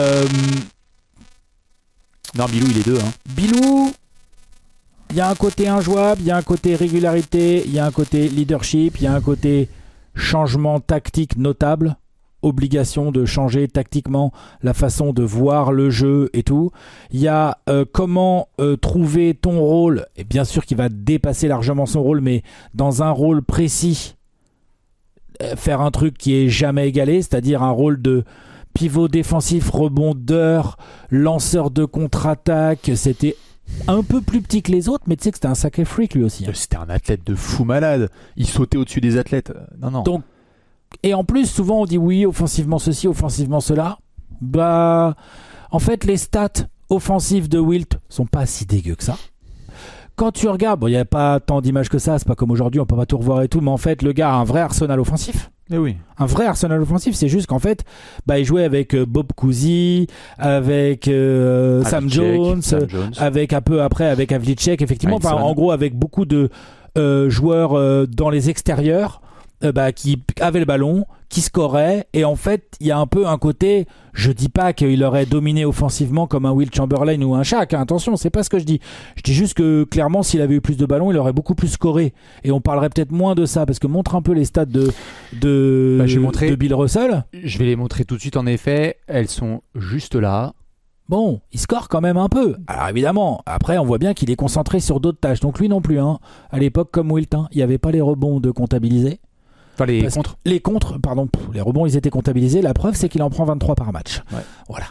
Non, Bilou, il est deux. Bilou, il y a un côté injouable, il y a un côté régularité, il y a un côté leadership, il y a un côté changement tactique notable, obligation de changer tactiquement la façon de voir le jeu et tout. Il y a comment trouver ton rôle, et bien sûr qu'il va dépasser largement son rôle, mais dans un rôle précis, faire un truc qui est jamais égalé, c'est-à-dire un rôle de pivot défensif, rebondeur, lanceur de contre-attaque. C'était un peu plus petit que les autres, mais tu sais que c'était un sacré freak lui aussi. C'était un athlète de fou malade. Il sautait au-dessus des athlètes. Non. Donc, et en plus, souvent on dit oui, offensivement ceci, offensivement cela. Bah, en fait, les stats offensives de Wilt sont pas si dégueu que ça. Quand tu regardes, bon, il n'y a pas tant d'images que ça, c'est pas comme aujourd'hui, on peut pas tout revoir et tout, mais en fait, le gars a un vrai arsenal offensif. Eh oui. Un vrai arsenal offensif, c'est juste qu'en fait, il jouait avec Bob Cousy, avec Sam Jones, avec un peu après avec Havlicek, effectivement, en gros avec beaucoup de joueurs dans les extérieurs qui avaient le ballon, qui scorait, et en fait il y a un peu un côté, je dis pas qu'il aurait dominé offensivement comme un Will Chamberlain ou un Shaq, hein, attention, c'est pas ce que je dis juste que clairement s'il avait eu plus de ballons il aurait beaucoup plus scoré, et on parlerait peut-être moins de ça, parce que montre un peu les stats de Bill Russell. Je vais les montrer tout de suite, en effet, elles sont juste là. Bon, il score quand même un peu. Alors évidemment, après on voit bien qu'il est concentré sur d'autres tâches. Donc lui non plus, hein. À l'époque comme Wilt, il n'y avait pas les rebonds de comptabiliser. Enfin les contres. Les rebonds ils étaient comptabilisés. La preuve c'est qu'il en prend 23 par match. Ouais. Voilà.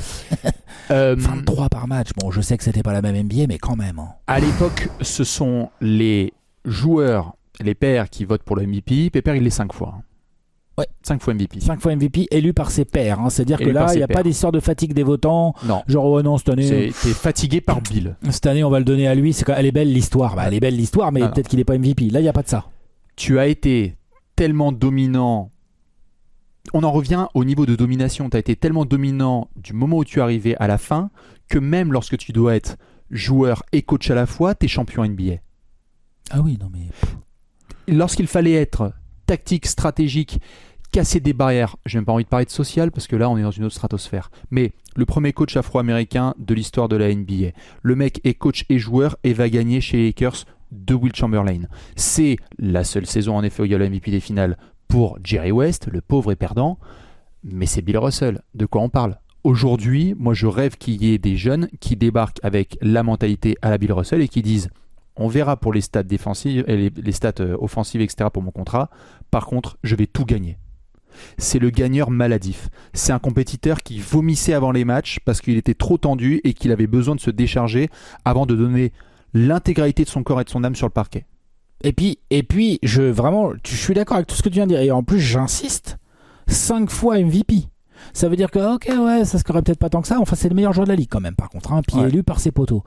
23 par match. Bon, je sais que c'était pas la même NBA, mais quand même. Hein. À l'époque, ce sont les joueurs, les pairs qui votent pour le MVP. Pépère, il l'est 5 fois. Ouais. 5 fois MVP. 5 fois MVP élu par ses pairs. Hein. C'est-à-dire que là, il n'y a pas d'histoire de fatigue des votants. Non. Genre, ouais, non, cette année. T'es fatigué par Bill. Cette année, on va le donner à lui. Elle est belle l'histoire. Elle est belle l'histoire, mais peut-être qu'il n'est pas MVP. Là, il n'y a pas de ça. Tu as été tellement dominant. On en revient au niveau de domination. Tu as été tellement dominant du moment où tu es arrivé à la fin que même lorsque tu dois être joueur et coach à la fois, tu es champion NBA. Ah oui, non mais. Lorsqu'il fallait être tactique, stratégique, casser des barrières. J'ai même pas envie de parler de social parce que là on est dans une autre stratosphère. Mais le premier coach afro-américain de l'histoire de la NBA. Le mec est coach et joueur et va gagner chez les Lakers de Will Chamberlain. C'est la seule saison en effet où il y a le MVP des finales pour Jerry West, le pauvre et perdant. Mais c'est Bill Russell. De quoi on parle ? Aujourd'hui, moi je rêve qu'il y ait des jeunes qui débarquent avec la mentalité à la Bill Russell et qui disent: on verra pour les stats défensives et les stats offensives, etc. pour mon contrat. Par contre, je vais tout gagner. C'est le gagneur maladif. C'est un compétiteur qui vomissait avant les matchs parce qu'il était trop tendu et qu'il avait besoin de se décharger avant de donner l'intégralité de son corps et de son âme sur le parquet. Et puis je suis d'accord avec tout ce que tu viens de dire. Et en plus, j'insiste, 5 fois MVP. Ça veut dire que, ok, ouais, ça scorerait peut-être pas tant que ça. Enfin, c'est le meilleur joueur de la ligue quand même, par contre. Hein, puis élu par ses poteaux.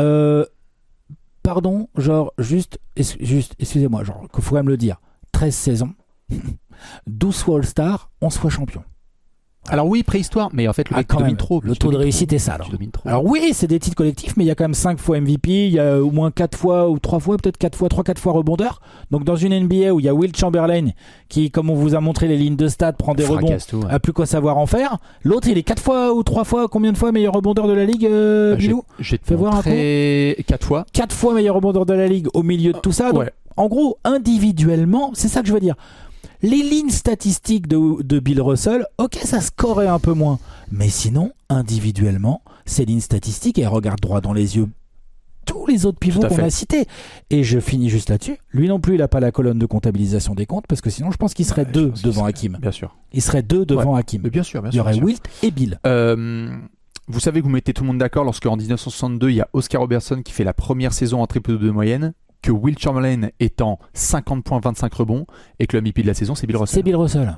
Pardon, genre, juste, excusez-moi, genre, qu'il faut quand même le dire. 13 saisons, 12 fois All-Star, 11 fois champion. Alors oui, préhistoire, mais en fait, le mec domine trop. Le taux de réussite est ça, alors. Alors oui, c'est des titres collectifs, mais il y a quand même 5 fois MVP, il y a au moins 4 fois, ou 3 fois, peut-être 3-4 fois rebondeur. Donc dans une NBA où il y a Will Chamberlain, qui, comme on vous a montré les lignes de stats, prend des rebonds, a plus quoi savoir en faire. L'autre, il est 4 fois ou 3 fois, combien de fois meilleur rebondeur de la ligue, Bilou ? Je vais te voir un coup. 4 fois. 4 fois meilleur rebondeur de la ligue au milieu de tout ça. Donc, en gros, individuellement, c'est ça que je veux dire. Les lignes statistiques de Bill Russell, ok, ça scorait un peu moins. Mais sinon, individuellement, ces lignes statistiques, elles regardent droit dans les yeux tous les autres pivots qu'on a cités. Et je finis juste là-dessus. Lui non plus, il n'a pas la colonne de comptabilisation des comptes, parce que sinon, je pense qu'il serait 2 devant Hakim. Bien sûr. Il serait 2 devant Hakim. Bien sûr. Il y aurait Wilt et Bill. Vous savez que vous mettez tout le monde d'accord lorsqu'en 1962, il y a Oscar Robertson qui fait la première saison en triple de moyenne, que Will Chamberlain est en 50 points, 25 rebonds, et que le MVP de la saison, c'est Bill Russell. C'est Bill Russell.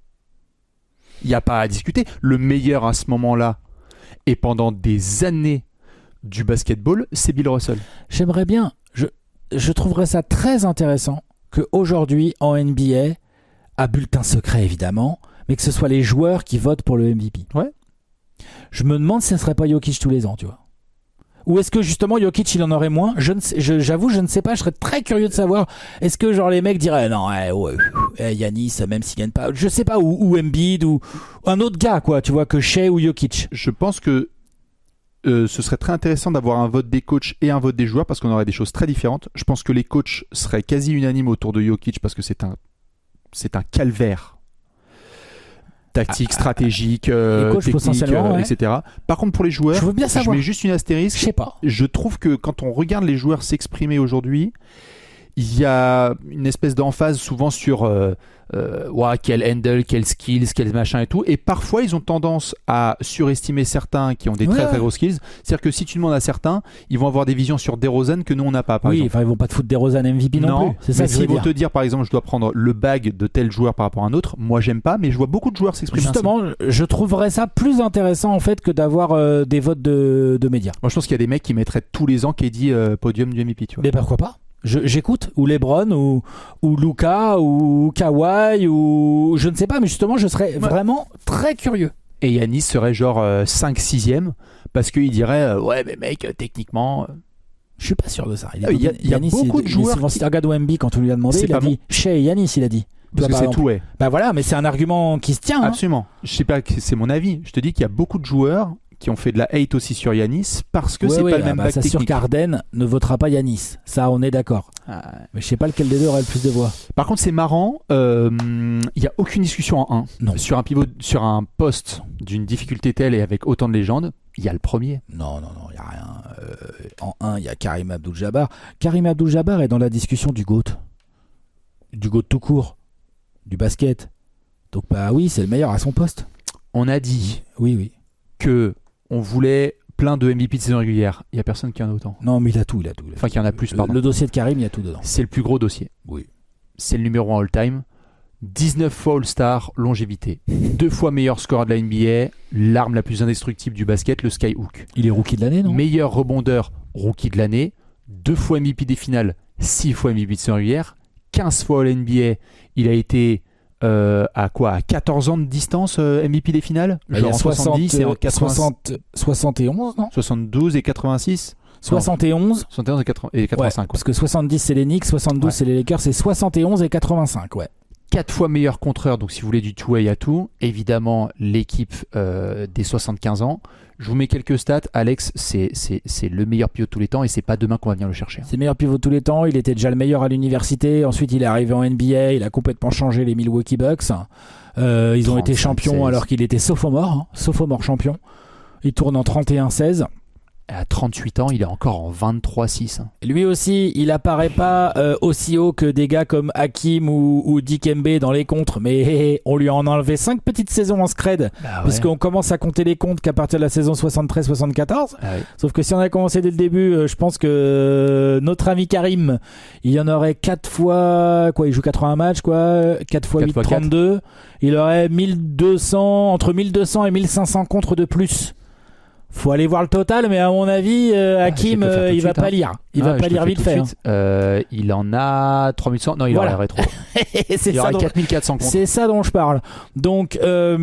Il n'y a pas à discuter. Le meilleur à ce moment-là, et pendant des années du basketball, c'est Bill Russell. J'aimerais bien, je trouverais ça très intéressant qu'aujourd'hui, en NBA, à bulletin secret évidemment, mais que ce soit les joueurs qui votent pour le MVP. Ouais. Je me demande si ce ne serait pas Jokic tous les ans, tu vois. Ou est-ce que justement Jokic il en aurait moins ? J'avoue, je ne sais pas, je serais très curieux de savoir. Est-ce que genre les mecs diraient non, Giannis, même s'il gagne pas, je sais pas, ou Embiid, ou un autre gars, quoi, tu vois, que Shea ou Jokic. Je pense que ce serait très intéressant d'avoir un vote des coachs et un vote des joueurs parce qu'on aurait des choses très différentes. Je pense que les coachs seraient quasi unanimes autour de Jokic parce que c'est un calvaire. Tactique, stratégique, technique, etc. Par contre, pour les joueurs, je veux bien savoir. Je mets juste une astérisque. Je sais pas. Je trouve que quand on regarde les joueurs s'exprimer aujourd'hui, il y a une espèce d'emphase souvent sur quel handle, quel skills, quel machin et tout. Et parfois, ils ont tendance à surestimer certains qui ont des très très gros skills. C'est-à-dire que si tu demandes à certains, ils vont avoir des visions sur DeRozan que nous on n'a pas. Par exemple. Ils vont pas te foutre DeRozan MVP non plus. C'est ça mais s'ils vont te dire, par exemple, je dois prendre le bag de tel joueur par rapport à un autre, moi j'aime pas, mais je vois beaucoup de joueurs s'exprimer. Justement, je trouverais ça plus intéressant en fait que d'avoir des votes de médias. Moi je pense qu'il y a des mecs qui mettraient tous les ans KD podium du MVP, tu vois. Mais pourquoi pas ? J'écoute, ou LeBron, ou Luka, ou Kawhi, ou je ne sais pas, mais justement, je serais vraiment très curieux. Et Giannis serait genre 5-6e, parce qu'il dirait ouais, mais mec, techniquement. Je suis pas sûr de ça. Il y a beaucoup de joueurs. Regarde Wemby quand on lui a demandé, il a dit Shea et Giannis, il a dit. Parce que par c'est exemple. tout, ouais. Bah voilà, mais c'est un argument qui se tient. Hein. Absolument. Je sais pas, c'est mon avis. Je te dis qu'il y a beaucoup de joueurs qui ont fait de la hate aussi sur Yanis parce que c'est pas le même bac ça technique. sûr qu'Arden ne votera pas Yanis. Ça, on est d'accord. Mais je sais pas lequel des deux aurait le plus de voix. Par contre, c'est marrant. Il y a aucune discussion en 1. Non. Sur un pivot, sur un poste d'une difficulté telle et avec autant de légendes, il y a le premier. Non, il y a rien. En 1, il y a Karim Abdul-Jabbar. Karim Abdul-Jabbar est dans la discussion du GOAT. Du GOAT tout court. Du basket. Donc bah oui, c'est le meilleur à son poste. On a dit Oui. que on voulait plein de MVP de saison régulière. Il y a personne qui en a autant. Non, mais il a tout. Enfin, qu'il y en a plus, pardon. Le dossier de Karim, il y a tout dedans. C'est le plus gros dossier. Oui. C'est le numéro 1 all-time. 19 fois All-Star, longévité. 2 fois meilleur scoreur de la NBA, l'arme la plus indestructible du basket, le skyhook. Il est rookie de l'année, non? Meilleur rebondeur, rookie de l'année. 2 fois MVP des finales, 6 fois MVP de saison régulière. 15 fois All-NBA. Il a été à 14 ans de distance MVP des finales, Il y a en 70 et en 71, non? 72 et 86. 71 71 et 85. Ouais, parce que 70 c'est les Knicks, 72 c'est les Lakers, c'est 71 et 85, ouais. 4 fois meilleur contreur, donc si vous voulez du two-way à tout, évidemment l'équipe des 75 ans. Je vous mets quelques stats. Alex, c'est le meilleur pivot de tous les temps et c'est pas demain qu'on va venir le chercher. C'est le meilleur pivot de tous les temps. Il était déjà le meilleur à l'université. Ensuite, il est arrivé en NBA. Il a complètement changé les Milwaukee Bucks. Ils ont été champions 35-16. alors qu'il était sophomore champion. Il tourne en 31-16. À 38 ans, il est encore en 23-6. Lui aussi, il apparaît pas aussi haut que des gars comme Hakim ou Dikembe dans les contres, mais on lui en a enlevé 5 petites saisons en scred, parce qu'on commence à compter les comptes qu'à partir de la saison 73-74. Ah ouais. Sauf que si on a commencé dès le début, je pense que notre ami Karim, il y en aurait 4 fois, il joue 80 matchs, 4 fois 8, 32. Il aurait 1200, entre 1200 et 1500 contres de plus. Faut aller voir le total, mais à mon avis, Hakim, il va pas lire. Il va pas lire vite fait. Il en a 3100. Non, il Voilà. aurait trop. C'est Il ça aurait dont... 4400 contre. C'est ça dont je parle. Donc,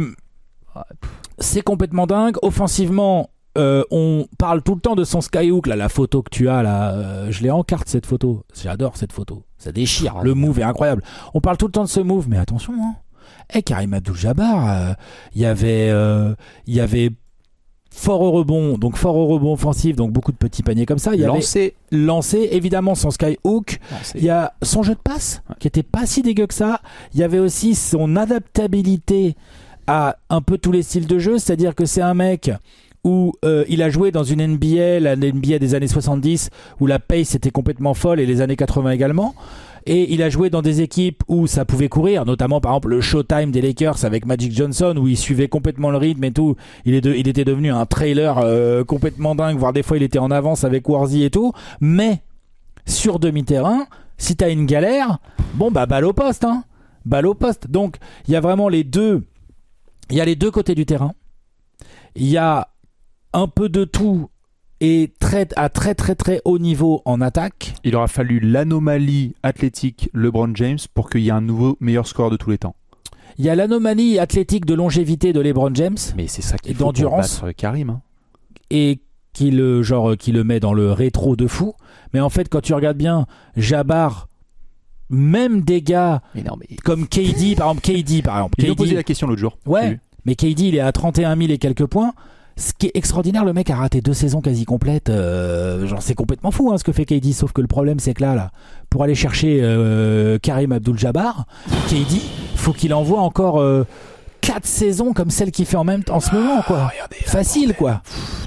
c'est complètement dingue. Offensivement, on parle tout le temps de son skyhook, là, la photo que tu as là. Je l'ai en carte cette photo. J'adore cette photo. Ça déchire. Le move est incroyable. On parle tout le temps de ce move, mais attention, hein. Karim Abdul-Jabbar, il y avait fort au rebond offensif, donc beaucoup de petits paniers comme ça. Il y avait lancé, évidemment son skyhook. Il y a son jeu de passe qui était pas si dégueu que ça. Il y avait aussi son adaptabilité à un peu tous les styles de jeu, c'est-à-dire que c'est un mec où il a joué dans une NBA, la NBA des années 70, où la pace était complètement folle, et les années 80 également. Et il a joué dans des équipes où ça pouvait courir, notamment par exemple le Showtime des Lakers avec Magic Johnson, où il suivait complètement le rythme et tout. Il était devenu un trailer complètement dingue, voire des fois il était en avance avec Warzy et tout. Mais sur demi-terrain, si t'as une galère, balle au poste, hein. Balle au poste. Donc il y a vraiment les deux côtés du terrain. Il y a un peu de tout. Et à très très très haut niveau en attaque. Il aura fallu l'anomalie athlétique LeBron James pour qu'il y ait un nouveau meilleur scoreur de tous les temps. Il y a l'anomalie athlétique de longévité de LeBron James. Mais c'est ça qui faut d'endurance pour battre Karim. Hein. Et qui le met dans le rétro de fou. Mais en fait, quand tu regardes bien, Jabbar, même des gars comme KD, par exemple. Il m'a posé la question l'autre jour. Ouais, mais KD, il est à 31 000 et quelques points. Ce qui est extraordinaire, le mec a raté 2 saisons quasi complètes. C'est complètement fou ce que fait KD. Sauf que le problème, c'est que là, pour aller chercher Karim Abdul-Jabbar, KD, faut qu'il envoie encore 4 saisons comme celle qu'il fait en ce moment, quoi. Facile, quoi.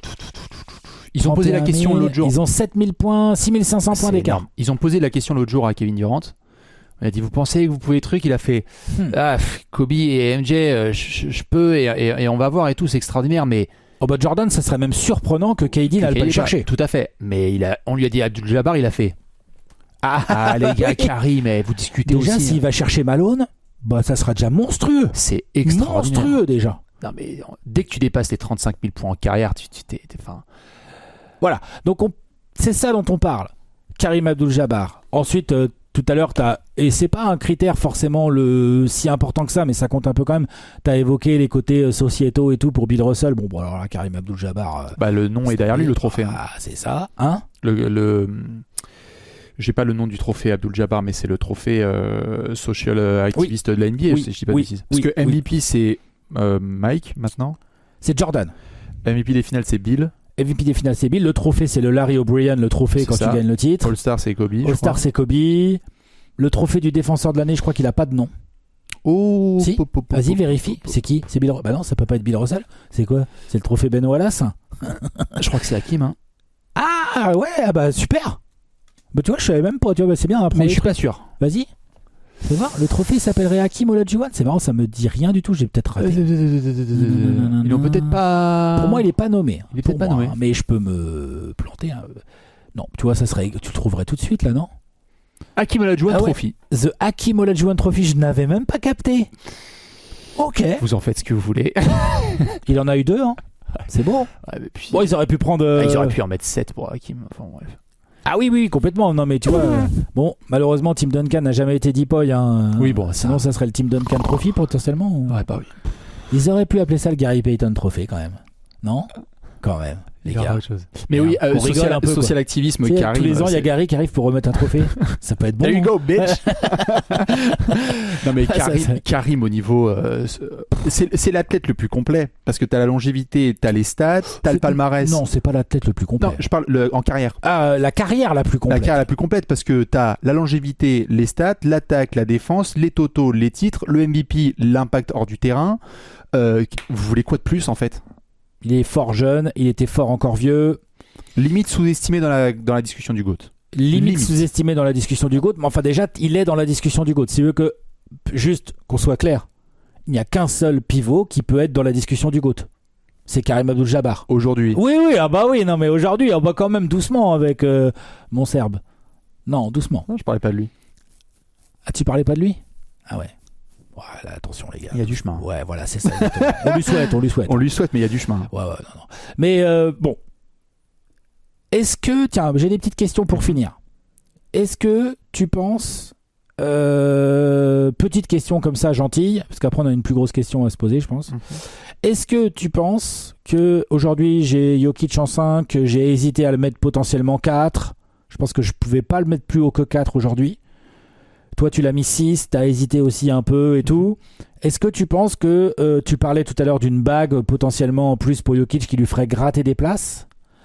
Ils ont posé la question l'autre jour. Ils ont 7000 points, 6500 points d'écart. Énorme. Ils ont posé la question l'autre jour à Kevin Durant. Il a dit, vous pensez que vous pouvez truc? Il a fait Kobe et MJ, je peux et on va voir et tout, c'est extraordinaire, mais Jordan, ça serait même surprenant que KD n'aille pas le chercher. Tout à fait. Mais on lui a dit Abdul-Jabbar, il a fait les gars, Karim, mais vous discutez déjà, aussi. S'il va chercher Malone, ça sera déjà monstrueux. C'est extraordinaire. Monstrueux déjà. Non mais dès que tu dépasses les 35 000 points en carrière, tu t'es Voilà. Donc c'est ça dont on parle. Karim Abdul-Jabbar. Ensuite, tout à l'heure, et c'est pas un critère forcément si important que ça, mais ça compte un peu quand même. T'as évoqué les côtés sociétaux et tout pour Bill Russell. Alors là, Karim Abdul-Jabbar. Le nom est derrière lui, le trophée. C'est ça, hein. j'ai pas le nom du trophée Abdul-Jabbar, mais c'est le trophée social activiste de la NBA. Si je dis pas de bêtises. Parce que MVP c'est Mike maintenant. C'est Jordan. MVP des finales c'est Bill. MVP des finales c'est Bill. Le trophée c'est le Larry O'Brien, le trophée quand tu gagnes le titre. All-Star c'est Kobe. All-Star c'est Kobe. Le trophée du défenseur de l'année, je crois qu'il a pas de nom. Oh, si. Vas-y, vérifie. C'est qui? C'est Bill. Bah non, ça peut pas être Bill Russell. C'est quoi? C'est le trophée Ben Wallace. Je crois que c'est Hakim. Hein. Ah ouais, bah super. Bah tu vois, je savais même pas. Tu vois, bah, c'est bien. Mais je suis pas sûr. Vas-y. Fais voir. Le trophée s'appellerait Hakim Olajuwon. C'est marrant, ça me dit rien du tout. J'ai peut-être raté. Ils l'ont peut-être pas. Pour moi, il est pas nommé. Il est peut-être pas nommé. Mais je peux me planter. Non, tu vois, ça serait. Tu le trouverais tout de suite là, non? Hakim Olajuwon Trophy. The Hakim Olajuwon Trophy, je n'avais même pas capté. Ok. Vous en faites ce que vous voulez. Il en a eu 2, hein. C'est bon. Ouais, puis... Bon, ils auraient pu prendre. Ils auraient pu en mettre 7 pour Hakim. Enfin, bref. Ah oui, complètement. Non, mais tu vois. Bon, malheureusement, Tim Duncan n'a jamais été Deep Boy. Hein. Oui, bon. Sinon, ça serait le Tim Duncan Trophy potentiellement. Ou... Ouais, bah oui. Ils auraient pu appeler ça le Gary Payton Trophy quand même. Non? Quand même. Les gars. Mais oui, un peu, social activisme, Karim. Tous les ans, il y a Gary qui arrive pour remettre un trophée. Ça peut être bon. There you go, bitch. Non mais Karim au niveau, c'est l'athlète le plus complet parce que t'as la longévité, t'as les stats, t'as le palmarès. Non, c'est pas l'athlète le plus complet. Non, je parle en carrière. Ah, la carrière la plus complète. La carrière la plus complète parce que t'as la longévité, les stats, l'attaque, la défense, les totaux, les titres, le MVP, l'impact hors du terrain. Vous voulez quoi de plus en fait? Il est fort jeune, il était fort encore vieux. Limite sous-estimé dans la discussion du GOAT. Limite sous-estimé dans la discussion du GOAT, mais enfin déjà, il est dans la discussion du GOAT. Si tu veux que, juste qu'on soit clair, il n'y a qu'un seul pivot qui peut être dans la discussion du GOAT. C'est Karim Abdul-Jabbar. Aujourd'hui. Oui, non mais aujourd'hui, on va quand même doucement avec mon Serbe. Non, doucement. Non, je parlais pas de lui. Ah, tu parlais pas de lui? Ah ouais. Voilà, attention les gars. Il y a du chemin. Ouais, voilà, c'est ça. On lui souhaite. On lui souhaite, mais il y a du chemin. Ouais, non. Mais bon. Est-ce que... Tiens, j'ai des petites questions pour finir. Est-ce que tu penses... petite question comme ça, gentille, parce qu'après on a une plus grosse question à se poser, je pense. Est-ce que tu penses que aujourd'hui j'ai Jokic en 5, que j'ai hésité à le mettre potentiellement 4? Je pense que je pouvais pas le mettre plus haut que 4 aujourd'hui. Toi, tu l'as mis 6, tu as hésité aussi un peu et tout. Est-ce que tu penses que tu parlais tout à l'heure d'une bague potentiellement en plus pour Jokic qui lui ferait gratter des places?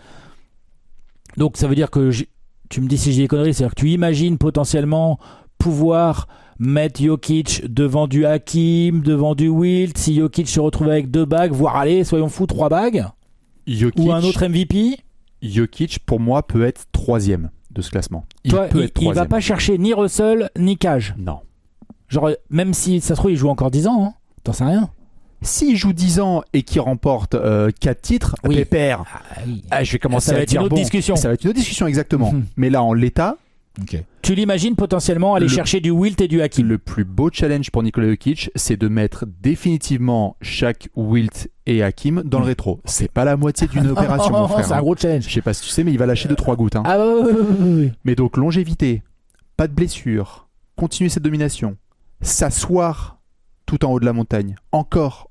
Donc, ça veut dire que tu me dis si j'ai des conneries, c'est-à-dire que tu imagines potentiellement pouvoir mettre Jokic devant du Hakim, devant du Wilt, si Jokic se retrouve avec 2 bagues, voire allez, soyons fous, 3 bagues, Jokic, ou un autre MVP. Jokic, pour moi, peut être 3e de ce classement. Il va pas chercher ni Russell ni Cage. Non. Genre, même si ça se trouve, il joue encore 10 ans, hein. T'en sais rien. S'il joue 10 ans et qu'il remporte 4 titres, pépère, je vais commencer à dire une autre discussion. Ça va être une autre discussion, exactement. Mais là, en l'état, tu l'imagines potentiellement aller chercher du Wilt et du Hakim. Le plus beau challenge pour Nikola Jokic, c'est de mettre définitivement chaque Wilt et Hakim dans le rétro. C'est pas la moitié d'une opération, mon frère. C'est un gros challenge. Je sais pas si tu sais, mais il va lâcher 2-3 gouttes. Hein. Ah oui. Mais donc, longévité, pas de blessure, continuer cette domination, s'asseoir tout en haut de la montagne. Encore,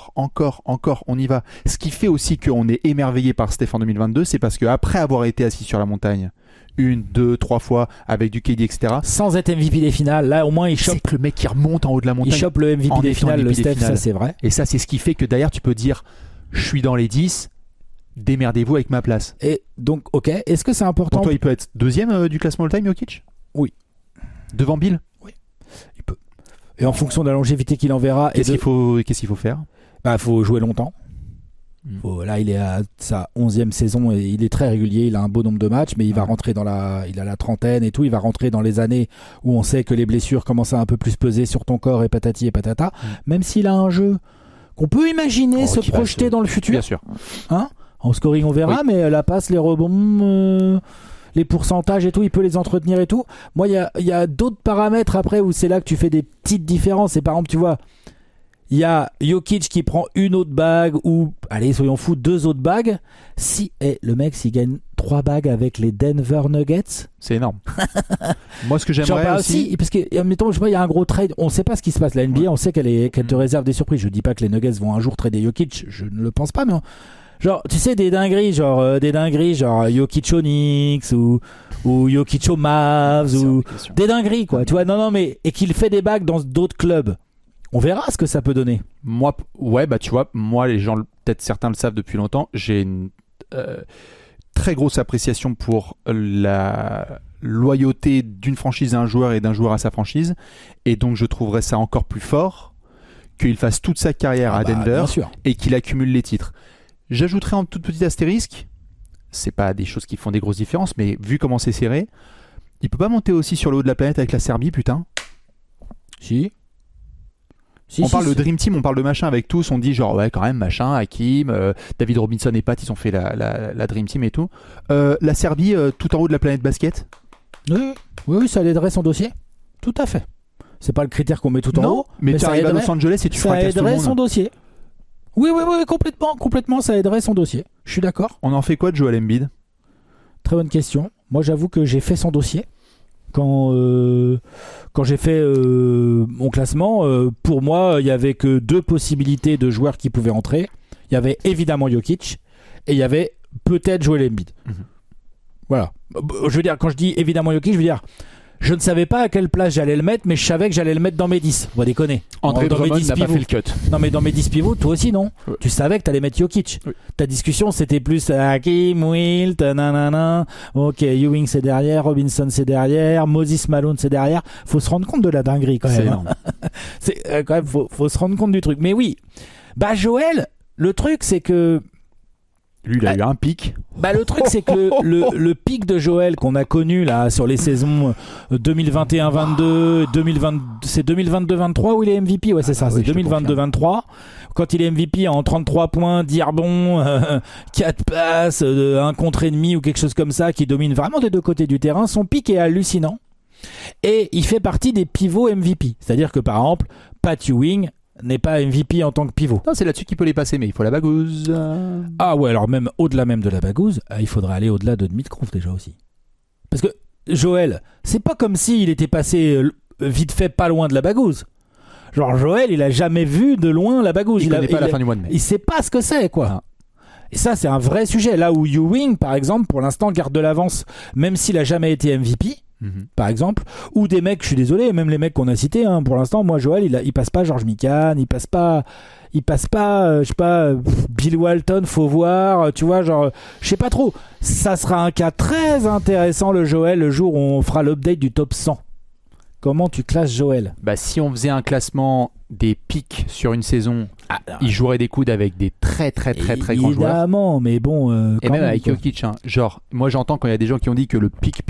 on y va. Ce qui fait aussi qu'on est émerveillé par Steph en 2022, c'est parce qu'après avoir été assis sur la montagne, 1, 2, 3 fois avec du KD, etc. Sans être MVP des finales, là au moins il chope. C'est que le mec qui remonte en haut de la montagne. Il chope le MVP des finales, le Steph, ça c'est vrai. Et ça, c'est ce qui fait que derrière, tu peux dire je suis dans les 10, démerdez-vous avec ma place. Et donc, ok, est-ce que c'est important? Pour toi, il peut être 2e du classement all-time, Jokic? Oui. Devant Bill? Oui. Il peut. Et en fonction de la longévité qu'il enverra. Qu'est-ce qu'il faut faire? Bah, faut jouer longtemps. Là, il est à sa 11e saison et il est très régulier. Il a un beau nombre de matchs, mais il va rentrer il a la trentaine et tout. Il va rentrer dans les années où on sait que les blessures commencent à un peu plus peser sur ton corps et patati et patata. Même s'il a un jeu qu'on peut imaginer se projeter dans le futur. Bien sûr. Hein? En scoring, on verra, mais la passe, les rebonds, les pourcentages et tout, il peut les entretenir et tout. Moi, il y a d'autres paramètres après où c'est là que tu fais des petites différences. Et par exemple, tu vois, il y a Jokic qui prend une autre bague ou, allez, soyons fous, 2 autres bagues. Le mec, s'il gagne 3 bagues avec les Denver Nuggets, c'est énorme. Moi, ce que j'aimerais aussi, parce que, mettons, je vois, il y a un gros trade. On sait pas ce qui se passe. La NBA, on sait qu'elle te réserve des surprises. Je dis pas que les Nuggets vont un jour trader Jokic. Je ne le pense pas, mais Genre, tu sais, des dingueries, genre Jokic Onyx ou Jokic Mavs ou des dingueries, quoi. Tu vois, non, mais et qu'il fait des bagues dans d'autres clubs. On verra ce que ça peut donner. Moi, ouais, bah tu vois, moi, les gens, peut-être certains le savent depuis longtemps, j'ai une très grosse appréciation pour la loyauté d'une franchise à un joueur et d'un joueur à sa franchise, et donc je trouverais ça encore plus fort qu'il fasse toute sa carrière à Denver et qu'il accumule les titres. J'ajouterais un tout petit astérisque, c'est pas des choses qui font des grosses différences, mais vu comment c'est serré, il peut pas monter aussi sur le haut de la planète avec la Serbie, putain. Si, on parle de Dream Team, on parle de machin avec tous, on dit genre ouais quand même machin, Hakim, David Robinson et Pat, ils ont fait la Dream Team et tout. La Serbie, tout en haut de la planète basket. Oui, ça aiderait son dossier. Tout à fait. C'est pas le critère qu'on met tout en haut. Mais tu arrives à Los Angeles et tu fracasses tout le monde. Ça aiderait son dossier. Oui, complètement, ça aiderait son dossier. Je suis d'accord. On en fait quoi de Joel Embiid ? Très bonne question. Moi, j'avoue que j'ai fait son dossier. Quand j'ai fait mon classement, pour moi, il y avait que 2 possibilités de joueurs qui pouvaient entrer. Il y avait évidemment Jokic et il y avait peut-être Joel Embiid. Voilà. Je veux dire, quand je dis évidemment Jokic, je veux dire, je ne savais pas à quelle place j'allais le mettre, mais je savais que j'allais le mettre dans mes 10. On va déconner. André Drummond n'a pas fait le cut. Non, mais dans mes 10 pivots, toi aussi, non ? Ouais. Tu savais que t'allais mettre Jokic. Oui. Ta discussion, c'était plus Hakim, Wilt, nanana. Ok, Ewing c'est derrière, Robinson c'est derrière, Moses Malone c'est derrière. Faut se rendre compte de la dinguerie quand même. C'est énorme. C'est quand même, faut se rendre compte du truc. Mais oui, bah Joël, le truc c'est que lui, il a eu un pic. Bah le truc c'est que le pic de Joël qu'on a connu là sur les saisons 2021-22, c'est 2022-23 où il est MVP, ouais c'est ça, c'est 2022-23 quand il est MVP en 33 points, 10 rebonds, 4 passes, 1 contre ennemi ou quelque chose comme ça, qui domine vraiment des deux côtés du terrain. Son pic est hallucinant et il fait partie des pivots MVP, c'est-à-dire que par exemple Pat Ewing n'est pas MVP en tant que pivot. Non, c'est là-dessus qu'il peut les passer, mais il faut la bagouze. Ah ouais, alors même au-delà même de la bagouze, il faudrait aller au-delà de Dmitrov déjà aussi. Parce que Joël, c'est pas comme s'il était passé vite fait pas loin de la bagouze. Genre Joël, il a jamais vu de loin la bagouze. Il connaît pas la fin du mois de mai. Il sait pas ce que c'est, quoi. Ah. Et ça, c'est un vrai sujet. Là où Ewing, par exemple, pour l'instant, garde de l'avance, même s'il a jamais été MVP. Par exemple, ou des mecs, je suis désolé, même les mecs qu'on a cités, hein, pour l'instant, moi Joël, il passe pas George Mikan, il passe pas, je sais pas, Bill Walton, faut voir, tu vois, genre, je sais pas trop. Ça sera un cas très intéressant le Joël, le jour où on fera l'update du top 100. Comment tu classes Joël ? Bah si on faisait un classement des pics sur une saison, il jouerait des coudes avec des très grands joueurs. Évidemment, mais bon. Et même avec Jokic, hein. Genre, moi j'entends quand il y a des gens qui ont dit que le pic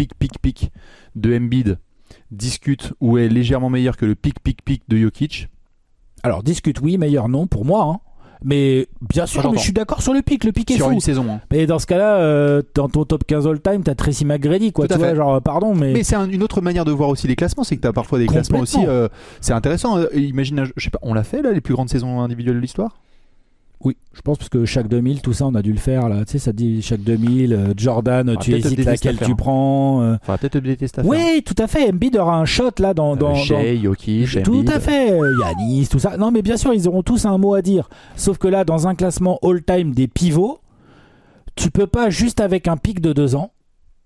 de Embiid discute ou est légèrement meilleur que le pic de Jokic. Alors discute oui, meilleur non pour moi. Hein. Mais bien sûr, mais je suis d'accord sur le pic est sur fou. Une saison. Hein. Mais dans ce cas-là, dans ton top 15 all-time, t'as Tracy McGrady, quoi. Tout tu à vois, fait. genre, pardon, mais c'est une autre manière de voir aussi les classements, c'est que t'as parfois des classements aussi. C'est intéressant. Imagine, je sais pas, on l'a fait là, les plus grandes saisons individuelles de l'histoire. Oui, je pense parce que chaque 2000, tout ça, on a dû le faire là. Tu sais, ça dit chaque 2000, Jordan, tu hésites laquelle tu prends. Faudra peut-être updater cette affaire. Oui, tout à fait. Embiid aura un shot là dans Shea, Jokic, tout Embiid. à fait. Giannis, tout ça. Non, mais bien sûr, ils auront tous un mot à dire. Sauf que là, dans un classement all-time des pivots, tu peux pas juste avec un pic de 2 ans.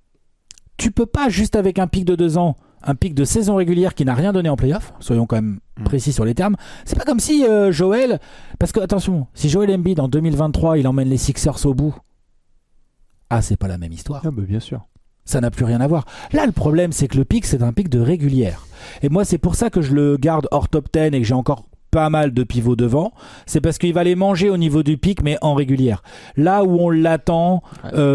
Un pic de saison régulière qui n'a rien donné en playoff, soyons quand même précis sur les termes. C'est pas comme si Joël, parce que attention, si Joel Embiid en 2023 il emmène les Sixers au bout, c'est pas la même histoire. Ah bah bien sûr. Ça n'a plus rien à voir. Là le problème c'est que le pic c'est un pic de régulière. Et moi c'est pour ça que je le garde hors top 10 et que j'ai encore pas mal de pivots devant. C'est parce qu'il va les manger au niveau du pic mais en régulière. Là où on l'attend...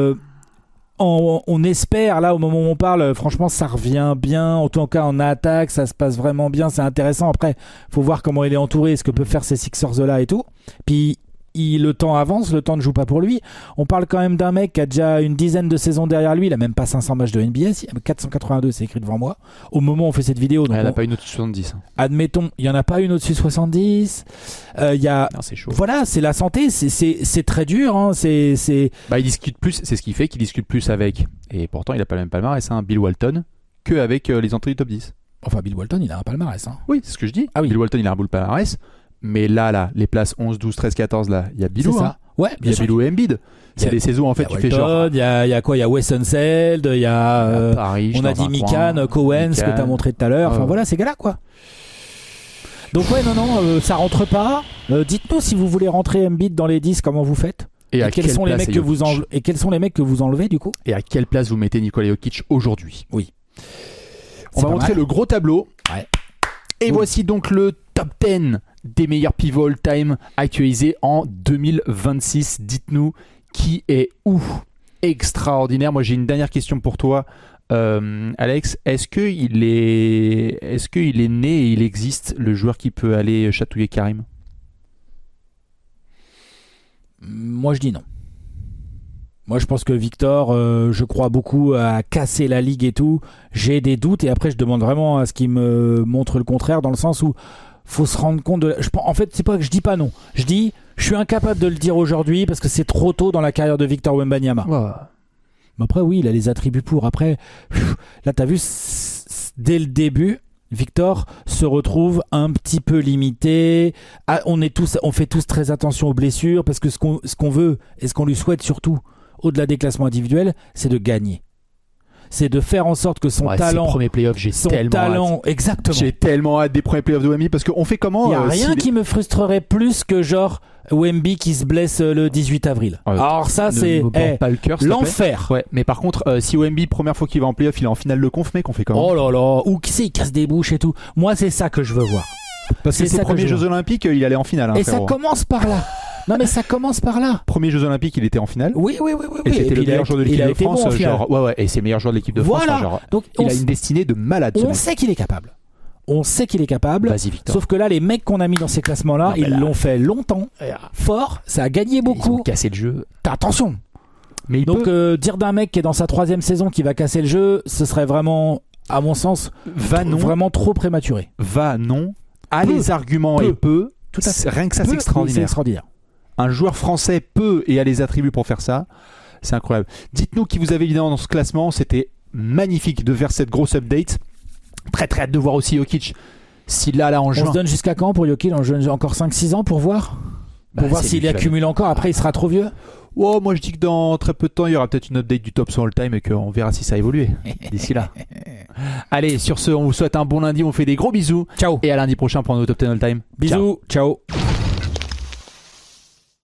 on espère, là au moment où on parle, franchement ça revient bien, en tout cas en attaque ça se passe vraiment bien, c'est intéressant. Après faut voir comment il est entouré, ce que peuvent faire ces Sixers là et tout. Puis le temps avance, le temps ne joue pas pour lui. On parle quand même d'un mec qui a déjà une dizaine de saisons derrière lui, il a même pas 500 matchs de NBA, 482 c'est écrit devant moi au moment où on fait cette vidéo. Donc il n'y en a pas une au-dessus de 70. Admettons, il n'y en a pas une au-dessus de 70. Non, c'est chaud. Voilà, c'est la santé, c'est très dur. Hein, Bah, il discute plus, c'est ce qui fait qu'il discute plus avec, et pourtant il n'a pas le même palmarès, Bill Walton, qu'avec les entrées du top 10. Enfin, Bill Walton, il a un palmarès. Hein. Oui, c'est ce que je dis. Ah oui. Bill Walton, il a un beau palmarès. Mais là, les places 11, 12, 13, 14, là, il y a Bilou. C'est ça. Ouais, Il y a Belou et Embiid. C'est des saisons en fait, tu fais genre. Il y a quoi? Il y a Wessenseld, il y a. Paris, on a dit Mikan, Cohen, ce que t'as montré tout à l'heure. Enfin voilà, ces gars-là quoi. Donc ouais, non, ça rentre pas. Dites-nous si vous voulez rentrer Embiid dans les 10, comment vous faites? Et quels sont les mecs que vous et quels sont les mecs que vous enlevez du coup? Et à quelle place vous mettez Nikola Jokic aujourd'hui? Oui. On va montrer le gros tableau. Ouais. Et voici donc le top 10 des meilleurs pivots all-time actualisés en 2026. Dites-nous qui est où? Extraordinaire. Moi j'ai une dernière question pour toi, Alex. Est-ce qu'il est né et il existe le joueur qui peut aller chatouiller Karim? Moi je dis non. Moi je pense que Victor, je crois beaucoup à casser la ligue et tout. J'ai des doutes et après je demande vraiment à ce qu'il me montre le contraire, dans le sens où faut se rendre compte de... En fait c'est pas que je dis pas non. Je dis je suis incapable de le dire aujourd'hui parce que c'est trop tôt dans la carrière de Victor Wembanyama. Ouais. Mais après oui, il a les attributs pour. Après là t'as vu dès le début, Victor se retrouve un petit peu limité. On fait tous très attention aux blessures parce que ce qu'on veut et ce qu'on lui souhaite surtout, au-delà des classements individuels, c'est de gagner. C'est de faire en sorte que son talent, ses premiers playoffs, j'ai tellement hâte. Exactement. J'ai tellement hâte des premiers playoffs de Wemby parce qu'on fait comment? Il n'y a rien qui me frustrerait plus que genre Wemby qui se blesse le 18 avril. Alors ça c'est pas le cœur, l'enfer. Ouais, mais par contre, si Wemby première fois qu'il va en playoff, il est en finale de conf, mec, on fait comment? Oh là là, ou qui c'est, il casse des bouches et tout. Moi c'est ça que je veux voir. Parce que ses premiers Jeux Olympiques, il allait en finale. Et ça commence par là. Non mais ça commence par là. Premiers Jeux Olympiques, il était en finale. Oui. Et c'était le meilleur joueur de l'équipe de France. Bon genre, ouais, et c'est le meilleur joueur de l'équipe de France. Voilà. Genre, donc il a une destinée de malade. On sait qu'il est capable. Vas-y, Victor. Sauf que là, les mecs qu'on a mis dans ces classements-là, ils l'ont fait longtemps, fort. Ça a gagné beaucoup. Ils ont cassé le jeu. Attention. Mais donc dire d'un mec qui est dans sa 3e saison qui va casser le jeu, ce serait vraiment, à mon sens, vraiment trop prématuré. Les arguments et peu. Tout à fait. Rien que ça, c'est extraordinaire. Un joueur français peut et a les attributs pour faire ça. C'est incroyable. Dites-nous qui vous avez évidemment dans ce classement. C'était magnifique de faire cette grosse update. Très très hâte de voir aussi Jokic s'il l'a là en juin. On se donne jusqu'à quand pour Jokic? Encore 5-6 ans pour voir? Pour voir s'il accumule encore. Après il sera trop vieux? Oh, moi je dis que dans très peu de temps il y aura peut-être une update du top 100 all-time et qu'on verra si ça a évolué d'ici là. Allez, sur ce, on vous souhaite un bon lundi, on vous fait des gros bisous. Ciao. Et à lundi prochain pour nos top 10 all-time. Bisous. Ciao.